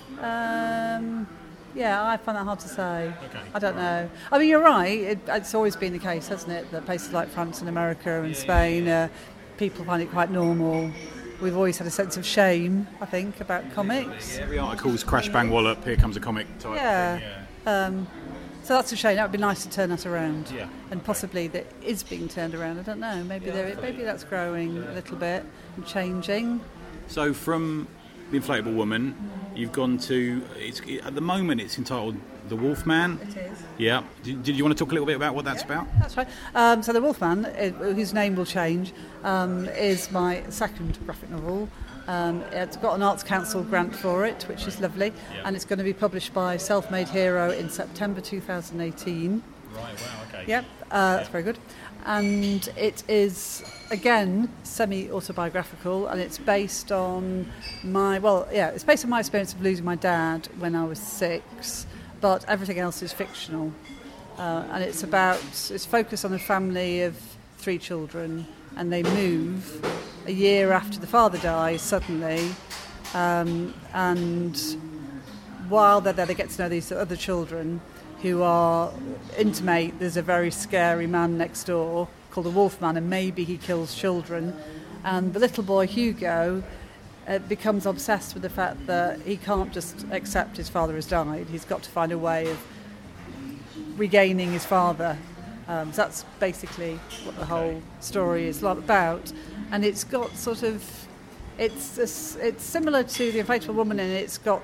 I find that hard to say. Okay. I don't know. I mean, you're right. It's always been the case, hasn't it? That places like France and America and Spain, people find it quite normal. We've always had a sense of shame, I think, about comics. Every article's crash bang wallop. Here comes a comic type thing. Yeah. So that's a shame. That would be nice to turn that around. Yeah. And possibly that is being turned around. I don't know. Maybe that's growing a little bit and changing. So from The Inflatable Woman, you've gone to. At the moment, it's entitled The Wolfman. It is. Yeah. Did you want to talk a little bit about what that's about? That's right. So The Wolfman, whose name will change, is my second graphic novel. It's got an Arts Council grant for it, which is lovely, and it's going to be published by Self-Made Hero in September 2018. Right. Wow. Okay. Yep, that's very good. And it is, again, semi-autobiographical, and it's based on my experience of losing my dad when I was 6, but everything else is fictional. And it's focused on a family of 3 children, and they move a year after the father dies suddenly, and while they're there they get to know these other children who intimate there's a very scary man next door called the Wolfman, and maybe he kills children. And the little boy Hugo becomes obsessed with the fact that he can't just accept his father has died. He's got to find a way of regaining his father. So that's basically what the whole story is about. And it's got it's similar to The Inflatable Woman, and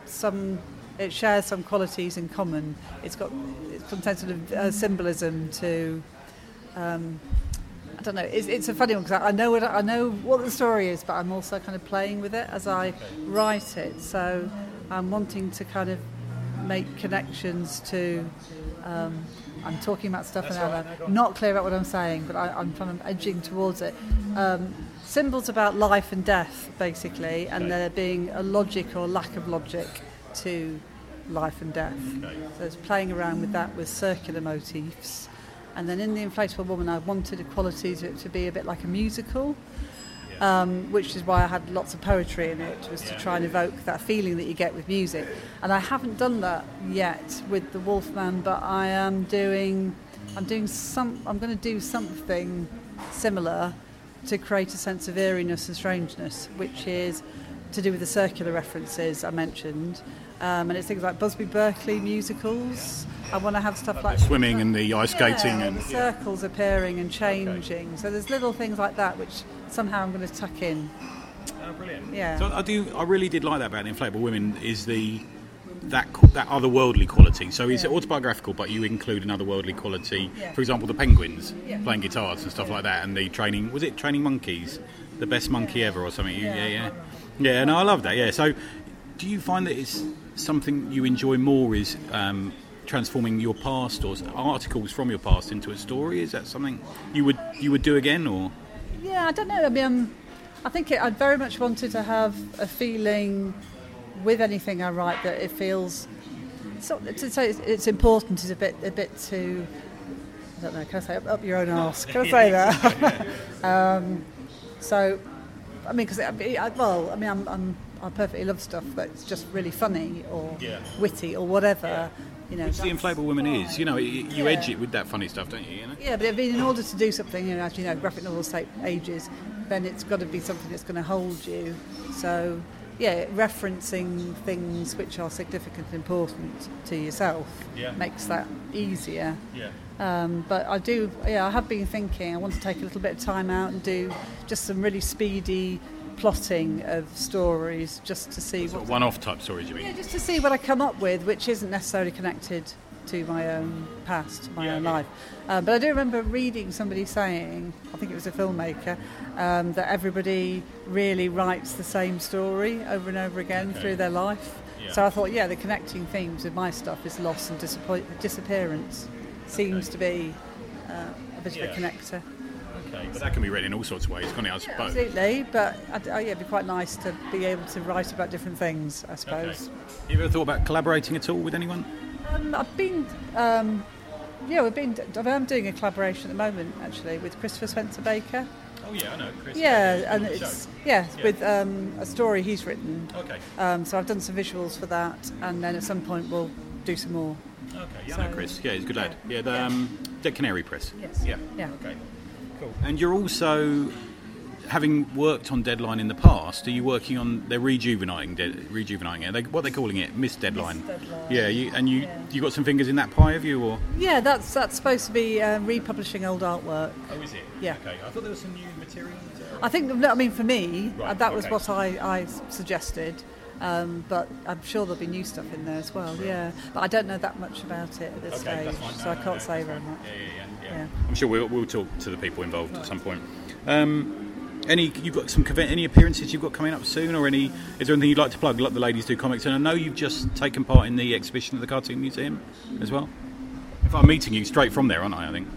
it shares some qualities in common. It contains sort of symbolism to. I don't know. It's a funny one because I know what the story is, but I'm also kind of playing with it as I write it. So I'm wanting to kind of make connections to. I'm talking about stuff and I'm not clear about what I'm saying, but I'm kind of edging towards it. Symbols about life and death, basically, and there being a logic or lack of logic to life and death. So it's playing around with that with circular motifs. And then in The Inflatable Woman, I wanted the qualities of it to be a bit like a musical, which is why I had lots of poetry in it, was to try and evoke that feeling that you get with music. And I haven't done that yet with The Wolfman, but I'm going to do something similar to create a sense of eeriness and strangeness, which is to do with the circular references I mentioned. And it's things like Busby Berkeley musicals. I want to have stuff like swimming and the ice skating and the circles appearing and changing. Okay. So there's little things like that which somehow I'm going to tuck in. Oh, brilliant! Yeah. So I really did like that about The Inflatable Women is that otherworldly quality. So it's autobiographical, but you include an otherworldly quality. Yeah. For example, the penguins playing guitars and stuff like that, and the training. Was it training monkeys? The best monkey ever, or something? Yeah. No, I love that. Yeah. So, do you find that it's something you enjoy more? Is transforming your past or articles from your past into a story? Is that something you would do again, or? Yeah, I don't know. I mean, I think I very much wanted to have a feeling with anything I write that it feels. So to say it's important is a bit too. I don't know. Can I say up your own arse? Can I say that? So, I mean, because I perfectly love stuff that's just really funny or witty or whatever. Yeah. You know, which The Inflatable Woman is. You know, you edge it with that funny stuff, don't you? Yeah, but in order to do something, as you know, graphic novels take ages, then it's got to be something that's going to hold you. So, referencing things which are significant and important to yourself makes that easier. Yeah. But I have been thinking I want to take a little bit of time out and do just some really speedy plotting of stories just to see what one-off type stories you mean? Yeah, just to see what I come up with, which isn't necessarily connected to my own past, my own life. But I do remember reading somebody saying, I think it was a filmmaker, that everybody really writes the same story over and over again through their life. Yeah. So I thought, the connecting themes with my stuff is loss and disappearance. Seems to be a bit of a connector. Okay, but that can be read in all sorts of ways, can't it, I suppose? Absolutely, but it'd be quite nice to be able to write about different things, I suppose. Okay. You ever thought about collaborating at all with anyone? I've been Yeah, I'm doing a collaboration at the moment, actually, with Christopher Spencer Baker. Oh yeah, I know Chris. Yeah, and it's with a story he's written. Okay. So I've done some visuals for that, and then at some point we'll do some more. Okay, yeah, I know Chris. Yeah, he's a good lad. Yeah, the Dead Canary Press. Yes. Yeah. Yeah. Okay. Cool. And you're also, having worked on Deadline in the past, are you working on? They're rejuvenating it. What are they calling it? Miss Deadline. Miss Deadline. Yeah. You got some fingers in that pie, have you? Or Yeah, that's supposed to be republishing old artwork. oh, is it? Yeah. Okay. I thought there was some new material. I think, for me, Right, that was okay. what I suggested. But I'm sure there'll be new stuff in there as well. Yeah, but I don't know that much about it at this Okay, stage, that's fine. so I can't say very much. Yeah. I'm sure we'll talk to the people involved at some point. You've got any appearances you've got coming up soon, or is there anything you'd like to plug? Like the Ladies Do Comics, and I know you've just taken part in the exhibition at the Cartoon Museum as well. If I'm meeting you straight from there, aren't I? I think.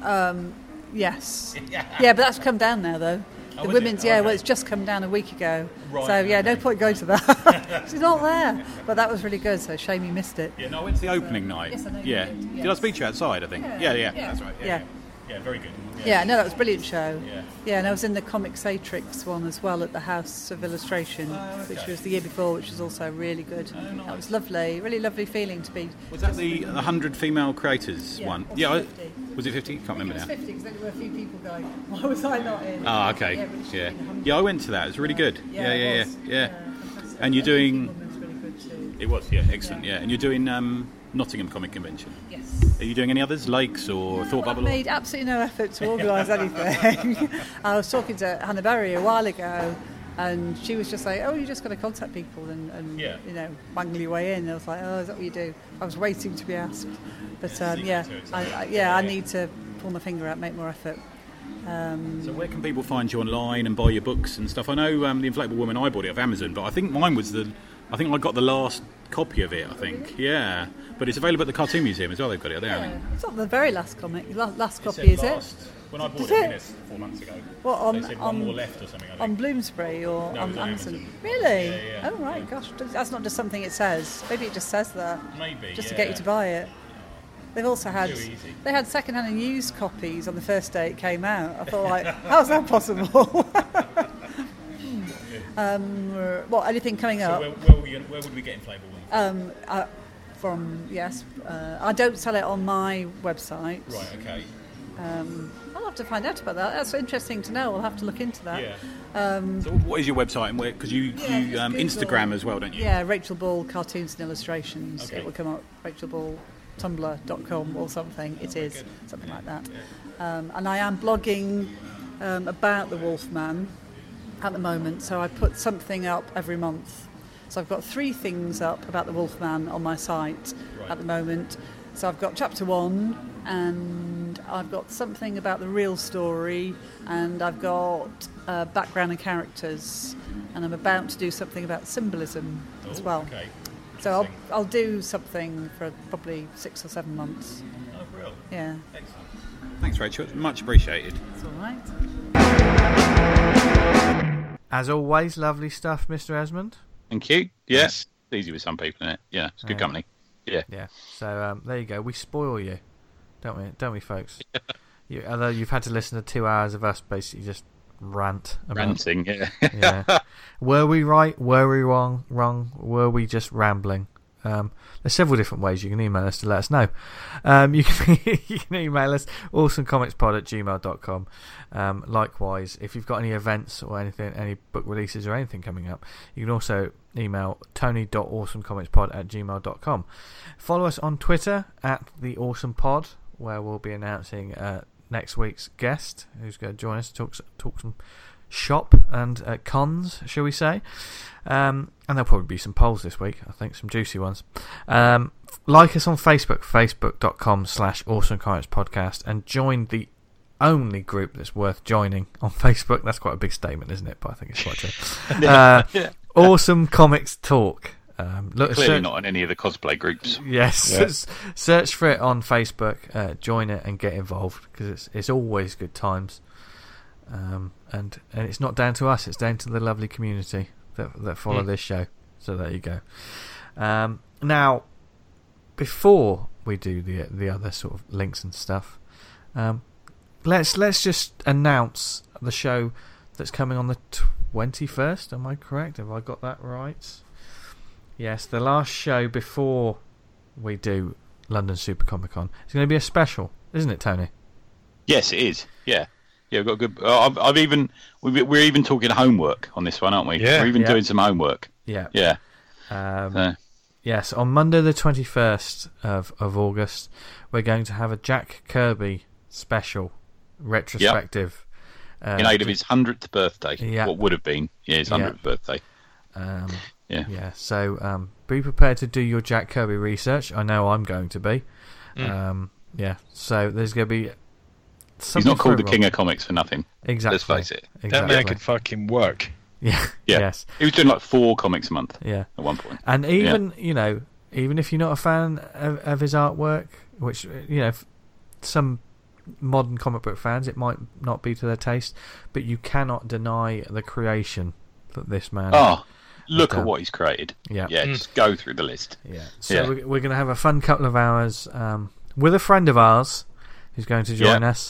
Yes. Yeah, but that's come down now, though. The is it? women's, Okay. well, it's just come down a week ago. Right, So, okay. no point going to that. She's not there. But that was really good, so shame you missed it. Yeah, no, I went to the opening night. Yes, I know you yeah. did, Did I yes. speak to you outside? I think. Yeah. That's right. Yeah. Yeah, very good. Yeah, no, that was a brilliant show. Yeah. Yeah, and I was in the Comixatrix one as well at the House of Illustration, which was the year before, which was also really good. nice. That was lovely, really lovely feeling to be. Was that the 100 female creators Yeah, one? or Yeah. 50. Was it 50? Can't remember It was now. 50 because there were a few people going, why was I not in? Ah, okay. Yeah, but it should Yeah. have been 100. Yeah, I went to that. It was really good. Yeah, it was. Yeah. Fantastic. And you're doing- Woman was really good too. It was. Yeah, excellent. Yeah, and you're doing Nottingham Comic Convention. Yes. Are you doing any others, Lakes or Thought Well, I've Bubble? made absolutely no effort to organise anything. I was talking to Hannah Berry a while ago, and she was just like, "Oh, you just got to contact people and Yeah. wangle your way in." I was like, "Oh, is that what you do?" I was waiting to be asked, but secret yeah, to it, I need to pull my finger out, make more effort. So where can people find you online and buy your books and stuff? I know the Inflatable Woman, I bought it off Amazon, but I think mine was I think I got the last copy of it, I think. Yeah. But it's available at the Cartoon Museum as well, they've got it there, I think. It's not the very last comic, last copy, is it? When I bought Did it, I it? think it's 4 months ago. What, They said one more left or something, I think. on Bloomsbury or No, it on was on Amazon? Amazon. Really? Yeah. Oh right, gosh, that's not just something it says. Maybe it just says that. Maybe, just to yeah. get you to buy it. They've also had Too easy. they had second-hand and used copies on the first day it came out. I thought, like, how's that possible? What, anything coming So up? where would we get Inflatable Woman? I don't sell it on my website. Right, okay. I'll have to find out about that. That's interesting to know. I'll have to look into that. Yeah. So what is your website and where? Because you just Instagram Google- as well, don't you? Yeah, Rachel Ball Cartoons and Illustrations. Okay. It will come up. Rachel Ball Tumblr.com or something. It is something like that. And I am blogging about the Wolfman at the moment. So I put something up every month. So I've got 3 things up about the Wolfman on my site at the moment. So I've got chapter 1, and I've got something about the real story, and I've got background and characters, and I'm about to do something about symbolism as well. Okay. So I'll do something for probably 6 or 7 months. Oh, brilliant. Yeah, Excellent. Thanks, Rachel. It's much appreciated. that's all right. As always, lovely stuff, Mr. Esmond. Thank you. Yes. It's easy with some people, isn't it? Yeah, it's good Yeah. company. Yeah. Yeah. So there you go. We spoil you, don't we, folks? Although you've had to listen to 2 hours of us basically just rant about. Ranting, yeah. Yeah. Were we right? Were we wrong? Were we just rambling? There's several different ways you can email us to let us know. You can email us awesomecomicspod@gmail.com. Likewise, if you've got any events or anything, any book releases or anything coming up, you can also email tony.awesomecomicspod@gmail.com. Follow us on Twitter @theawesomepod, where we'll be announcing next week's guest who's going to join us to talk some shop and cons, shall we say. And there'll probably be some polls this week, I think, some juicy ones. Like us on Facebook, facebook.com/awesomecomicspodcast, and join the only group that's worth joining on Facebook. That's quite a big statement, isn't it? But I think it's quite true. Awesome Comics Talk. Clearly not on any of the cosplay groups. Yes, Yeah. search for it on Facebook, join it and get involved, because it's always good times. And it's not down to us, it's down to the lovely community that follow this show. So there you go. Now, before we do the other sort of links and stuff. Let's just announce the show that's coming on the 21st. Am I correct? Have I got that right? Yes, the last show before we do London Super Comic Con. It's going to be a special, isn't it, Tony? Yes, it is. Yeah, we've got good. We're even talking homework on this one, aren't we? Yeah, we're even doing some homework. Yeah. Yes, on Monday the 21st of August, we're going to have a Jack Kirby special retrospective. In aid of his 100th birthday. Yeah. What would have been his 100th birthday. So be prepared to do your Jack Kirby research. I know I'm going to be. So there's going to be something. He's not called the everyone. King of Comics for nothing. Exactly. Let's face it. Exactly. That man could fucking work. Yeah. Yeah. Yes. He was doing like 4 comics a month Yeah. at one point. And even even if you're not a fan of his artwork, which some modern comic book fans, it might not be to their taste, but you cannot deny the creation that this man. Look at what he's created. Yeah. Just go through the list. Yeah. So we're going to have a fun couple of hours with a friend of ours who's going to join us.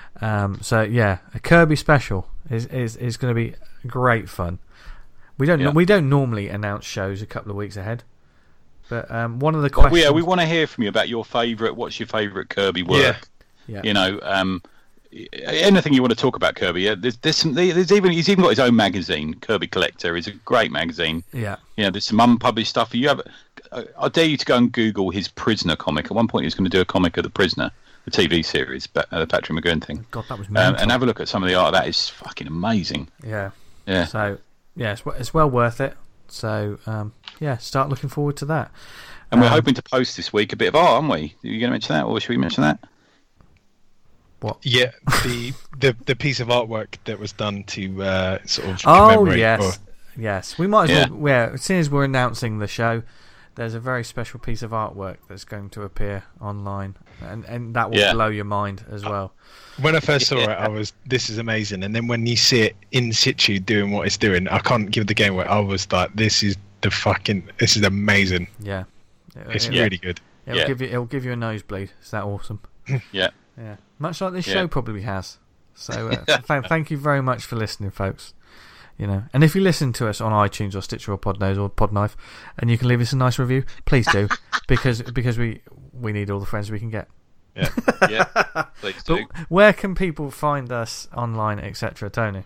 A Kirby special is going to be great fun. We don't normally announce shows a couple of weeks ahead, but one of the questions. We want to hear from you about your favourite. What's your favourite Kirby work? Yeah. Anything you want to talk about Kirby. Yeah, he's even got his own magazine, Kirby Collector. It's a great magazine. Yeah. There's some unpublished stuff. I dare you to go and Google his Prisoner comic. At one point, he was going to do a comic of the Prisoner, the TV series, the Patrick McGowan thing. God, that was mental. And have a look at some of the art. That is fucking amazing. Yeah. Yeah. So it's well worth it. So start looking forward to that. And we're hoping to post this week a bit of art, aren't we? Are you going to mention that, or should we mention that? What? Yeah, the piece of artwork that was done to sort of commemorate. Yes. We might as well. Yeah, as soon as we're announcing the show, there's a very special piece of artwork that's going to appear online, and that will blow your mind as well. When I first saw it, I was, this is amazing, and then when you see it in situ doing what it's doing, I can't give the game away. I was like, this is amazing. Yeah, it's really good. It'll give you a nosebleed. It's that awesome. Yeah. Yeah, much like this show probably has. So thank you very much for listening, folks. And if you listen to us on iTunes or Stitcher or Podnose or Podknife, and you can leave us a nice review, please do, because we need all the friends we can get. Yeah, please do. But where can people find us online, etc., Tony?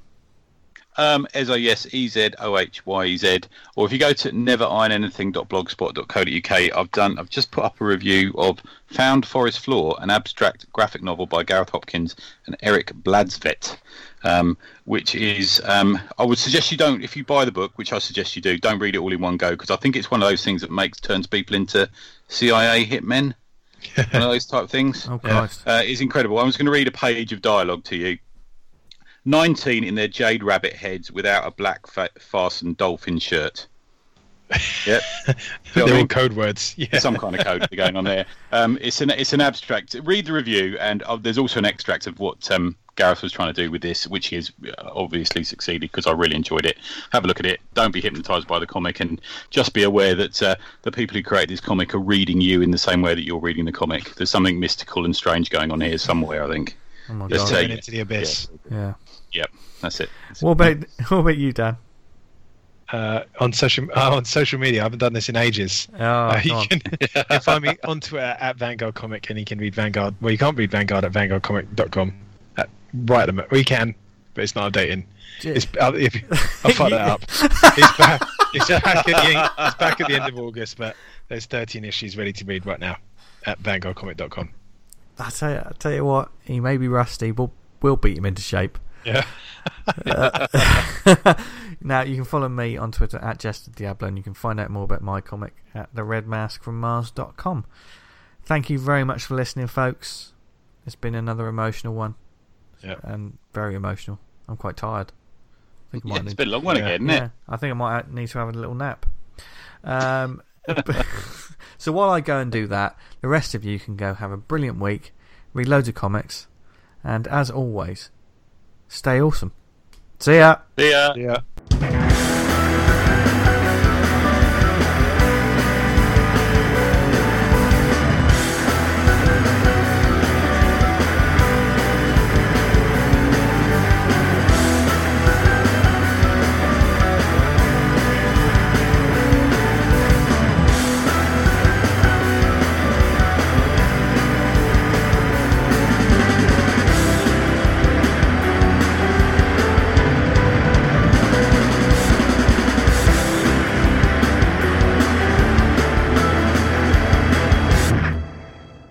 EZOHYEZ, or if you go to neverironanything.blogspot.co.uk, I've just put up a review of Found Forest Floor, an abstract graphic novel by Gareth Hopkins and Eric Bladsvet, which is I would suggest you don't, if you buy the book, which I suggest you do, don't read it all in one go, because I think it's one of those things that turns people into CIA hitmen, one of those type of things. Oh Christ. It's incredible. I was going to read a page of dialogue to you. 19 in their jade rabbit heads without a black fastened dolphin shirt. Yep. They're all code words. Yeah. Some kind of code going on there. It's an abstract. Read the review, and there's also an extract of what Gareth was trying to do with this, which he has obviously succeeded, because I really enjoyed it. Have a look at it. Don't be hypnotised by the comic, and just be aware that the people who create this comic are reading you in the same way that you're reading the comic. There's something mystical and strange going on here somewhere, I think. Oh my Let's God. take Into the abyss. Yeah. Yep, that's it. What about you, Dan? On social media, I haven't done this in ages. You can find me on Twitter at Vanguard Comic, and you can read Vanguard. Well, you can't read Vanguard at vanguardcomic.com. Right at the moment. Well, you can, but it's not updating. I'll fuck that up. It's back at the end of August, but there's 13 issues ready to read right now at vanguardcomic.com. I tell you what, he may be rusty, but we'll beat him into shape. Yeah. Now you can follow me on Twitter at JesterDiablo, and you can find out more about my comic at theredmaskfrommars.com. Thank you very much for listening, folks. It's been another emotional one. Yeah. And very emotional. I'm quite tired. I think It's been a long one again, isn't it? I think I might need to have a little nap. So while I go and do that, the rest of you can go have a brilliant week, read loads of comics, and as always, stay awesome. See ya. See ya. Yeah.